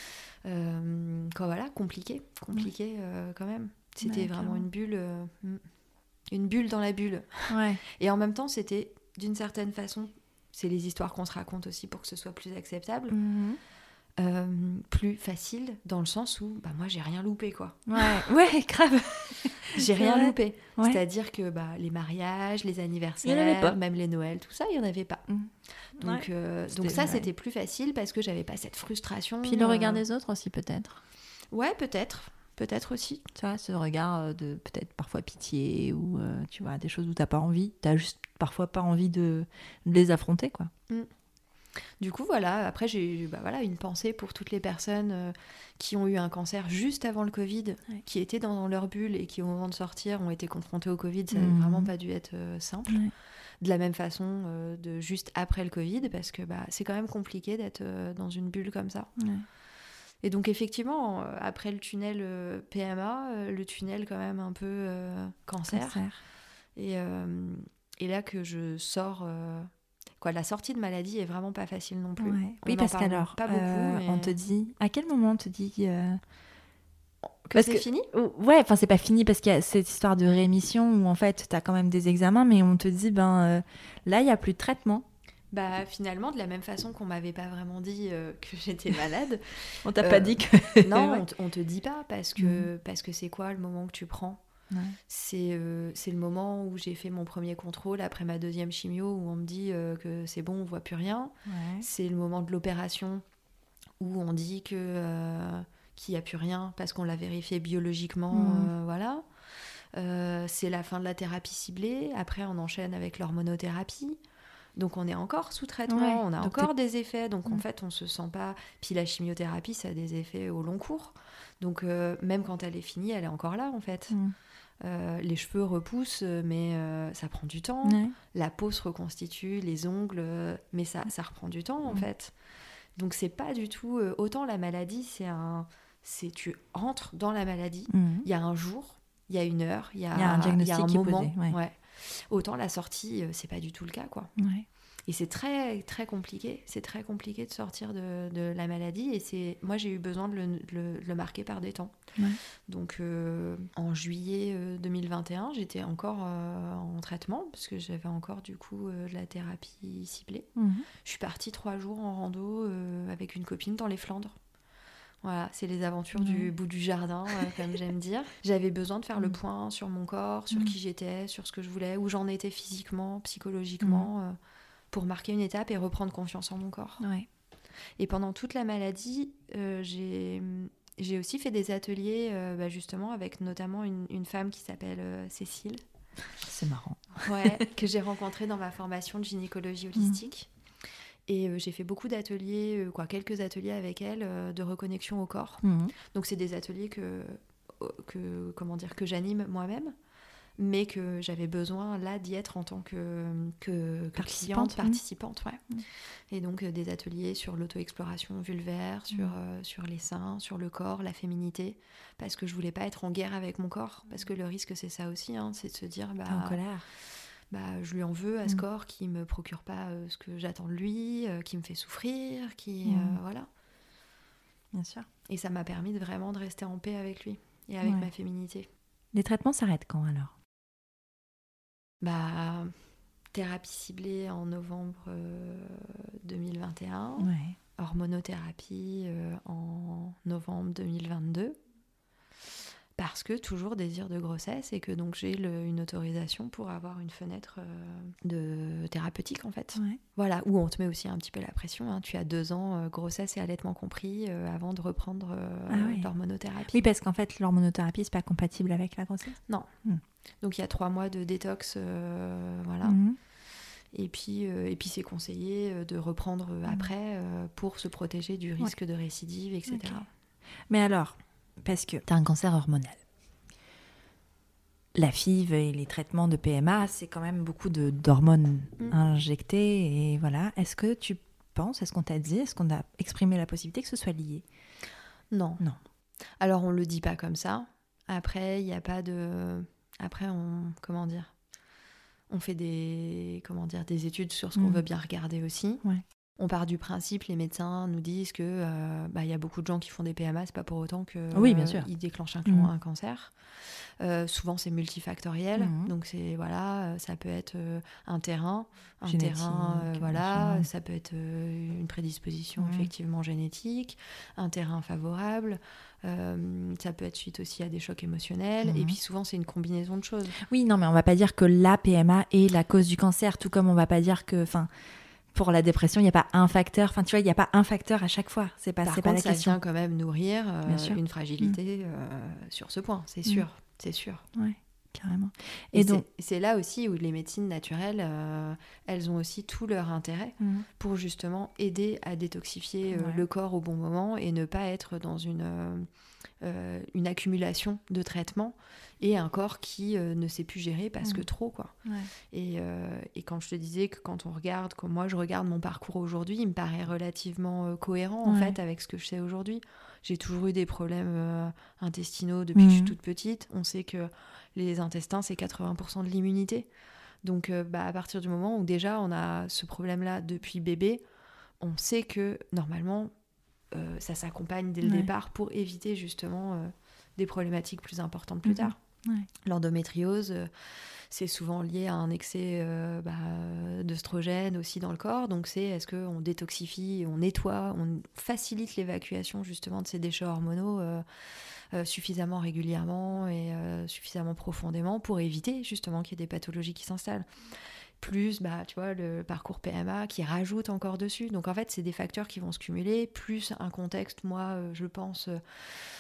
Euh, quoi, voilà, compliqué, compliqué euh, quand même. C'était Ouais, vraiment clairement. une bulle, euh, mm, une bulle dans la bulle. Ouais. Et en même temps, c'était d'une certaine façon, c'est les histoires qu'on se raconte aussi pour que ce soit plus acceptable, Mhm. euh, plus facile dans le sens où bah moi j'ai rien loupé quoi. Ouais. Ouais, grave. J'ai C'est rien vrai. loupé. Ouais. C'est-à-dire que bah, les mariages, les Il y en avait anniversaires, pas. même les Noëls, tout ça, il n'y en avait pas. Mhm. Donc, Ouais. euh, C'était- donc ça, ouais. c'était plus facile parce que j'avais pas cette frustration. Puis le regard euh, des autres aussi peut-être. Ouais, peut-être. Peut-être aussi. Tu vois, ce regard euh, de peut-être parfois pitié ou euh, tu vois, des choses où t'as pas envie. T'as juste parfois pas envie de, de les affronter, quoi. Du coup, voilà, après, j'ai bah, voilà, une pensée pour toutes les personnes euh, qui ont eu un cancer juste avant le Covid, Ouais. qui étaient dans leur bulle et qui, au moment de sortir, ont été confrontées au Covid. Ça n'a Mmh. vraiment pas dû être euh, simple. Ouais. De la même façon, euh, de juste après le Covid, parce que bah, c'est quand même compliqué d'être euh, dans une bulle comme ça. Ouais. Et donc, effectivement, euh, après le tunnel euh, P M A, euh, le tunnel quand même un peu euh, cancer. Cancer. Et, euh, et là que je sors... euh, Quoi, la sortie de maladie est vraiment pas facile non plus. Ouais. On Oui, en parce parle qu'alors, pas beaucoup, euh, mais- on te dit... À quel moment on te dit... euh, Que parce c'est que- fini Ouais, enfin, c'est pas fini parce qu'il y a cette histoire de rémission où, en fait, t'as quand même des examens, mais on te dit, ben, euh, là, il y a plus de traitement. Bah finalement, de la même façon qu'on m'avait pas vraiment dit euh, que j'étais malade. On t'a Euh, pas dit que... non, Ouais. on, t- on te dit pas parce que parce que c'est quoi le moment que tu prends. Ouais. C'est euh, c'est le moment où j'ai fait mon premier contrôle après ma deuxième chimio où on me dit euh, que c'est bon, on voit plus rien. Ouais. C'est le moment de l'opération où on dit que euh, qu'il y a plus rien parce qu'on l'a vérifié biologiquement, Mhm. euh, voilà. Euh, c'est la fin de la thérapie ciblée. Après, on enchaîne avec l'hormonothérapie. Donc, on est encore sous traitement, Ouais, on a donc encore des effets. Donc, en Mm. fait, on se sent pas. Puis, la chimiothérapie, ça a des effets au long cours. Donc, euh, même quand elle est finie, elle est encore là, en fait. Mm. Euh, les cheveux repoussent, mais euh, ça prend du temps. Ouais. La peau se reconstitue, les ongles, euh, mais ça, ça reprend du temps, en Mm. fait. Donc, c'est pas du tout. euh, autant la maladie, c'est un. C'est tu entres dans la maladie. Mm. Il y a un jour, il y a une heure, il y a, Il y a un diagnostic il y a un qui est moment. posé, ouais. Ouais. Autant la sortie, euh, c'est pas du tout le cas, quoi. Ouais. Et c'est très, très compliqué. C'est très compliqué de sortir de, de la maladie. Et c'est, moi, j'ai eu besoin de le, de le, de le marquer par des temps. Ouais. Donc, euh, en juillet euh, deux mille vingt et un, j'étais encore euh, en traitement parce que j'avais encore, du coup, euh, de la thérapie ciblée. Mhm. Je suis partie trois jours en rando euh, avec une copine dans les Flandres. Voilà, c'est les aventures Ouais. du bout du jardin, euh, comme j'aime dire. J'avais besoin de faire le Mm. point sur mon corps, sur Mm. qui j'étais, sur ce que je voulais, où j'en étais physiquement, psychologiquement, euh, pour marquer une étape et reprendre confiance en mon corps. Ouais. Et pendant toute la maladie, euh, j'ai, j'ai aussi fait des ateliers, euh, bah, justement, avec notamment une, une femme qui s'appelle euh, Cécile, C'est marrant. ouais, que j'ai rencontrée dans ma formation de gynécologie holistique. Et euh, j'ai fait beaucoup d'ateliers, euh, quoi, quelques ateliers avec elle euh, de reconnexion au corps. Mhm. Donc c'est des ateliers que, que comment dire que j'anime moi-même, mais que j'avais besoin là d'y être en tant que, que, que Participante, cliente, participante, ouais. Mm. Et donc euh, des ateliers sur l'auto-exploration vulvaire, sur, Mm. euh, sur les seins, sur le corps, la féminité, parce que je voulais pas être en guerre avec mon corps, parce que le risque c'est ça aussi, hein, c'est de se dire bah T'es en colère. bah, je lui en veux à ce Mm. corps qui me procure pas euh, ce que j'attends de lui, euh, qui me fait souffrir, qui Mm. euh, voilà. Bien sûr. Et ça m'a permis de vraiment de rester en paix avec lui et avec Ouais. ma féminité. Les traitements s'arrêtent quand alors? Bah, thérapie ciblée en novembre euh, deux mille vingt et un, Ouais. hormonothérapie euh, en novembre deux mille vingt-deux. Parce que toujours désir de grossesse et que donc j'ai le- une autorisation pour avoir une fenêtre euh, de thérapeutique en fait. Ouais. Voilà, où on te met aussi un petit peu la pression. Hein. Tu as deux ans, euh, grossesse et allaitement compris, euh, avant de reprendre euh, Ah ouais. l'hormonothérapie. Oui, parce qu'en fait, l'hormonothérapie, c'est pas compatible avec la grossesse. Donc il y a trois mois de détox, euh, voilà. Mhm. Et puis, euh, et puis c'est conseillé euh, de reprendre euh, Mhm. après euh, pour se protéger du risque de récidive, et cetera. Ok. Mais alors, parce que tu as un cancer hormonal. La F I V et les traitements de P M A, c'est quand même beaucoup de, d'hormones Mm. injectées. Et voilà. Est-ce que tu penses, est-ce qu'on t'a dit, est-ce qu'on a exprimé la possibilité que ce soit lié? Non. Non. Alors on le dit pas comme ça. Après, il n'y a pas de... Après, on... Comment dire On fait des... Comment dire Des études sur ce qu'on Mm. veut bien regarder aussi. Ouais. On part du principe, les médecins nous disent que euh, bah, y a beaucoup de gens qui font des P M A, c'est pas pour autant que Oui, bien sûr. ils déclenchent un, Mm. un cancer. Euh, souvent c'est multifactoriel, Mhm. donc c'est voilà, euh, ça peut être euh, un terrain, un Génétique, terrain, euh, voilà, machin. ça peut être euh, une prédisposition Mhm. effectivement génétique, un terrain favorable, euh, ça peut être suite aussi à des chocs émotionnels, Mhm. et puis souvent c'est une combinaison de choses. Oui, non, mais on va pas dire que la P M A est la cause du cancer, tout comme on va pas dire que, enfin, pour la dépression, il n'y a pas un facteur. Enfin, tu vois, il n'y a pas un facteur à chaque fois. C'est pas, Par c'est contre, pas la ça question. vient quand même nourrir euh, Bien sûr. une fragilité euh, sur ce point, c'est Mm. sûr, c'est sûr. Ouais. carrément. Et, Et, et donc, c'est, c'est là aussi où les médecines naturelles, euh, elles ont aussi tout leur intérêt mmh. pour justement aider à détoxifier euh, Ouais. le corps au bon moment et ne pas être dans une, euh, euh, une accumulation de traitements et un corps qui euh, ne sait plus gérer parce Mmh. que trop, quoi. Ouais. Et, euh, et quand je te disais que quand on regarde, comme moi je regarde mon parcours aujourd'hui, il me paraît relativement euh, cohérent en Ouais. fait avec ce que je sais aujourd'hui. J'ai toujours eu des problèmes euh, intestinaux depuis que je suis Mhm. toute petite. On sait que les intestins, c'est quatre-vingts pour cent de l'immunité. Donc euh, bah, à partir du moment où déjà on a ce problème-là depuis bébé, on sait que normalement euh, ça s'accompagne dès le Ouais. départ pour éviter justement euh, des problématiques plus importantes plus Mhm. tard. Ouais. L'endométriose, euh, c'est souvent lié à un excès euh, bah, d'œstrogène aussi dans le corps. Donc c'est est-ce qu'on détoxifie, on nettoie, on facilite l'évacuation justement de ces déchets hormonaux euh, euh, suffisamment régulièrement et euh, suffisamment profondément pour éviter justement qu'il y ait des pathologies qui s'installent. Plus, bah, tu vois, le parcours P M A qui rajoute encore dessus. Donc en fait, c'est des facteurs qui vont se cumuler, plus un contexte, moi, euh, je pense... Euh,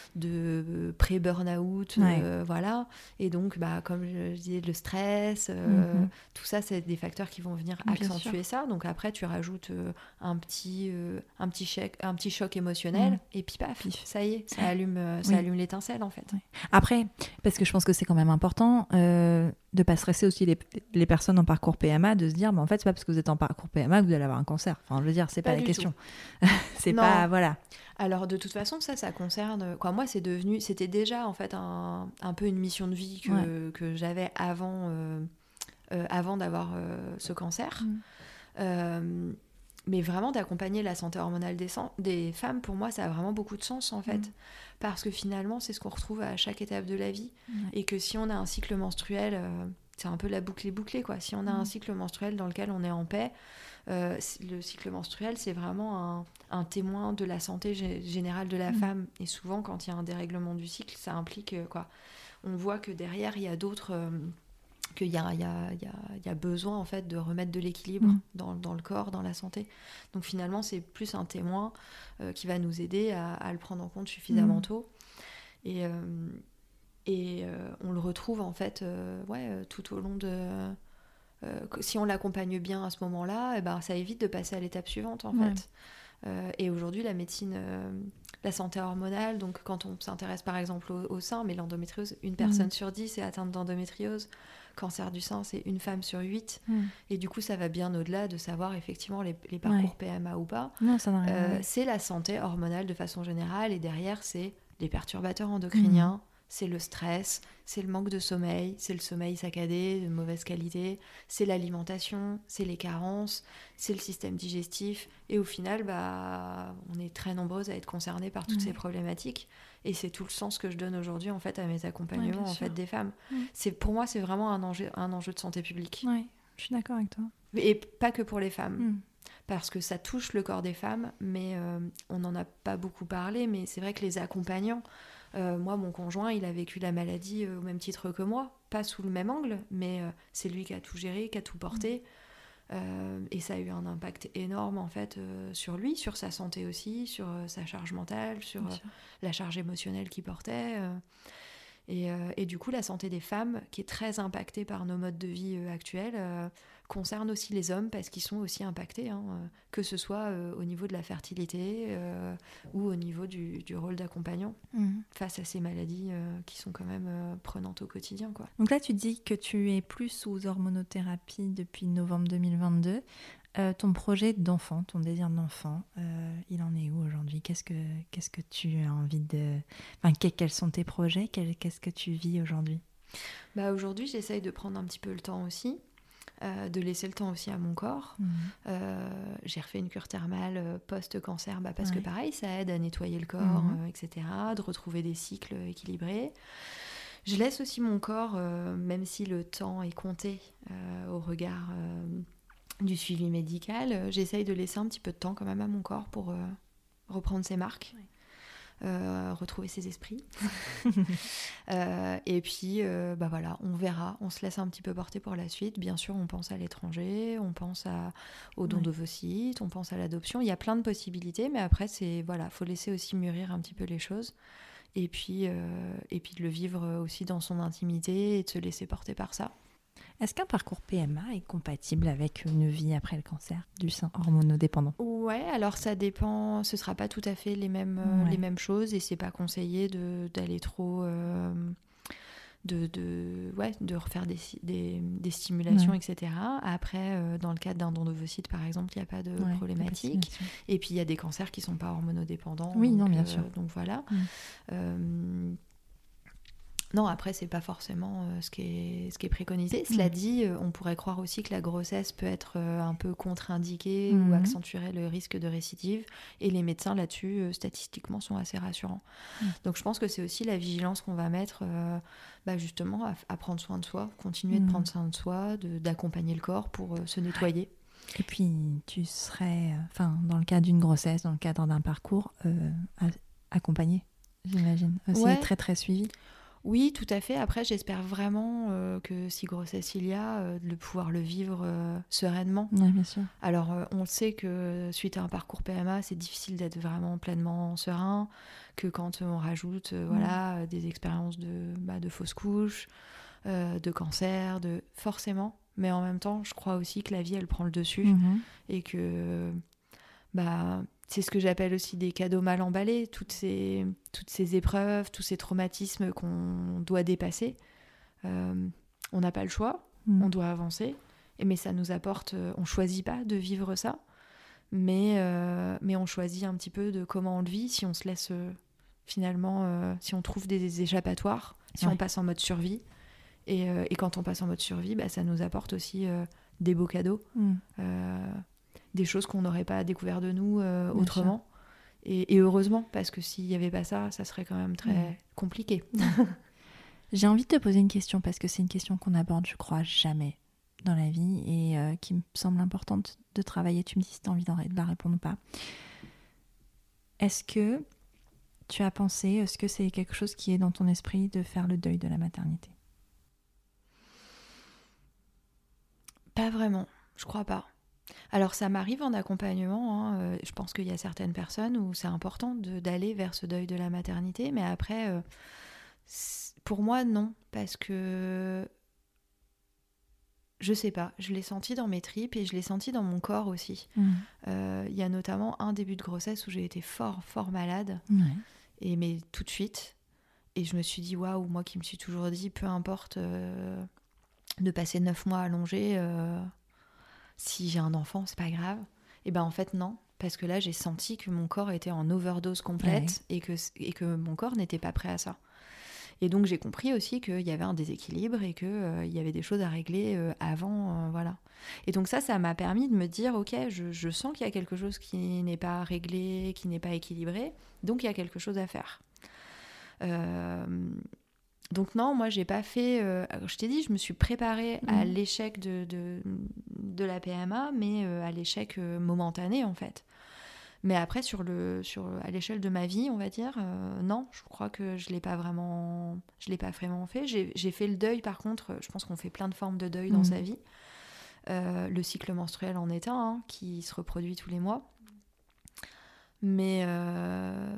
de pré-burnout, Ouais. euh, voilà. Et donc, bah, comme je, je disais, le stress, euh, Mhm. tout ça, c'est des facteurs qui vont venir Bien accentuer sûr. ça. Donc après, tu rajoutes euh, un, petit, euh, un, petit chèque, un petit choc émotionnel, Mhm. et puis paf, Pif. ça y est, ça allume, euh, ça Oui. allume l'étincelle, en fait. Ouais. Après, parce que je pense que c'est quand même important euh, de pas stresser aussi les, les personnes en parcours P M A, de se dire, mais en fait, c'est pas parce que vous êtes en parcours P M A que vous allez avoir un cancer. Enfin, je veux dire, c'est pas, Pas la du question. c'est Non. pas, voilà. Alors de toute façon, ça, ça concerne... Quoi, moi, c'est devenu... C'était déjà, en fait, un, un peu une mission de vie que, Ouais. que j'avais avant, euh, euh, avant d'avoir euh, ce cancer. Mm. Euh, mais vraiment d'accompagner la santé hormonale des, san- des femmes, pour moi, ça a vraiment beaucoup de sens, en fait. Mm. Parce que finalement, c'est ce qu'on retrouve à chaque étape de la vie. Ouais. Et que si on a un cycle menstruel... euh, c'est un peu la boucle est bouclée, quoi. Si on a Mm. un cycle menstruel dans lequel on est en paix, euh, le cycle menstruel, c'est vraiment un, un témoin de la santé g- générale de la Mm. femme. Et souvent, quand il y a un dérèglement du cycle, ça implique euh, quoi. On voit que derrière, il y a d'autres... euh, qu'il y a, il y, a, il y, a, il y a besoin, en fait, de remettre de l'équilibre Mm. dans, dans le corps, dans la santé. Donc finalement, c'est plus un témoin euh, qui va nous aider à, à le prendre en compte suffisamment Mm. tôt. Et... Euh, Et euh, on le retrouve en fait euh, ouais, euh, tout au long de... Euh, si on l'accompagne bien à ce moment-là, eh ben, ça évite de passer à l'étape suivante en Ouais. fait. Euh, et aujourd'hui, la médecine, euh, la santé hormonale, donc quand on s'intéresse par exemple au, au sein, mais l'endométriose, une personne Mm. sur dix est atteinte d'endométriose. Cancer du sein, c'est une femme sur huit. Mm. Et du coup, ça va bien au-delà de savoir effectivement les, les parcours Ouais. P M A ou pas. Non, ça n'a rien. Euh, ouais. c'est la santé hormonale de façon générale. Et derrière, c'est les perturbateurs endocriniens. Mhm. C'est le stress, c'est le manque de sommeil, c'est le sommeil saccadé, de mauvaise qualité, c'est l'alimentation, c'est les carences, c'est le système digestif. Et au final, bah, on est très nombreuses à être concernées par toutes Ouais. ces problématiques. Et c'est tout le sens que je donne aujourd'hui en fait, à mes Ouais, accompagnements bien en sûr. fait, des femmes. Ouais. C'est, pour moi, c'est vraiment un enjeu, un enjeu de santé publique. Ouais, je suis d'accord avec toi. Et pas que pour les femmes. Mm. Parce que ça touche le corps des femmes, mais euh, on n'en a pas beaucoup parlé. Mais c'est vrai que les accompagnants, euh, moi, mon conjoint, il a vécu la maladie euh, au même titre que moi, pas sous le même angle, mais euh, c'est lui qui a tout géré, qui a tout porté. Euh, et ça a eu un impact énorme, en fait, euh, sur lui, sur sa santé aussi, sur euh, sa charge mentale, sur Bien euh, sûr. la charge émotionnelle qu'il portait. euh. Et, euh, et du coup, la santé des femmes, qui est très impactée par nos modes de vie euh, actuels, euh, concerne aussi les hommes parce qu'ils sont aussi impactés, hein, euh, que ce soit euh, au niveau de la fertilité euh, ou au niveau du, du rôle d'accompagnant Mm. face à ces maladies euh, qui sont quand même euh, prenantes au quotidien, quoi. Donc là, tu dis que tu es plus sous hormonothérapie depuis novembre deux mille vingt-deux. Euh, ton projet d'enfant, ton désir d'enfant, euh, il en est où aujourd'hui ? Qu'est-ce que, qu'est-ce que tu as envie de... Enfin, que- quels sont tes projets ? Quel- Qu'est-ce que tu vis aujourd'hui ? Bah, aujourd'hui, j'essaye de prendre un petit peu le temps aussi, euh, de laisser le temps aussi à mon corps. Mhm. Euh, j'ai refait une cure thermale euh, post-cancer bah, parce Ouais. que pareil, ça aide à nettoyer le corps, Mhm. euh, et cetera, de retrouver des cycles équilibrés. Je laisse aussi mon corps, euh, même si le temps est compté euh, au regard euh, du suivi médical, euh, j'essaye de laisser un petit peu de temps quand même à mon corps pour euh, reprendre ses marques. Ouais. Euh, retrouver ses esprits. Euh, et puis, euh, bah voilà, on verra, on se laisse un petit peu porter pour la suite. Bien sûr, on pense à l'étranger, on pense à, au don Ouais. d'ovocytes, on pense à l'adoption. Il y a plein de possibilités, mais après, c'est voilà, faut laisser aussi mûrir un petit peu les choses. Et puis, euh, et puis de le vivre aussi dans son intimité et de se laisser porter par ça. Est-ce qu'un parcours P M A est compatible avec une vie après le cancer du sein hormonodépendant ? Ouais, alors ça dépend, ce sera pas tout à fait les mêmes, euh, Ouais. les mêmes choses et c'est pas conseillé de, d'aller trop... euh, de, de, ouais, de refaire des, des, des stimulations, Ouais. et cetera. Après, euh, dans le cadre d'un don d'ovocyte, par exemple, il n'y a pas de Ouais, problématique. compatible. Et puis, il y a des cancers qui ne sont pas hormonodépendants. Oui, donc, non, bien euh, sûr. Donc, voilà. Mm. Euh, non, après, c'est pas forcément euh, ce, qui est, ce qui est préconisé. Cela Mm. dit, euh, on pourrait croire aussi que la grossesse peut être euh, un peu contre-indiquée Mm. ou accentuerait le risque de récidive. Et les médecins, là-dessus, euh, statistiquement, sont assez rassurants. Mm. Donc, je pense que c'est aussi la vigilance qu'on va mettre, euh, bah, justement, à, à prendre soin de soi, continuer Mm. de prendre soin de soi, de, d'accompagner le corps pour euh, se nettoyer. Et puis, tu serais, enfin, dans le cadre d'une grossesse, dans le cadre d'un parcours, euh, a- accompagné, j'imagine. Aussi Ouais. très, très suivi. Oui, tout à fait. Après, j'espère vraiment euh, que si grossesse il y a, euh, de pouvoir le vivre euh, sereinement. Oui, bien sûr. Alors, euh, on le sait que suite à un parcours P M A, c'est difficile d'être vraiment pleinement serein, que quand on rajoute euh, voilà, euh, des expériences de, bah, de fausses couches, euh, de cancer, de... forcément. Mais en même temps, je crois aussi que la vie, elle prend le dessus Mhm. et que... Bah, c'est ce que j'appelle aussi des cadeaux mal emballés, toutes ces, toutes ces épreuves, tous ces traumatismes qu'on doit dépasser. Euh, on n'a pas le choix, Mhm. on doit avancer, et, mais ça nous apporte... On ne choisit pas de vivre ça, mais, euh, mais on choisit un petit peu de comment on le vit, si on se laisse euh, finalement... Euh, si on trouve des, des échappatoires, si Ouais. on passe en mode survie. Et, euh, et quand on passe en mode survie, bah, ça nous apporte aussi euh, des beaux cadeaux. Mhm. Euh, des choses qu'on n'aurait pas découvert de nous euh, Bien autrement. Et, et heureusement, parce que s'il n'y avait pas ça, ça serait quand même très Mm. compliqué. J'ai envie de te poser une question parce que c'est une question qu'on aborde, je crois, jamais dans la vie et euh, qui me semble importante de travailler. Tu me dis si tu as envie d'en- de la répondre ou pas. Est-ce que tu as pensé, est-ce que c'est quelque chose qui est dans ton esprit de faire le deuil de la maternité ? Pas vraiment, je crois pas. Alors ça m'arrive en accompagnement, hein, euh, je pense qu'il y a certaines personnes où c'est important de, d'aller vers ce deuil de la maternité, mais après, euh, pour moi non, parce que je sais pas, je l'ai senti dans mes tripes et je l'ai senti dans mon corps aussi. Il Mmh. euh, y a notamment un début de grossesse où j'ai été fort, fort malade, Ouais. et mais tout de suite, et je me suis dit, waouh, moi qui me suis toujours dit, peu importe euh, de passer neuf mois allongée, euh, si j'ai un enfant, c'est pas grave. Et ben en fait non, parce que là j'ai senti que mon corps était en overdose complète et, que, et que mon corps n'était pas prêt à ça. Et donc j'ai compris aussi qu'il y avait un déséquilibre et qu'il euh, y avait des choses à régler euh, avant, euh, voilà. Et donc ça, ça m'a permis de me dire, ok, je, je sens qu'il y a quelque chose qui n'est pas réglé, qui n'est pas équilibré, donc il y a quelque chose à faire. Euh, Donc non, moi j'ai pas fait... Euh, je t'ai dit, je me suis préparée à Mmh. l'échec de, de, de la P M A, mais euh, à l'échec euh, momentané en fait. Mais après, sur le, sur, à l'échelle de ma vie, on va dire, euh, non, je crois que je l'ai pas vraiment, je l'ai pas vraiment fait. J'ai, j'ai fait le deuil, par contre, je pense qu'on fait plein de formes de deuil dans Mmh. sa vie. Euh, le cycle menstruel en est un, hein, qui se reproduit tous les mois. Mais... Euh,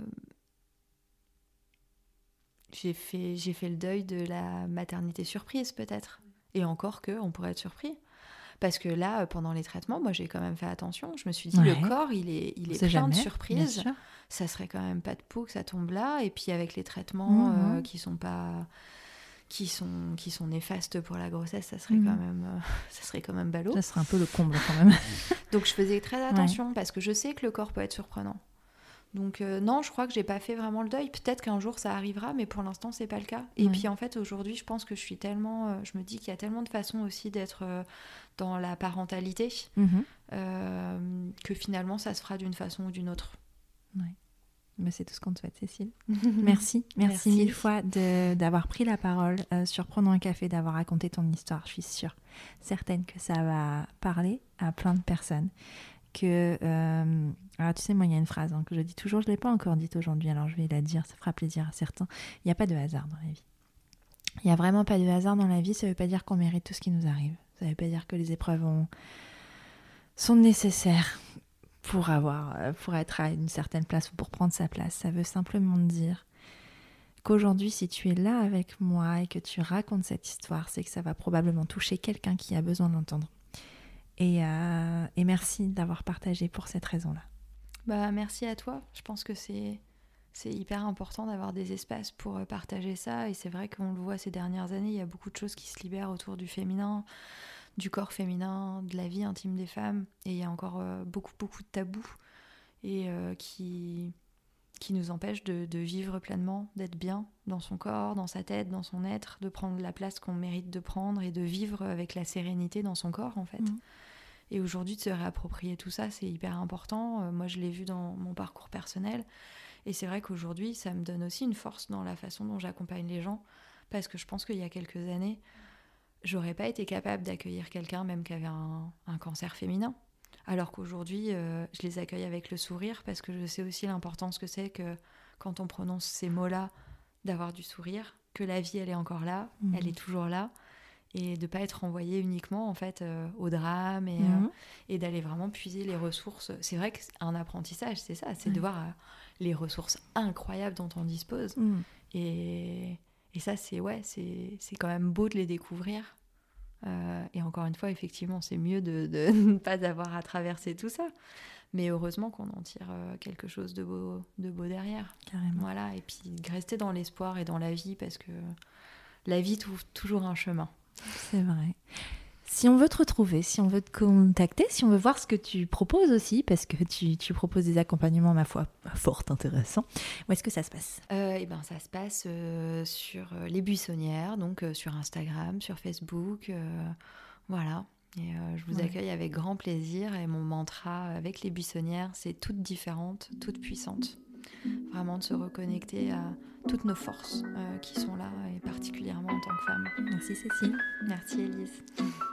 J'ai fait, j'ai fait le deuil de la maternité surprise, peut-être. Et encore que, on pourrait être surpris. Parce que là, pendant les traitements, moi, j'ai quand même fait attention. Je me suis dit, Ouais. le corps, il est, il On est sait plein jamais, de bien surprises. sûr. Ça serait quand même pas de peau que ça tombe là. Et puis, avec les traitements Mhm. euh, qui sont pas... Qui sont, qui sont néfastes pour la grossesse, ça serait, Mhm. quand même, euh, ça serait quand même ballot. Ça serait un peu le comble quand même. Donc, je faisais très attention parce que je sais que le corps peut être surprenant. Donc euh, non, je crois que j'ai pas fait vraiment le deuil. Peut-être qu'un jour ça arrivera, mais pour l'instant c'est pas le cas. Et Ouais. puis en fait aujourd'hui, je pense que je suis tellement, euh, je me dis qu'il y a tellement de façons aussi d'être euh, dans la parentalité Mhm. euh, que finalement ça se fera d'une façon ou d'une autre. Mais c'est tout ce qu'on te souhaite, Cécile. Merci, merci, Merci. mille fois de, d'avoir pris la parole euh, sur Prenons un café, d'avoir raconté ton histoire. Je suis sûre, certaine que ça va parler à plein de personnes. Que, euh, alors tu sais, moi il y a une phrase hein, que je dis toujours, je ne l'ai pas encore dite aujourd'hui, alors je vais la dire, ça fera plaisir à certains. Il n'y a pas de hasard dans la vie. Il n'y a vraiment pas de hasard dans la vie, ça ne veut pas dire qu'on mérite tout ce qui nous arrive. Ça ne veut pas dire que les épreuves ont... sont nécessaires pour avoir, pour être à une certaine place ou pour prendre sa place. Ça veut simplement dire qu'aujourd'hui, si tu es là avec moi et que tu racontes cette histoire, c'est que ça va probablement toucher quelqu'un qui a besoin de l'entendre. Et, euh, et merci d'avoir partagé pour cette raison-là. Bah, merci à toi. Je pense que c'est, c'est hyper important d'avoir des espaces pour partager ça. Et c'est vrai qu'on le voit ces dernières années, il y a beaucoup de choses qui se libèrent autour du féminin, du corps féminin, de la vie intime des femmes. Et il y a encore euh, beaucoup, beaucoup de tabous et euh, qui, qui nous empêchent de, de vivre pleinement, d'être bien dans son corps, dans sa tête, dans son être, de prendre la place qu'on mérite de prendre et de vivre avec la sérénité dans son corps, en fait. Mmh. Et aujourd'hui, de se réapproprier tout ça, c'est hyper important. Euh, moi, je l'ai vu dans mon parcours personnel. Et c'est vrai qu'aujourd'hui, ça me donne aussi une force dans la façon dont j'accompagne les gens. Parce que je pense qu'il y a quelques années, j'aurais pas été capable d'accueillir quelqu'un même qui avait un, un cancer féminin. Alors qu'aujourd'hui, euh, je les accueille avec le sourire parce que je sais aussi l'importance que c'est que quand on prononce ces mots-là, d'avoir du sourire, que la vie, elle est encore là, mmh. elle est toujours là. Et de ne pas être renvoyé uniquement en fait, euh, au drame et, mmh. euh, et d'aller vraiment puiser les ressources. C'est vrai qu'un apprentissage, c'est ça, c'est mmh. de voir euh, les ressources incroyables dont on dispose. Mmh. Et, et ça, c'est, ouais, c'est, c'est quand même beau de les découvrir. Euh, et encore une fois, effectivement, c'est mieux de, de ne pas avoir à traverser tout ça. Mais heureusement qu'on en tire euh, quelque chose de beau, de beau derrière. Carrément. Voilà. Et puis rester dans l'espoir et dans la vie parce que la vie trouve toujours un chemin. C'est vrai. Si on veut te retrouver, si on veut te contacter, si on veut voir ce que tu proposes aussi, parce que tu, tu proposes des accompagnements, ma foi, fort intéressants, où est-ce que ça se passe ? euh, eh ben, ça se passe euh, sur euh, Les Buissonnières, donc euh, sur Instagram, sur Facebook, euh, voilà. Et euh, je vous ouais. accueille avec grand plaisir. Et mon mantra avec Les Buissonnières, c'est toute différente, toute puissante. Vraiment de se reconnecter à toutes nos forces euh, qui sont là, et particulièrement en tant que femme. Merci Cécile. Merci Élise.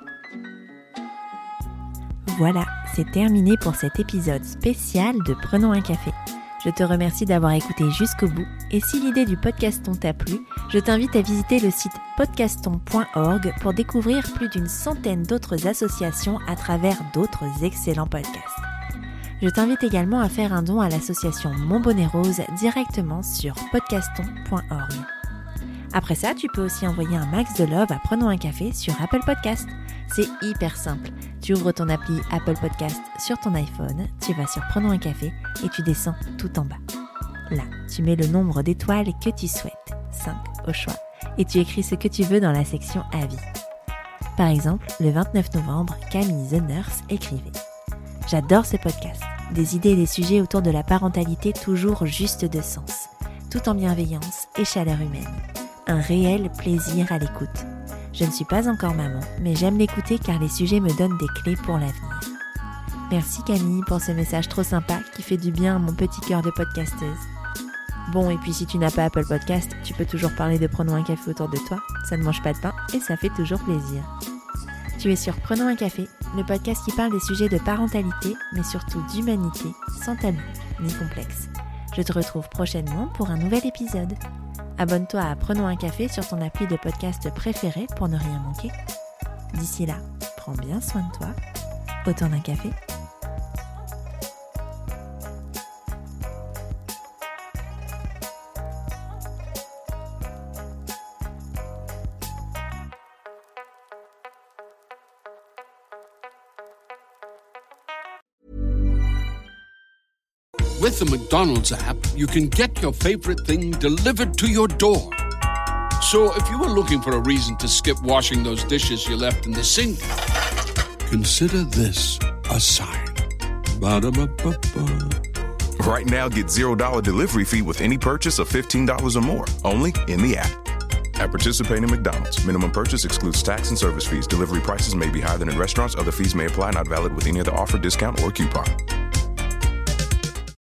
Voilà, c'est terminé pour cet épisode spécial de Prenons un café. Je te remercie d'avoir écouté jusqu'au bout et si l'idée du podcaston t'a plu, je t'invite à visiter le site podcaston point org pour découvrir plus d'une centaine d'autres associations à travers d'autres excellents podcasts. Je t'invite également à faire un don à l'association Mon Bonnet Rose directement sur podcaston point org. Après ça, tu peux aussi envoyer un max de love à Prenons un café sur Apple Podcast. C'est hyper simple. Tu ouvres ton appli Apple Podcast sur ton iPhone, tu vas sur Prenons un café et tu descends tout en bas. Là, tu mets le nombre d'étoiles que tu souhaites, cinq au choix, et tu écris ce que tu veux dans la section Avis. Par exemple, le vingt-neuf novembre, Camille The Nurse écrivait « J'adore ce podcast, des idées et des sujets autour de la parentalité toujours juste de sens, tout en bienveillance et chaleur humaine. Un réel plaisir à l'écoute. Je ne suis pas encore maman, mais j'aime l'écouter car les sujets me donnent des clés pour l'avenir. Merci Camille pour ce message trop sympa qui fait du bien à mon petit cœur de podcasteuse. Bon, et puis si tu n'as pas Apple Podcast, tu peux toujours parler de Prenons un café autour de toi. Ça ne mange pas de pain et ça fait toujours plaisir. Tu es sur Prenons un café, le podcast qui parle des sujets de parentalité, mais surtout d'humanité, sans tabou ni complexe. Je te retrouve prochainement pour un nouvel épisode. Abonne-toi à Prenons un café sur ton appli de podcast préféré pour ne rien manquer. D'ici là, prends bien soin de toi. Autour d'un café. With the McDonald's app, you can get your favorite thing delivered to your door. So if you were looking for a reason to skip washing those dishes you left in the sink, consider this a sign. Ba-da-ba-ba-ba. Right now, get zero dollars delivery fee with any purchase of fifteen dollars or more, only in the app. At participating McDonald's, minimum purchase excludes tax and service fees. Delivery prices may be higher than in restaurants. Other fees may apply, not valid with any other offer, discount, or coupon.